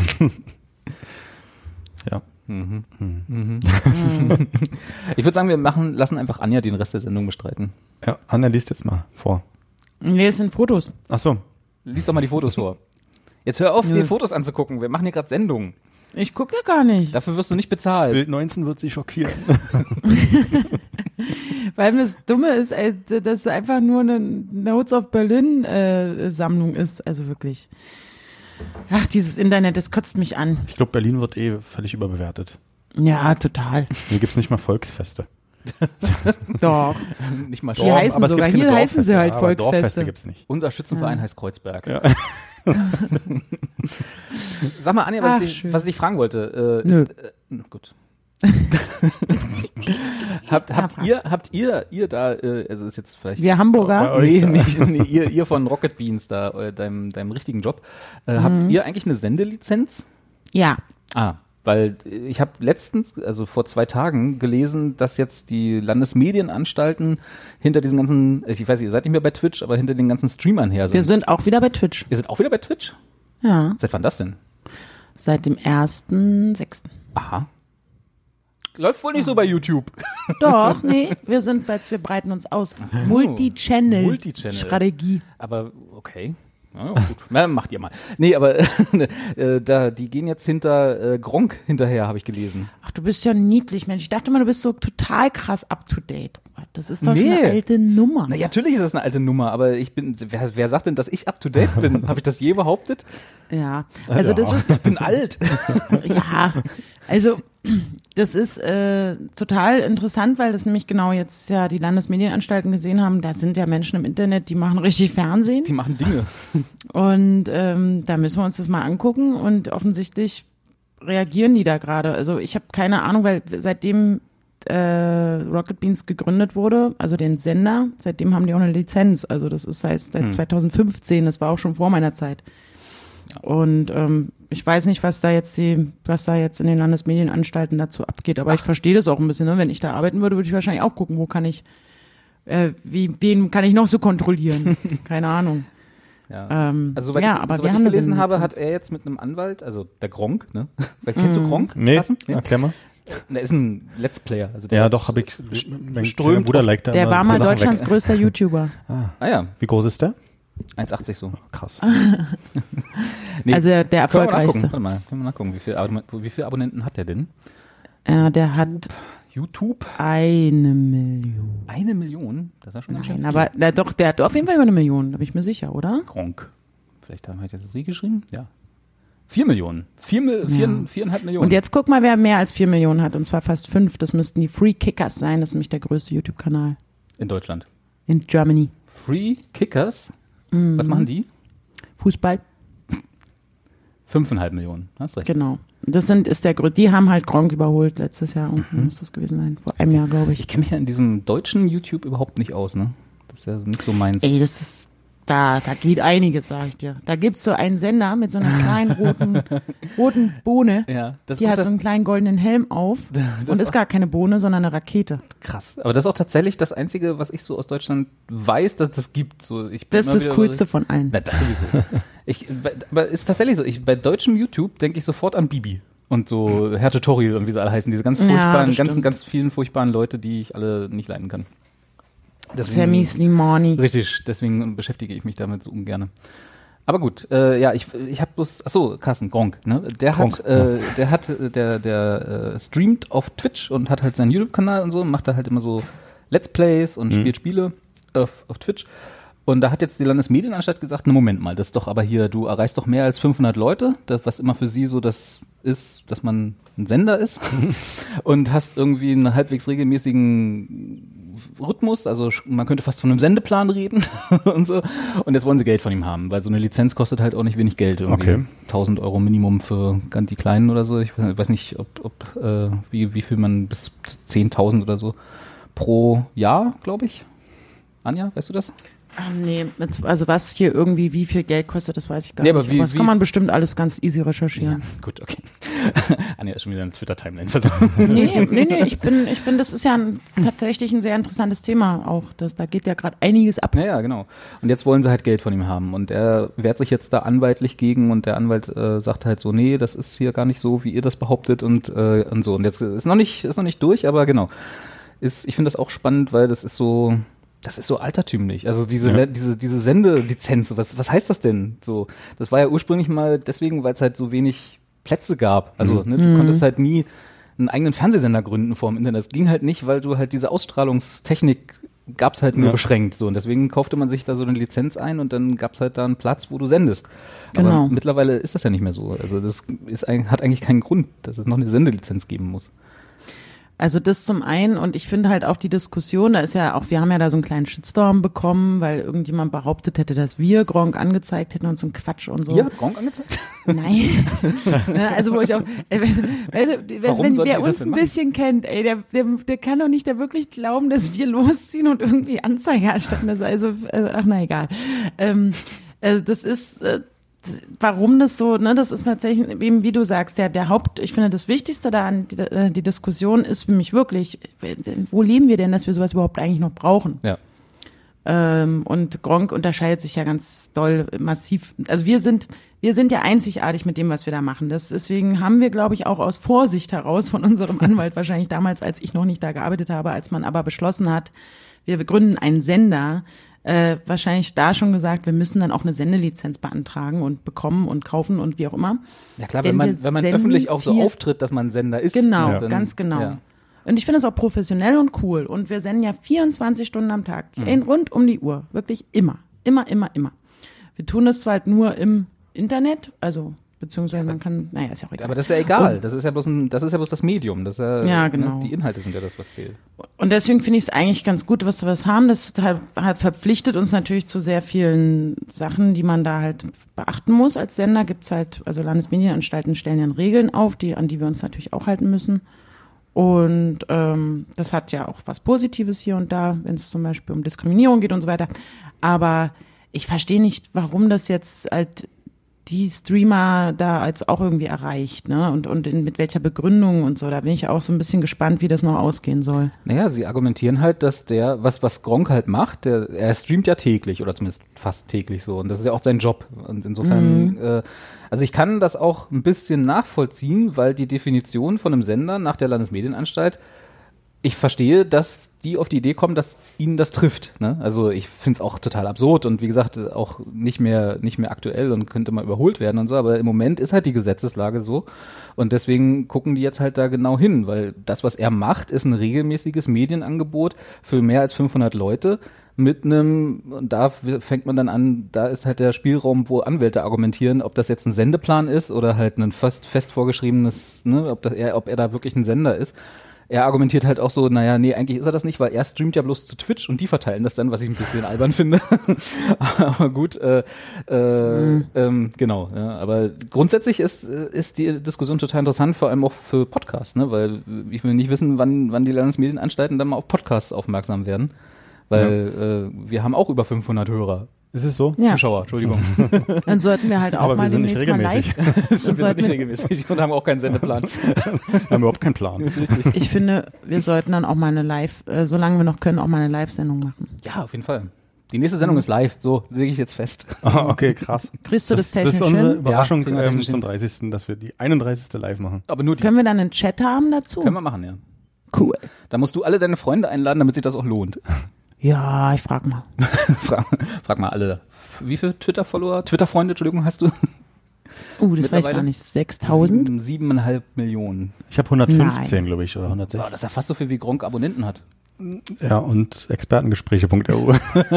ja. Ich würde sagen, wir machen, lassen einfach Anja den Rest der Sendung bestreiten. Ja, Anna liest jetzt mal vor. Nee, es sind Fotos. Ach so. Lies doch mal die Fotos vor. Jetzt hör auf, Ja. die Fotos anzugucken. Wir machen hier gerade Sendungen. Ich gucke da gar nicht, Dafür wirst du nicht bezahlt. Bild neunzehn wird sie schockieren. weil mir das Dumme ist, ey, dass es einfach nur eine Notes of Berlin äh, Sammlung ist, also wirklich. Ach, dieses Internet, das kotzt mich an. Ich glaube, Berlin wird eh völlig überbewertet. Ja, total. Hier gibt's nicht mal Volksfeste. Doch. Nicht mal Die Dorf. heißen aber es sogar, gibt keine hier heißen sie Dorffeste, halt aber Volksfeste. Dorffeste gibt's nicht. Unser Schützenverein heißt Kreuzberg. Ja. Sag mal, Anja, was, Ach, ich, schön. was ich dich fragen wollte. Äh, Nö. ist, äh, gut. habt, habt ihr, habt ihr, ihr da, äh, also ist jetzt vielleicht. Wir Hamburger? Nee, nicht, nee, ihr, ihr von Rocket Beans da, äh, deinem, deinem richtigen Job. Äh, Mhm. Habt ihr eigentlich eine Sendelizenz? Ja. Ah, weil ich habe letztens, also vor zwei Tagen, gelesen, dass jetzt die Landesmedienanstalten hinter diesen ganzen, ich weiß nicht, ihr seid nicht mehr bei Twitch, aber hinter den ganzen Streamern her sind. Wir sind auch wieder bei Twitch. Ihr seid auch wieder bei Twitch? Ja. Seit wann das denn? Seit dem ersten sechsten Aha. Läuft wohl nicht so bei YouTube. Doch, nee, wir sind bei, wir breiten uns aus. Multi-Channel. Multi-Channel. Strategie. Aber okay. Ja, gut. Na, macht ihr mal. Nee, aber äh, da, die gehen jetzt hinter äh, Gronkh hinterher, habe ich gelesen. Ach, du bist ja niedlich, Mensch. Ich dachte mal, du bist so total krass up to date. Das ist doch Nee. schon eine alte Nummer. Na, natürlich ist das eine alte Nummer, aber ich bin, wer, wer sagt denn, dass ich up to date bin? Habe ich das je behauptet? Ja, also das ist, Ich bin alt. ja, also das ist äh, total interessant, weil das nämlich genau jetzt ja die Landesmedienanstalten gesehen haben, da sind ja Menschen im Internet, die machen richtig Fernsehen Die machen Dinge. und ähm, da müssen wir uns das mal angucken und offensichtlich reagieren die da gerade. Also ich habe keine Ahnung, weil seitdem äh, Rocket Beans gegründet wurde, also den Sender, seitdem haben die auch eine Lizenz. Also das ist heißt seit Hm. zweitausendfünfzehn, das war auch schon vor meiner Zeit. Und ähm, ich weiß nicht, was da jetzt die, was da jetzt in den Landesmedienanstalten dazu abgeht, aber ich verstehe das auch ein bisschen. Ne? Wenn ich da arbeiten würde, würde ich wahrscheinlich auch gucken, wo kann ich, äh, wie, wen kann ich noch so kontrollieren? Keine Ahnung. Ja. Ähm, Also soweit ja, ich, aber soweit wir ich haben eine gelesen habe, Sendelizenz. hat er jetzt mit einem Anwalt, also der Gronkh, ne? Weil, kennst du Gronkh? Nee, Carsten? erklär mal. Der ist ein Let's Player. Also der Ja, hat- doch, habe ich. Mein strömt kleiner Bruder auf- liked da Der immer war ein mal paar Sachen Deutschlands weg. größter YouTuber. Ah ja, Wie groß ist der? eins Komma achtzig so. Krass. Nee, Also der können wir nachgucken. erfolgreichste. Warte mal, können wir nachgucken. Wie viele Abon- wie viele Abonnenten hat der denn? Äh, der hat YouTube? eine Million. Eine Million? Das ist ja schon ganz schön Nein, viel. aber na, doch, der hat auf jeden Fall über eine Million, da bin ich mir sicher, oder? Gronkh. Vielleicht haben wir jetzt das richtig geschrieben? Ja. Vier Millionen. Vier, Mil- vier, Ja. viereinhalb Millionen. Und jetzt guck mal, wer mehr als vier Millionen hat, und zwar fast fünf. Das müssten die Free Kickers sein, das ist nämlich der größte YouTube-Kanal In Deutschland. in Germany. Free Kickers? Mhm. Was machen die? Fußball, Fünfeinhalb Millionen. Hast recht. genau. Das sind, ist der Grö- die haben halt Gronkh überholt letztes Jahr, und muss das gewesen sein, vor einem Jahr, glaube Ich ich. kenne mich ja in diesem deutschen YouTube überhaupt nicht aus, ne? Das ist ja nicht so meins. Ey, das ist, da, da geht einiges, sag ich dir. Da gibt's so einen Sender mit so einer kleinen roten, roten Bohne. Ja, das Die ist hat so einen kleinen goldenen Helm auf und ist gar keine Bohne, sondern eine Rakete. krass. Aber das ist auch tatsächlich das Einzige, was ich so aus Deutschland weiß, dass das gibt. So, ich bin Das ist immer das wieder- Coolste von allen. Na, das sowieso. ich, aber ist tatsächlich so. Ich, bei deutschem YouTube denke ich sofort an Bibi. Und so Herr Tutorial und wie sie alle heißen. Diese ganz Ja, furchtbaren, das ganzen, stimmt. ganz vielen furchtbaren Leute, die ich alle nicht leiden kann. Sammy Slimani. Richtig, deswegen beschäftige ich mich damit so ungern. Aber gut, äh, ja, ich, ich habe bloß, achso, Carsten Gronkh, ne? Der Gronkh, hat, äh, der hat, äh, der, der äh, streamt auf Twitch und hat halt seinen YouTube-Kanal und so, macht da halt immer so Let's Plays und Mhm. spielt Spiele auf, auf Twitch. Und da hat jetzt die Landesmedienanstalt gesagt, na Moment mal, das ist doch aber hier, du erreichst doch mehr als fünfhundert Leute, das, was immer für sie so das ist, dass man ein Sender ist und hast irgendwie einen halbwegs regelmäßigen Rhythmus, also sch- man könnte fast von einem Sendeplan reden und so. Und jetzt wollen sie Geld von ihm haben, weil so eine Lizenz kostet halt auch nicht wenig Geld. Irgendwie Okay. tausend Euro Minimum für ganz die Kleinen oder so. Ich weiß nicht, ob, ob äh, wie, wie viel man bis zehntausend oder so pro Jahr, glaube ich. Anja, weißt du das? Ähm, nee, jetzt- also was hier irgendwie, wie viel Geld kostet, das weiß ich gar Nee, nicht. aber wie- das wie- kann man bestimmt alles ganz easy recherchieren. Gut, okay. Anja ist schon wieder eine Twitter-Timeline versucht. Nee, nee, nee, ich bin, ich finde, das ist ja ein, tatsächlich ein sehr interessantes Thema auch. Das, da geht ja gerade einiges ab. Naja, genau. Und jetzt wollen sie halt Geld von ihm haben. Und er wehrt sich jetzt da anwaltlich gegen und der Anwalt äh, sagt halt so, nee, das ist hier gar nicht so, wie ihr das behauptet und, äh, und so. Und jetzt ist noch nicht, ist noch nicht durch, aber genau. Ist, ich finde das auch spannend, weil das ist so, das ist so altertümlich. Also diese, Ja. Le- diese, diese Sendelizenz, was, was heißt das denn? So, das war ja ursprünglich mal deswegen, weil es halt so wenig Plätze gab. Also, ne, du konntest halt nie einen eigenen Fernsehsender gründen vor dem Internet. Das ging halt nicht, weil du halt diese Ausstrahlungstechnik gab's halt nur Ja. beschränkt. So, und deswegen kaufte man sich da so eine Lizenz ein und dann gab's halt da einen Platz, wo du sendest. Aber Genau. mittlerweile ist das ja nicht mehr so. Also das ist, ein- hat eigentlich keinen Grund, dass es noch eine Sendelizenz geben muss. Also das zum einen und ich finde halt auch die Diskussion, da ist ja auch, wir haben ja da so einen kleinen Shitstorm bekommen, weil irgendjemand behauptet hätte, dass wir Gronkh angezeigt hätten und so ein Quatsch und so. Ihr habt Gronkh angezeigt? Nein. Ja, also wo ich auch, äh, weißt du, Warum wenn sollte wer sie das uns denn ein machen? bisschen kennt, ey, der, der, der kann doch nicht da wirklich glauben, dass wir losziehen und irgendwie Anzeige erstatten. Das also, äh, ach na egal. Ähm, äh, das ist äh, Warum das so, ne, das ist tatsächlich, eben wie du sagst, der, der Haupt, ich finde, das Wichtigste da an die, äh, die Diskussion ist für mich wirklich, wo leben wir denn, dass wir sowas überhaupt eigentlich noch brauchen? Ja. Ähm, und Gronkh unterscheidet sich ja ganz doll massiv. Also wir sind, wir sind ja einzigartig mit dem, was wir da machen. Das, deswegen haben wir, glaube ich, auch aus Vorsicht heraus von unserem Anwalt, wahrscheinlich damals, als ich noch nicht da gearbeitet habe, als man aber beschlossen hat, wir gründen einen Sender, Äh, wahrscheinlich da schon gesagt, wir müssen dann auch eine Sendelizenz beantragen und bekommen und kaufen und wie auch immer. Ja klar, Denn wenn man, wir wenn man senden öffentlich auch so viel- auftritt, dass man Sender ist. Genau, ja, dann, ganz genau. Ja. Und ich finde es auch professionell und cool. Und wir senden ja vierundzwanzig Stunden am Tag, Mhm. ey, rund um die Uhr, wirklich immer, immer, immer, immer. Wir tun das zwar halt nur im Internet, also beziehungsweise man kann, naja, ist ja auch egal. Aber das ist ja egal. Das ist ja bloß ein, das ist ja bloß das Medium. Das ist ja, Ja, genau. Ne, die Inhalte sind ja das, was zählt. Und deswegen finde ich es eigentlich ganz gut, was wir was haben. Das halt, halt verpflichtet uns natürlich zu sehr vielen Sachen, die man da halt beachten muss. Als Sender gibt's halt, also Landesmedienanstalten stellen ja Regeln auf, die, an die wir uns natürlich auch halten müssen. Und ähm, das hat ja auch was Positives hier und da, wenn es zum Beispiel um Diskriminierung geht und so weiter. Aber ich verstehe nicht, warum das jetzt halt die Streamer da als auch irgendwie erreicht, ne? Und, und in, mit welcher Begründung und so. Da bin ich auch so ein bisschen gespannt, wie das noch ausgehen soll. Naja, sie argumentieren halt, dass der, was, was Gronkh halt macht, der, er streamt ja täglich oder zumindest fast täglich so. Und das ist ja auch sein Job. Und insofern, Mhm. äh, also ich kann das auch ein bisschen nachvollziehen, weil die Definition von einem Sender nach der Landesmedienanstalt, ich verstehe, dass die auf die Idee kommen, dass ihnen das trifft. Ne? Also ich finde es auch total absurd und wie gesagt auch nicht mehr nicht mehr aktuell und könnte mal überholt werden und so. Aber im Moment ist halt die Gesetzeslage so und deswegen gucken die jetzt halt da genau hin, weil das, was er macht, ist ein regelmäßiges Medienangebot für mehr als fünfhundert Leute mit einem, und da fängt man dann an, da ist halt der Spielraum, wo Anwälte argumentieren, ob das jetzt ein Sendeplan ist oder halt ein fest, fest vorgeschriebenes, ne, ob, das er, ob er da wirklich ein Sender ist. Er argumentiert halt auch so, naja, nee, eigentlich ist er das nicht, weil er streamt ja bloß zu Twitch und die verteilen das dann, was ich ein bisschen albern finde. Aber gut, äh, äh, mhm. ähm, genau. Ja, aber grundsätzlich ist, ist die Diskussion total interessant, vor allem auch für Podcasts, ne? Weil ich will nicht wissen, wann, wann die Landesmedienanstalten dann mal auf Podcasts aufmerksam werden. Weil ja. äh, wir haben auch über fünfhundert Hörer. Ist es so? Ja. Zuschauer, Entschuldigung. Dann sollten wir halt auch Aber mal wir sind nicht demnächst mal regelmäßig. live. Wir sind sollten nicht wir- regelmäßig und haben auch keinen Sendeplan. Wir haben überhaupt keinen Plan. Ich finde, wir sollten dann auch mal eine Live, äh, solange wir noch können, auch mal eine Live-Sendung machen. Ja, auf jeden Fall. Die nächste Sendung ist live, so lege ich jetzt fest. Ah, okay, krass. Kriegst du das, Das, das technisch ist unsere hin? Überraschung Ja, kriegen wir ähm, technisch zum hin. dreißigsten, dass wir die einunddreißigste live machen. Aber nur die. Können wir dann einen Chat haben dazu? Können wir machen, ja. Cool. Da musst du alle deine Freunde einladen, damit sich das auch lohnt. Ja, ich frag mal. frag, frag mal alle. Wie viele Twitter-Follower, Twitter-Freunde, Entschuldigung, hast du? Uh, das weiß ich Mittlerweile? gar nicht. sechstausend? Sieben, siebeneinhalb Millionen. Ich habe hundertfünfzehn, glaube ich, oder hundertsechzig. Oh, das ist ja fast so viel, wie Gronkh Abonnenten hat. Ja, und expertengespräche punkt r u.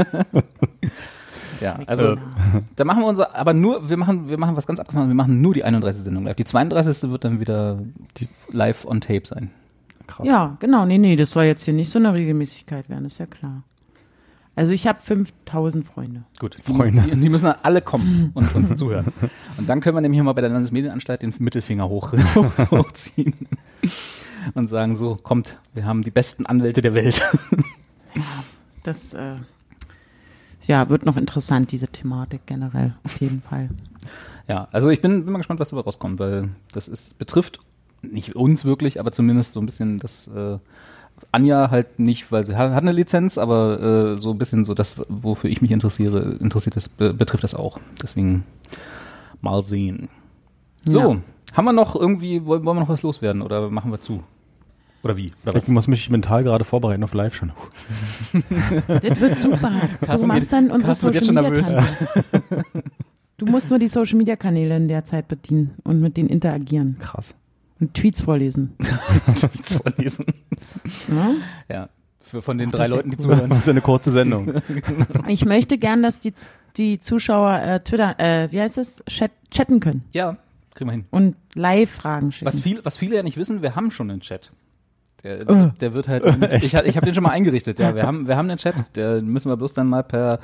Ja, also da machen wir unser, aber nur, wir machen, wir machen was ganz abgefahren, wir machen nur die einunddreißigste Sendung live. Die zweiunddreißigste wird dann wieder die live on tape sein. Krass. Ja, genau. Nee, nee, das soll jetzt hier nicht so eine Regelmäßigkeit werden, ist ja klar. Also ich habe fünftausend Freunde. Gut, die, Freunde. Müssen, die, die müssen dann alle kommen und uns zuhören. Und dann können wir nämlich mal bei der Landesmedienanstalt den Mittelfinger hoch, hochziehen und sagen so, kommt, wir haben die besten Anwälte der Welt. Das äh, ja, wird noch interessant, diese Thematik generell, auf jeden Fall. Ja, also ich bin, bin mal gespannt, was dabei rauskommt, weil das ist, betrifft nicht uns wirklich, aber zumindest so ein bisschen das äh, Anja halt nicht, weil sie hat, hat eine Lizenz, aber äh, so ein bisschen so das, wofür ich mich interessiere, interessiert das, be, betrifft das auch. Deswegen mal sehen. So, Ja. haben wir noch irgendwie, wollen, wollen wir noch was loswerden oder machen wir zu? Oder wie? Oder was? Ich muss mich mental gerade vorbereiten auf live schon. Das wird super. Du Carsten machst geht- dann unsere Carsten wird Social jetzt schon Media nervös. Kanäle. Du musst nur die Social Media Kanäle in der Zeit bedienen und mit denen interagieren Krass. und Tweets vorlesen. Tweets vorlesen. Ja? Ja, für, von den Ach, drei das ist ja Leuten, die cool. zuhören. Auf eine kurze Sendung. Ich möchte gern, dass die, die Zuschauer äh, Twitter, äh, wie heißt das, Chat, chatten können Ja, kriegen wir hin. und Live-Fragen schicken. Was, viel, was viele ja nicht wissen, wir haben schon einen Chat. Der, Oh. der wird halt, nicht, ich, ich habe den schon mal eingerichtet, ja, wir haben, wir haben den Chat, der müssen wir bloß dann mal per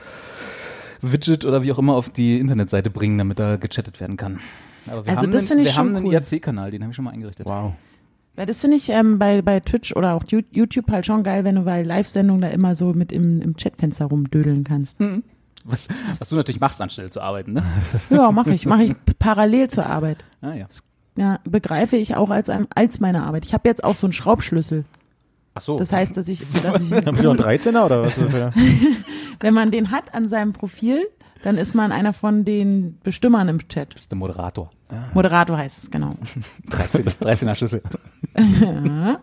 Widget oder wie auch immer auf die Internetseite bringen, damit da gechattet werden kann. Aber wir Also haben das einen, finde ich wir schon haben einen cool. I R C-Kanal, den habe ich schon mal eingerichtet. Wow. Weil das finde ich ähm, bei, bei Twitch oder auch Ju- YouTube halt schon geil, wenn du bei Live-Sendungen da immer so mit im, im Chatfenster rumdödeln kannst. Was, was du natürlich machst, anstelle zu arbeiten, ne? Ja, mache ich. Mache ich p- parallel zur Arbeit. Ah, ja. Ja, begreife ich auch als, ein- als meine Arbeit. Ich habe jetzt auch so einen Schraubschlüssel. Ach so. Das heißt, dass ich, dass ich Haben Sie noch einen dreizehner oder was ist das für? wenn man den hat an seinem Profil, dann ist man einer von den Bestimmern im Chat. bist der Moderator. Moderator heißt es, genau. dreizehn, dreizehner Schlüssel. Ja.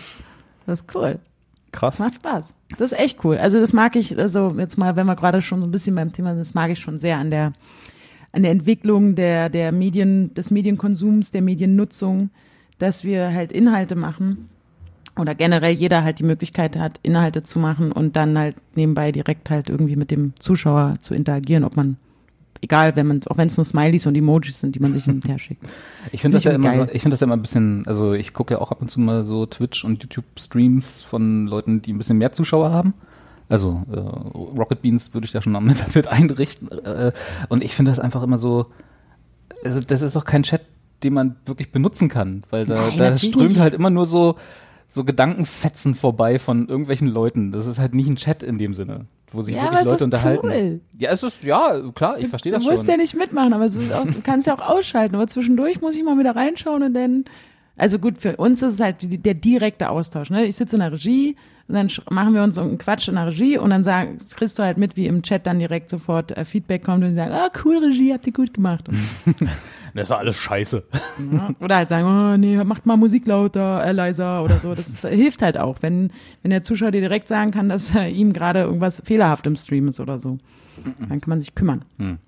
Das ist cool. Krass. Macht Spaß. Das ist echt cool. Also das mag ich, also jetzt mal, wenn wir gerade schon so ein bisschen beim Thema sind, das mag ich schon sehr an der, an der Entwicklung der, der Medien, des Medienkonsums, der Mediennutzung, dass wir halt Inhalte machen oder generell jeder halt die Möglichkeit hat, Inhalte zu machen und dann halt nebenbei direkt halt irgendwie mit dem Zuschauer zu interagieren, ob man, egal, wenn man, auch wenn es nur Smileys und Emojis sind, die man sich hin und her schickt. Ich finde das ja Find ich immer so, geil. ich finde das ja immer ein bisschen, also ich gucke ja auch ab und zu mal so Twitch und YouTube-Streams von Leuten, die ein bisschen mehr Zuschauer haben. Also äh, Rocket Beans würde ich da schon am mit einrichten. Äh, und ich finde das einfach immer so, also das ist doch kein Chat, den man wirklich benutzen kann, weil da, Nein, da natürlich strömt nicht. halt immer nur so so Gedankenfetzen vorbei von irgendwelchen Leuten. Das ist halt nicht ein Chat in dem Sinne, wo sich Ja, wirklich aber es Leute ist unterhalten. cool. Ja, es ist, ja, klar, ich verstehe das Du musst schon. ja nicht mitmachen, aber so ist auch, du kannst ja auch ausschalten. Aber zwischendurch muss ich mal wieder reinschauen und dann, also gut, für uns ist es halt die, der direkte Austausch. Ne? Ich sitze in der Regie und dann sch- machen wir uns so einen Quatsch in der Regie und dann sagen, kriegst du halt mit, wie im Chat dann direkt sofort äh, Feedback kommt und die sagen, ah, cool, Regie, habt ihr gut gemacht. Und, Das ist alles scheiße. ja. Oder halt sagen, oh nee, macht mal Musik lauter, äh, leiser oder so. Das ist, hilft halt auch, wenn, wenn der Zuschauer dir direkt sagen kann, dass bei ihm gerade irgendwas fehlerhaft im Stream ist oder so. Dann kann man sich kümmern.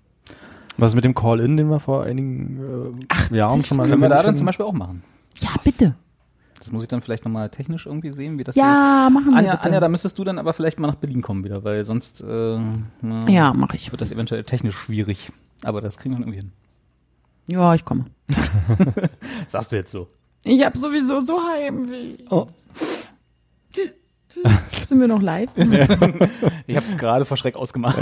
Was ist mit dem Call-In, den wir vor einigen äh, Jahren schon mal Können wir da dann hatten? zum Beispiel auch machen. Ja, bitte. Das muss ich dann vielleicht nochmal technisch irgendwie sehen, wie das Ja, machen wir Anja, bitte. Anja, da müsstest du dann aber vielleicht mal nach Berlin kommen wieder, weil sonst äh, na, Ja, mache ich. wird das eventuell technisch schwierig. Aber das kriegen wir irgendwie hin. Ja, ich komme. Sagst du jetzt so? Ich habe sowieso so Heimweh. Oh. Sind wir noch live? Ich habe gerade vor Schreck ausgemacht.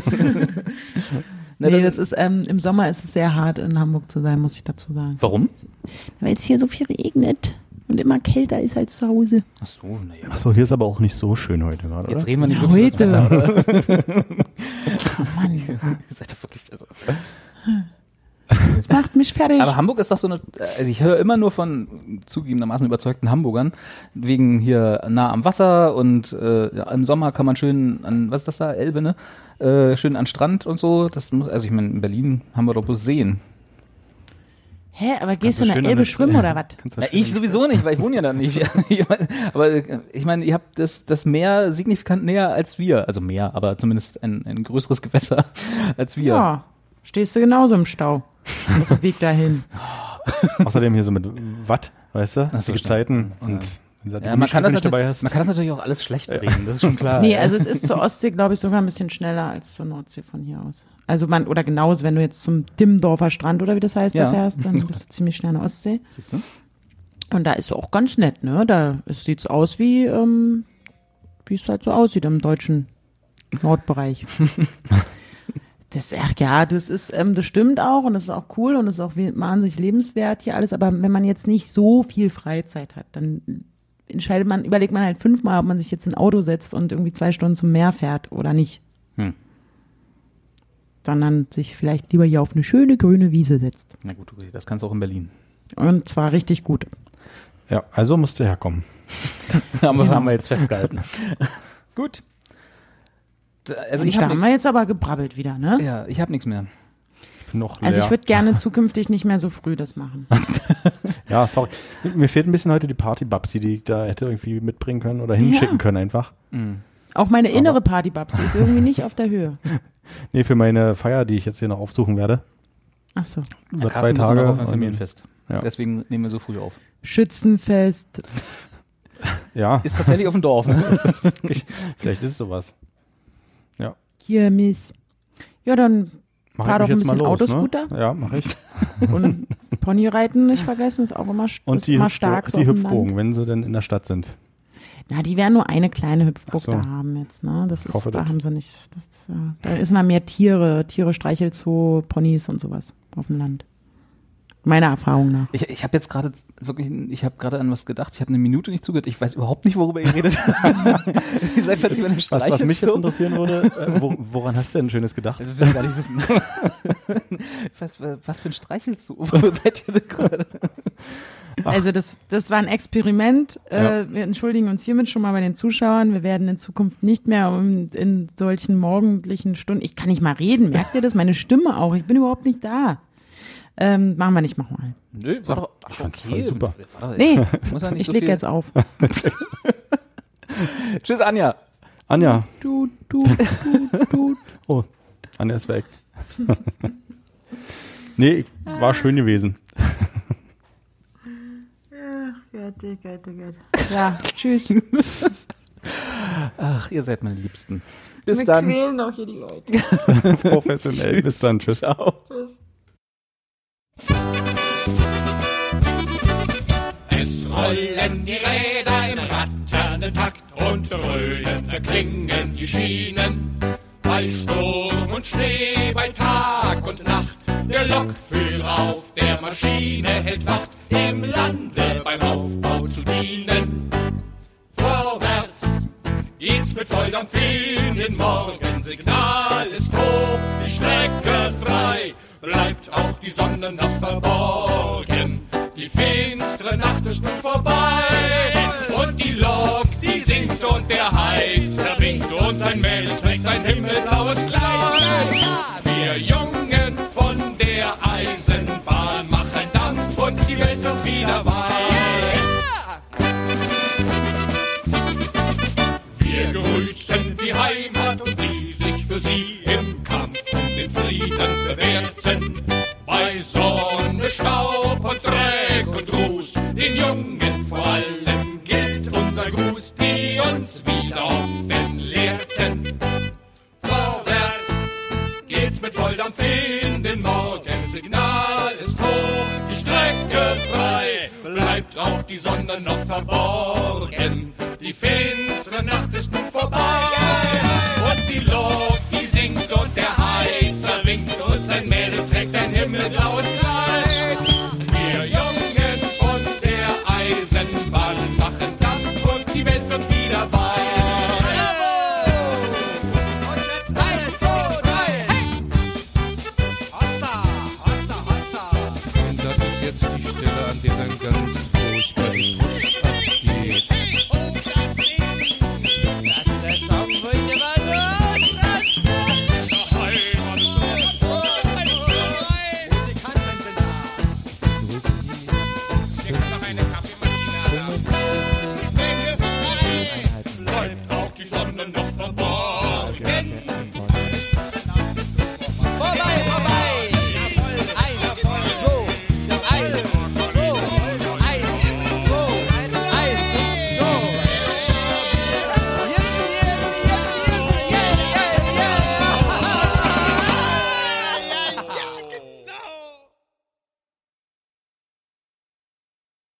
Nee, das ist, ähm, im Sommer ist es sehr hart, in Hamburg zu sein, muss ich dazu sagen. Warum? Weil es hier so viel regnet und immer kälter ist als zu Hause. Ach so, naja. Achso, hier ist aber auch nicht so schön heute gerade, Jetzt oder? reden wir nicht Ja, wirklich über das heute. Wetter. Oh Mann, Ihr seid doch wirklich, also. das macht mich fertig. Aber Hamburg ist doch so eine, also ich höre immer nur von zugegebenermaßen überzeugten Hamburgern, wegen hier nah am Wasser und äh, ja, im Sommer kann man schön an, was ist das da, Elbe, ne? Äh, schön an Strand und so. Das muss, also ich meine, in Berlin haben wir doch bloß Seen. Hä, aber gehst du so in schön der an Elbe der- schwimmen oder was? Kannst du Na, das schön- ich sowieso nicht, weil ich wohne ja da nicht. Ich mein, aber äh, ich meine, ihr habt das, das Meer signifikant näher als wir. Also mehr, aber zumindest ein, ein größeres Gewässer als wir. Ja, stehst du genauso im Stau. Auf dem Weg dahin. Außerdem hier so mit Watt, weißt du? Ach so, die stimmt. Gezeiten und wenn du Ja, man, kann das nicht dabei natürlich, hast. man kann das natürlich auch alles schlecht reden, das ist schon klar. Nee, also es ist zur Ostsee, glaube ich, sogar ein bisschen schneller als zur Nordsee von hier aus. Also man, oder genauso, wenn du jetzt zum Dimmendorfer Strand oder wie das heißt, Ja. da fährst, dann bist du ziemlich schnell an der Ostsee. Siehst du? Und da ist auch ganz nett, ne? Da es sieht's aus wie, ähm, wie es halt so aussieht im deutschen Nordbereich. Das, ach ja, das ist, ähm, das stimmt auch und das ist auch cool und das ist auch wie- wahnsinnig lebenswert hier alles. Aber wenn man jetzt nicht so viel Freizeit hat, dann entscheidet man, überlegt man halt fünfmal, ob man sich jetzt in ein Auto setzt und irgendwie zwei Stunden zum Meer fährt oder nicht. Hm. Sondern sich vielleicht lieber hier auf eine schöne grüne Wiese setzt. Na gut, okay, das kannst du auch in Berlin. Und zwar richtig gut. Ja, also musst du herkommen. haben, wir, Genau. haben wir jetzt festgehalten. Gut. Also Und ich da habe haben wir jetzt aber gebrabbelt wieder, ne? ja, ich habe nichts mehr. Ich bin noch Also leer. ich würde gerne zukünftig nicht mehr so früh das machen. Ja, sorry. Mir fehlt ein bisschen heute die Party-Babsi, die ich da hätte irgendwie mitbringen können oder hinschicken Ja. können einfach. Auch meine innere Partybabsi ist irgendwie nicht auf der Höhe. Nee, für meine Feier, die ich jetzt hier noch aufsuchen werde. Ach so. Über Carsten zwei muss Tage. noch auf ein und- Familienfest. Ja. Deswegen nehmen wir so früh auf. Schützenfest. Ja, Ist tatsächlich auf dem Dorf, ne? vielleicht ist es sowas. Ja. Kirmes. Ja, dann Mach Fahr ich doch mich ein jetzt mal bisschen los, Autoscooter. Ne? Ja, mach ich. Und Ponyreiten nicht vergessen, ist auch immer, Und ist die, immer Hüpfbo stark. So die auf dem Hüpfbogen, Land. wenn sie denn in der Stadt sind. Na, die werden nur eine kleine Hüpfburg Ach so. da haben jetzt, ne? Das Ich ist, hoffe da das. haben sie nicht, das, ja, da ist mal mehr Tiere, Tiere, Streichelzoo, Ponys und sowas auf dem Land. Meiner Erfahrung nach. Ich, ich habe jetzt gerade wirklich, ich habe gerade an was gedacht. Ich habe eine Minute nicht zugehört. Ich weiß überhaupt nicht, worüber ihr redet. Ihr seid plötzlich bei einem Was, was mich jetzt so. interessieren würde, äh, wo, woran hast du denn Schönes gedacht? Das will ich gar nicht wissen. was, was für ein Streichelzoo? Wo seid ihr denn gerade? Also das, das war ein Experiment. Ja. Äh, wir entschuldigen uns hiermit schon mal bei den Zuschauern. Wir werden in Zukunft nicht mehr um, in solchen morgendlichen Stunden, ich kann nicht mal reden, merkt ihr das? Meine Stimme auch, ich bin überhaupt nicht da. Ähm, machen wir nicht, machen wir. Nö, war doch Ich fand's okay. voll super. War doch- Nee, muss ja nicht ich so leg viel. jetzt auf. Tschüss, Anja. Anja. Du, du, du, du. Oh, Anja ist weg. Nee, war schön gewesen. Ja, tschüss. Ach, ihr seid meine Liebsten. Bis Wir dann. quälen auch hier die Leute. Professionell. Bis dann. Tschüss. Ciao. Tschüss. Es rollen die Räder im ratternden Takt und dröhnender klingen die Schienen. Bei Sturm und Schnee, bei Tag und Nacht, der Lokführer auf der Maschine hält Wacht, im Lande beim Aufbau zu dienen. Vorwärts geht's mit Volldampf in den Morgen, Signal ist hoch, die Strecke frei, bleibt auch die Sonne noch verborgen. Die finstere Nacht ist nun vorbei und die Lok, die singt und der Heizer winkt und ein Mädel trägt ein himmelblaues Kleid. Wir Jungen von der Eisenbahn machen Dampf und die Welt wird wieder weit. Wir grüßen die Heimat und die sich für sie im Kampf um den Frieden bewährten. Bei Sonne, Staub und Dreck und Ruß, den Jungen vor allem gilt unser Gruß, die uns wieder offen lehrten. Vorwärts geht's mit Volldampf in den Morgen, Signal ist hoch, die Strecke frei, bleibt auch die Sonne noch verborgen, die finstere Nacht ist nun vorbei.